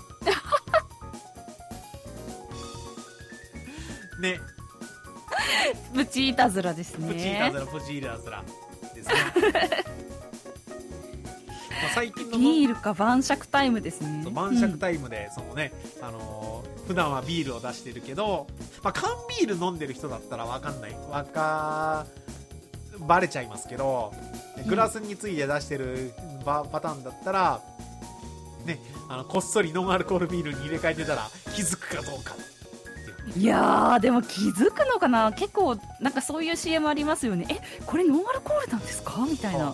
ね。 プチいたずらですね。 プチいたずらですね。最近のビールか晩酌タイムですね。 晩酌タイムで、普段はビールを出してるけど、缶ビール飲んでる人だったらバレちゃいますけど、グラスについて出してるパターンだったら、ね、こっそりノンアルコールビールに入れ替えてたら気づくかどうか。 いやー、でも気づくのかな。結構なんかそういう CM ありますよね。これノンアルコールなんですかみたいな。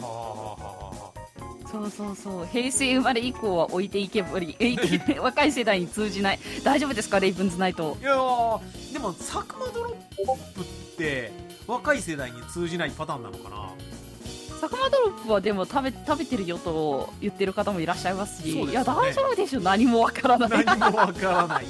そう平成生まれ以降は置いていけぼり若い世代に通じない。大丈夫ですか、レイブンズナイト。 いやー、でも佐久間ドロップって若い世代に通じないパターンなのかな。 佐久間ドロップはでも食べてるよと言ってる方もいらっしゃいますし、 そうですね、 いや大丈夫でしょ、何もわからない。 何もわからない。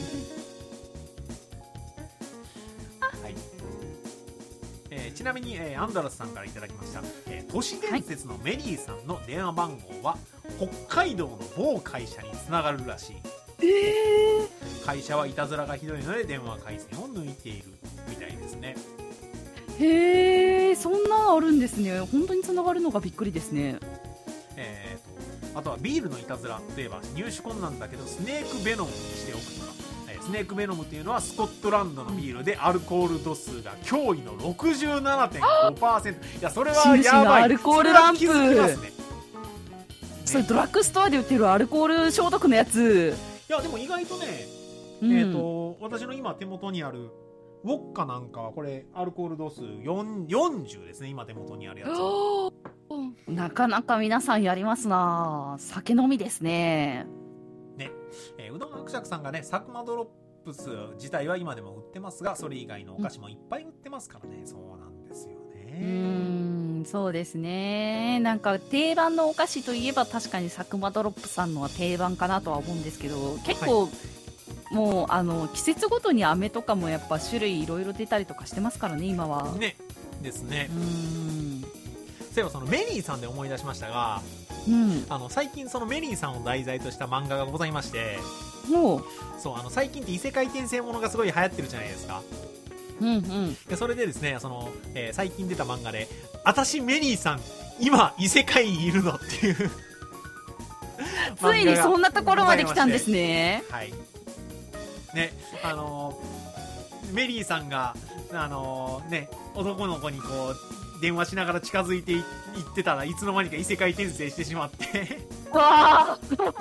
ちなみに、アンダラスさんからいただきました、都市伝説のメリーさんの電話番号は、北海道の某会社につながるらしい。会社はいたずらがひどいので電話回線を抜いているみたいですね。 へー、そんなのあるんですね。本当につながるのがびっくりですね。 あとはビールのいたずらといえば、入手困難だけどスネークベノムにしておくとか。スネークベノムというのはスコットランドのビールでアルコール度数が驚異の 67.5%。 いや、それはやばい。 アルコールランプ、 それは気づきますね。 それドラッグストアで売ってるアルコール消毒のやつ。 いやでも意外とね、私の今手元にあるウォッカなんかはこれアルコール度数40ですね。今手元にあるやつ。 なかなか皆さんやりますな。酒飲みですね。 うどん伯爵さんがね、佐久間ドロップス自体は今でも売ってますが、それ以外のお菓子もいっぱい売ってますからね。そうなんですよね。 そうですね。なんか定番のお菓子といえば確かに佐久間ドロップさんのは定番かなとは思うんですけど、結構、もう季節ごとに飴とかもやっぱ種類いろいろ出たりとかしてますからね、今は。 ねですね。そういえばそのメリーさんで思い出しましたが、最近そのメリーさんを題材とした漫画がございまして、最近って異世界転生ものがすごい流行ってるじゃないですか。でそれでですね、最近出た漫画で、私メリーさん今異世界にいるのっていうついにそんなところまで来たんですね。 はいね、メリーさんが男の子にこう電話しながら近づいていってたらいつの間にか異世界転生してしまってわ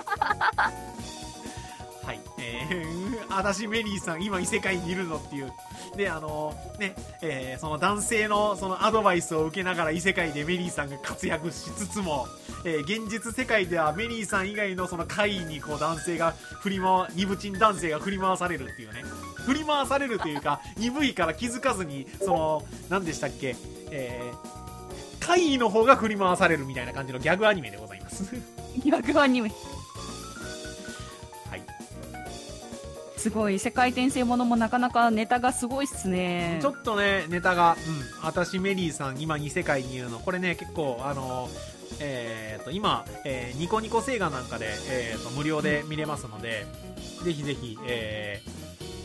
はい、私メリーさん今異世界にいるのっていうでその男性のそのアドバイスを受けながら異世界でメリーさんが活躍しつつも、現実世界ではメリーさん以外のその怪異にこうニブチン男性が振り回されるっていうね、振り回されるというか鈍いから気づかずに何でしたっけ、怪異の方が振り回されるみたいな感じのギャグアニメでございますギャグアニメ、 はい、 すごい。世界転生ものもなかなかネタがすごいっすね。 ちょっとねネタが、私メリーさん今異世界にいるの、これね結構今、ニコニコ星画なんかで、無料で見れますので、ぜひぜひ、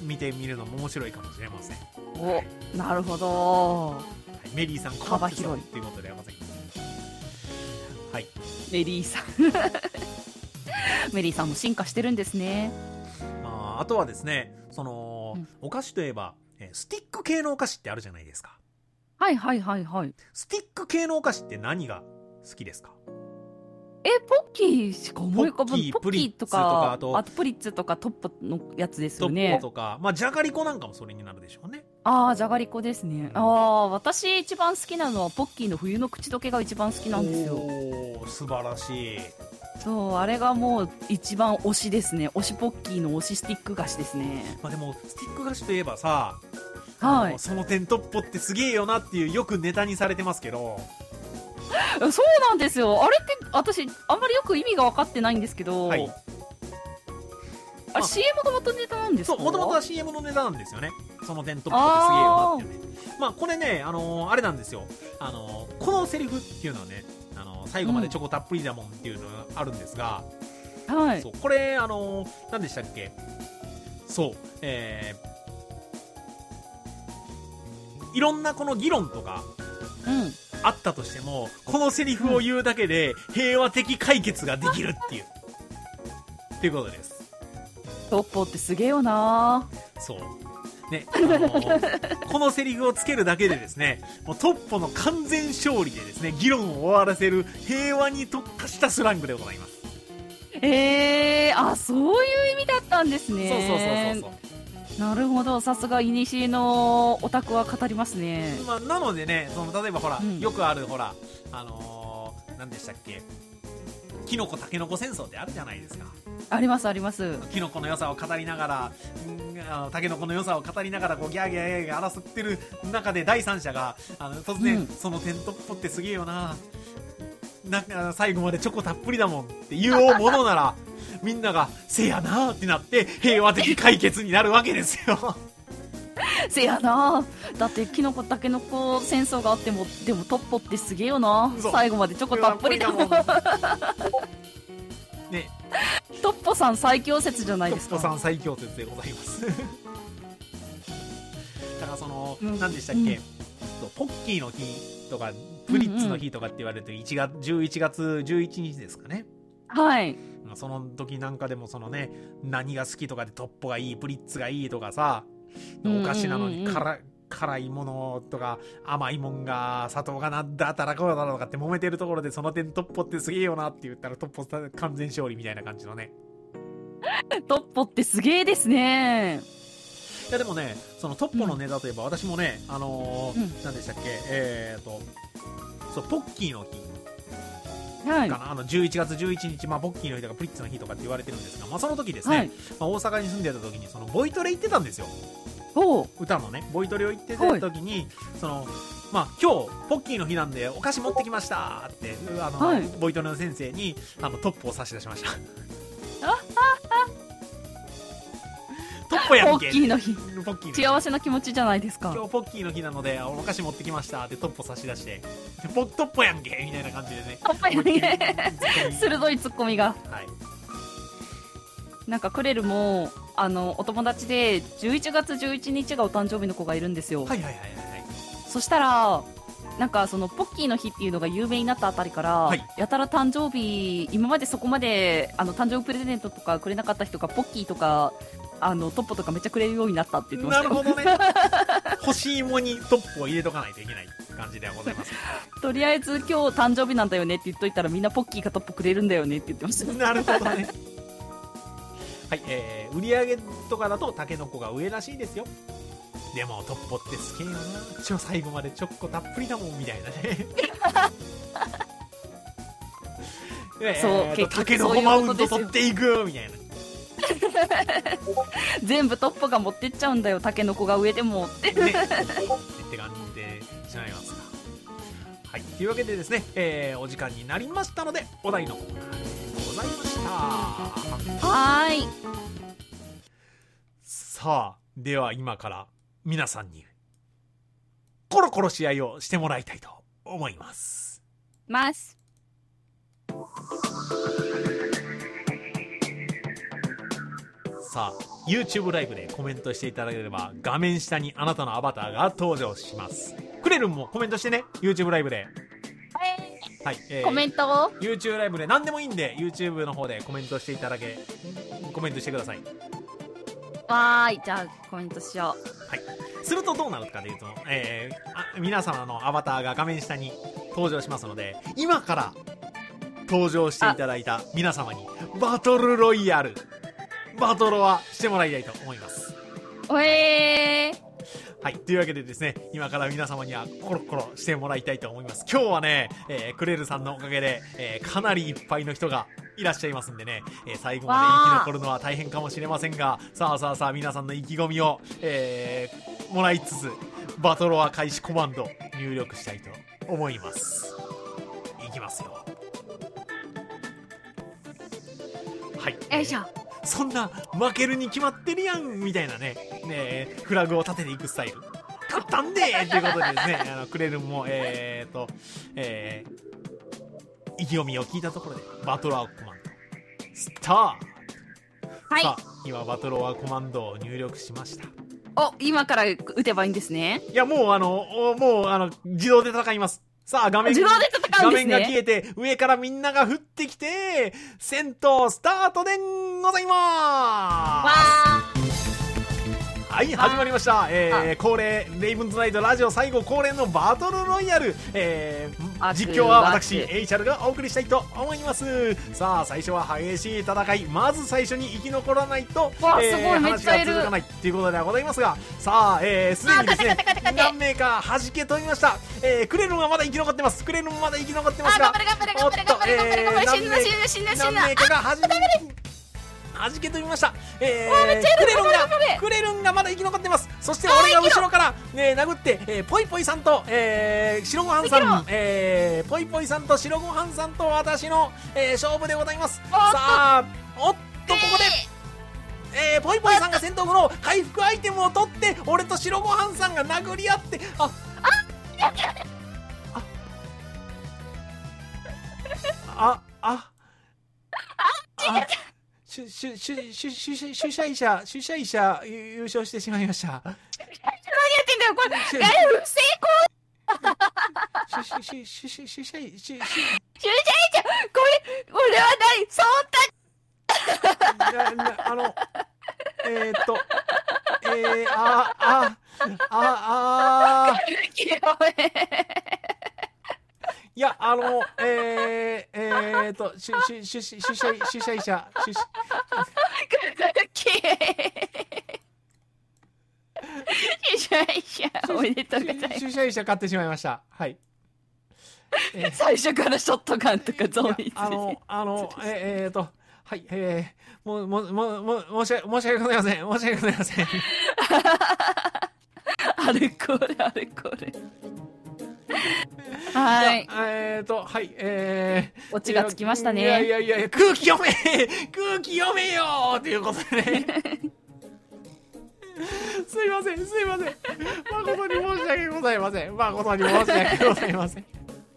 見てみるのも面白いかもしれません。 お、なるほど。 はい、メリーさん幅広いっていうことではません。はい。 メリーさんメリーさんも進化してるんですね。 あとはですね、その、お菓子といえばスティック系のお菓子ってあるじゃないですか。 はいはいはいはい。 スティック系のお菓子って何が好きですか？ ポッキーしか思い浮かばない。 ポッキーポッキーとプリッツとかか、 あとプリッツとかトッポのやつですトッよね。 ポとか、まあじゃがりこなんかもそれになるでしょうね。 ああ、じゃがりこですね。ああ、私一番好きなのはポッキーの冬の口どけが一番好きなんですよ。 おー、素晴らしい。 そう、あれがもう一番推しですね。推しポッキーの推しスティック菓子ですね。 まあでもスティック菓子といえばさ、 はい。 その点トッポってすげえよなっていうよくネタにされてますけど、 そうなんですよ。あれって私あんまりよく意味が分かってないんですけど、 はい、 あれ CM が元ネタなんですか？ そう、もともとは CM のネタなんですよね。その点トッポってすげえよなっていうね。まあこれね、あれなんですよ。このセリフっていうのはね、最後までチョコたっぷりだもんっていうのがあるんですが、 はい。 そう、これ何でしたっけ？そう、いろんなこの議論とかあったとしても、このセリフを言うだけで平和的解決ができるっていう、っていうことです。 トッポってすげえよな。 そうね、このセリフをつけるだけでですね、もうトッポの完全勝利でですね、議論を終わらせる平和に特化したスラングでございます。 あ、そういう意味だったんですね。 そうそうそうそう。 なるほど、さすがいにしえのオタクは語りますね。 まあ、なのでね、例えばほら、よくあるほら、何でしたっけ、キノコタケノコ戦争ってあるじゃないですか。 ありますあります。 キノコの良さを語りながら、タケノコの良さを語りながらこうギャーギャーギャーギャー争ってる中で第三者が突然、そのテントっぽってすげえよな、なんか最後までチョコたっぷりだもんって言おうものならみんながせやなーってなって平和的解決になるわけですよせやな。だってキノコタケノコ戦争があっても、でもトッポってすげえよな。最後までチョコたっぷりだもんね、 トッポさん最強説じゃないですか。 トッポさん最強説でございますだから何でしたっけ、ポッキーの日とかプリッツの日とかって言われると11月11日ですかね。 はい。 その時なんかでも何が好きとかでトッポがいいプリッツがいいとかさ、お菓子なのに辛いものとか甘いもんが砂糖がなんだったらこうだろうとかって揉めてるところで、その点トッポってすげえよなって言ったらトッポ完全勝利みたいな感じのね。 トッポってすげえですね。 いやでもね、そのトッポのネタといえば私もね、何でしたっけ、そう、ポッキーの日はい、 かな、11月11日、まあ、ポッキーの日とかプリッツの日とかって言われてるんですが、まあ、その時ですね、 はい、 まあ、大阪に住んでた時にボイトレ行ってたんですよ。歌のねボイトレを行ってた時に、まあ、今日ポッキーの日なんでお菓子持ってきましたってボイトレの先生にトッポを差し出しましたトッポやんけ、 ポッキーの日、幸せな気持ちじゃないですか。 今日ポッキーの日なのでお菓子持ってきましたってトッポ差し出して、トッポやんけみたいな感じでね、 トッポやんけ鋭いツッコミが、 はい、 なんかクレルもお友達で11月11日がお誕生日の子がいるんですよ。 はいはいはいはい。 そしたらなんかそのポッキーの日っていうのが有名になったあたりから、はい、やたら誕生日、今までそこまで誕生日プレゼントとかくれなかった人がポッキーとかトッポとかめっちゃくれるようになったって言ってましたよ。 なるほどね欲しいもにトッポを入れとかないといけない感じではございますとりあえず今日誕生日なんだよねって言っといたらみんなポッキーかトッポくれるんだよねって言ってましたなるほどねはい、売り上げとかだとタケノコが上らしいですよ。でもトッポって好きよな、最後までチョコたっぷりだもんみたいなねそう、 タケノコマウント取っていくみたいな全部トッポが持ってっちゃうんだよ、タケノコが上でもってねって感じでしまいますが、はい、というわけでですね、お時間になりましたのでお題のコーナーでございました。 はい、 さあでは今から皆さんにコロコロ試合をしてもらいたいと思います。 さあ YouTube ライブでコメントしていただければ画面下にあなたのアバターが登場します。クレルンもコメントしてね、 YouTube ライブで。はい、 コメントを YouTube ライブで何でもいいんで YouTube の方でコメントしてコメントしてください。 わーい、じゃあコメントしよう。 はい、するとどうなるかというと、皆様のアバターが画面下に登場しますので、今から登場していただいた皆様にバトルロイヤルバトルはしてもらいたいと思います。はい、というわけでですね、今から皆様にはコロコロしてもらいたいと思います。今日はね、クレルさんのおかげで、かなりいっぱいの人がいらっしゃいますんでね、最後まで生き残るのは大変かもしれませんが、さあ皆さんの意気込みを、もらいつつバトロワ開始コマンド入力したいと思います。いきますよ。はい、 よいしょ。 そんな負けるに決まってるやんみたいなね、フラグを立てていくスタイル勝ったんでーということでですね、クレルンも意気込みを聞いたところでバトルワーコマンドスタート。 はい、 さあ今バトルワーコマンドを入力しました。 お、今から打てばいいんですね。 いやもう自動で戦います。さあ画面自動で戦うんですね。 画面が消えて上からみんなが降ってきて戦闘スタートでございます。はい、始まりました。恒例レイブンズナイトラジオ最後恒例のバトルロイヤル、実況は私エイチャルがお送りしたいと思います。さあ最初は激しい戦い、まず最初に生き残らないと、 すごい、めっ話ちゃいるが続かないということではございますが、さあすでにですね何名か弾け飛びました。クレルンはまだ生き残ってます。クレルンもまだ生き残ってますが、 頑張れ死ぬ何名かが弾け飛びました。クレルンがまだ生き残ってます。そして俺が後ろから、殴って、ポイポイさんと、白ご飯さん、ポイポイさんと白ご飯さんと私の、勝負でございます。さあおっとここで、ポイポイさんが戦闘後の回復アイテムを取って俺と白ご飯さんが殴り合って、主催者優勝してしまいました。 何やってんだよこれ。成功。 主催者これは何そんないや主催者おめでとうございます。 主催者勝ってしまいました。はい。 最初からショットガンとかゾンビはい、申し訳ございません。 あれこれ。はい。オチがつきましたね。 いや空気読めよーということでね。すいません。誠に申し訳ございません。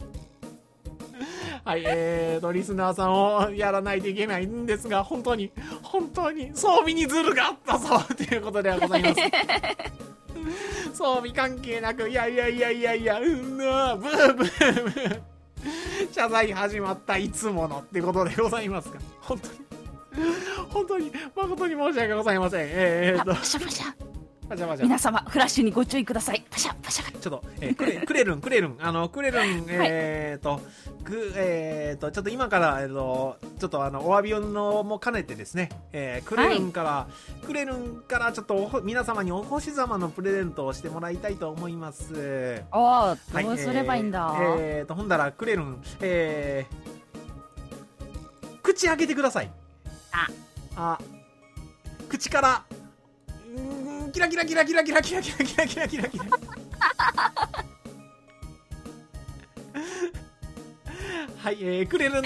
はい、リスナーさんをやらないといけないんですが、本当に装備にズルがあったぞということではございます。装備関係なく、いや、ブー謝罪始まったいつものってことでございますが、本当に誠に申し訳ございません。 パシャ皆様フラッシュにご注意ください。パシャちょっと、クレルンちょっと今からちょっとお詫びのも兼ねてですね、クレルンからちょっと皆様にお星様のプレゼントをしてもらいたいと思います。 どうすればいいんだ。 ほんだらクレルン、口開けてください。口からキラキラはい、クレルンの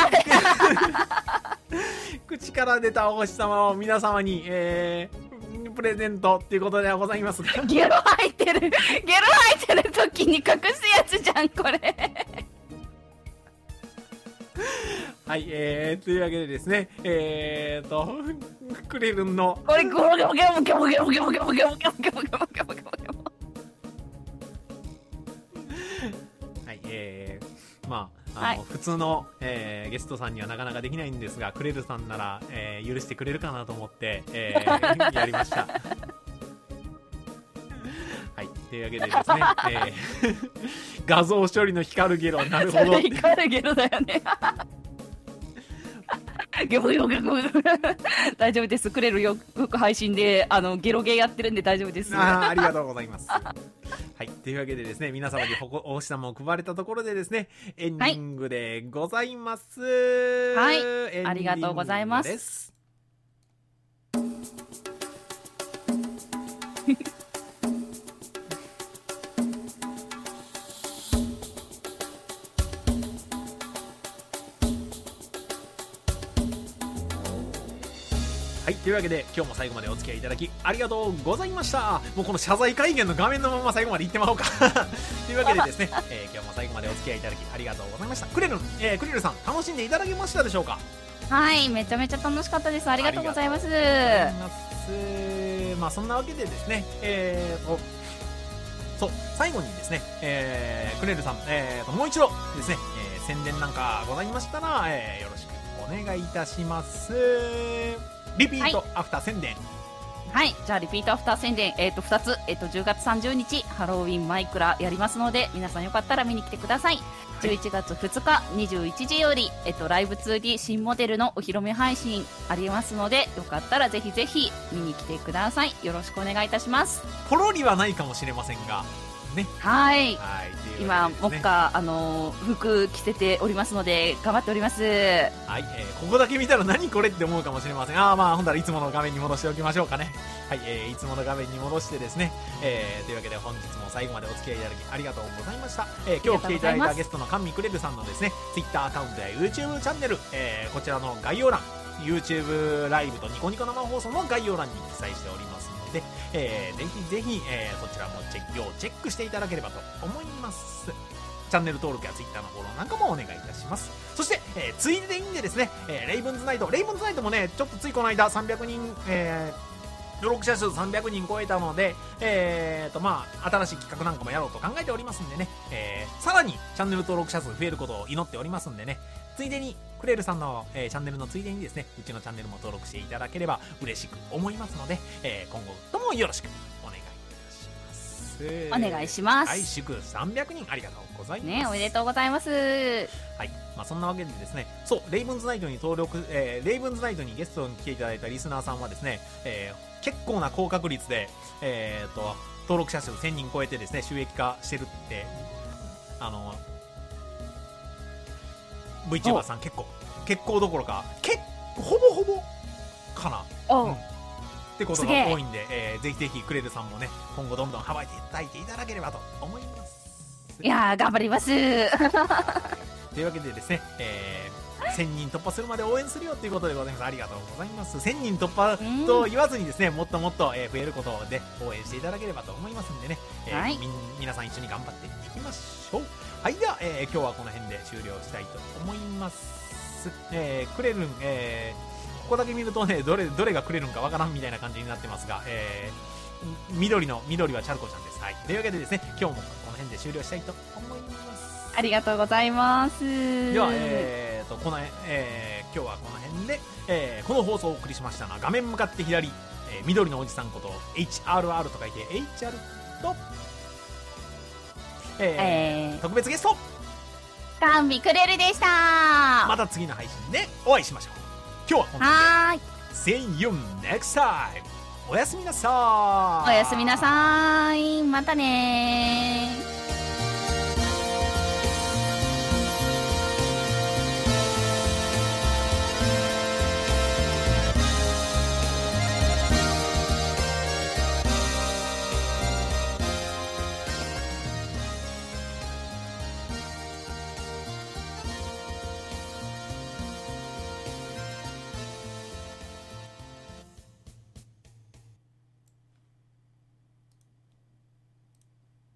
口から出たお星様を皆様に、プレゼントっていうことではございますが、 ゲロ吐いてる時に隠すやつじゃんこれ。 はい、というわけでですね、 クレルンのこれゴロゴロゴロゴロゴロゴロゴロゴロゴロゴロゴロゴロゴロ。 はい、まあはい普通の、ゲストさんにはなかなかできないんですが、クレルさんなら、許してくれるかなと思って、やりました。はい、というわけでですね、画像処理の光るゲロ、なるほど。 光るゲロだよね。ゲロゲロゲロゲロ。大丈夫です。クレルよく配信でゲロゲーやってるんで大丈夫です。 ありがとうございます。はい、というわけでですね、皆様にお星様を配れたところでですね、エンディングでございます。 はい、 エンディングです。 ありがとうございます。 はい、というわけで今日も最後までお付き合いいただきありがとうございました。もうこの謝罪会見の画面のまま最後まで言ってまおうか。というわけでですね、今日も最後までお付き合いいただきありがとうございました。クレルさん、楽しんでいただけましたでしょうか？ はい、めちゃめちゃ楽しかったです。ありがとうございます。 まあそんなわけでですね、そう最後にですね、クレルさん、もう一度ですね、宣伝なんかございましたら、よろしくお願いいたします。リピートアフター宣伝。 はい、じゃあリピートアフター宣伝、2つ、10月30日ハロウィンマイクラやりますので、皆さんよかったら見に来てください。11月2日21時より、ライブ 2D 新モデルのお披露目配信ありますので、よかったらぜひぜひ見に来てください。よろしくお願いいたします。 ポロリはないかもしれませんがね。 はい、 はい、 今目下服着せておりますので頑張っております。 はい、ここだけ見たら何これって思うかもしれません。まあほんだらいつもの画面に戻しておきましょうかね。はい、いつもの画面に戻してですね、というわけで本日も最後までお付き合いいただきありがとうございました。今日来ていただいたゲストの甘味クレルさんのですね Twitter アカウントや YouTube チャンネル、こちらの概要欄、 YouTube ライブとニコニコ生放送の概要欄に記載しておりますので、ぜひぜひ、そちらもチェックしていただければと思います。チャンネル登録や Twitter のフォローなんかもお願いいたします。そして、ついでいいんでですね、レイブンズナイトもね、ちょっとついこの間300人、登録者数300人超えたので、まあ、新しい企画なんかもやろうと考えておりますんでね、さらにチャンネル登録者数増えることを祈っておりますんでね、ついでにクレルさんの、チャンネルのついでにですね、うちのチャンネルも登録していただければ嬉しく思いますので、今後ともよろしくお願いいたします。 お願いします。 はい、祝300人ありがとうございます。 ね、おめでとうございます。 はい、まあ、そんなわけでですね、そう、レイブンズナイトに登録、レイブンズナイトにゲストに来ていただいたリスナーさんはですね、結構な高確率で、登録者数1000人超えてですね、収益化してるって、VTuber さん結構どころか、ほぼほぼかな。ってことが多いんで、ぜひぜひクレルさんもね、今後どんどん幅いていただいていただければと思います。 いやー、頑張ります。 というわけでですね、1000人突破するまで応援するよということでございます。ありがとうございます。1000人突破と言わずにですね、もっともっと増えることで応援していただければと思いますんでね、 はい、 皆さん一緒に頑張っていきましょう。はい、では、今日はこの辺で終了したいと思います。クレルン、ここだけ見るとね、どれがクレルンかわからんみたいな感じになってますが、緑はチャルコちゃんです。はい、というわけでですね、今日もこの辺で終了したいと思います。 ありがとうございます。 では、今日はこの辺で、この放送をお送りしましたのは、画面向かって左、緑のおじさんこと HRR と書いて HR と、特別ゲスト甘味クレルでした。 また次の配信でお会いしましょう。今日はこの辺で See you next time。おやすみなさーい。 おやすみなさーい。またねー。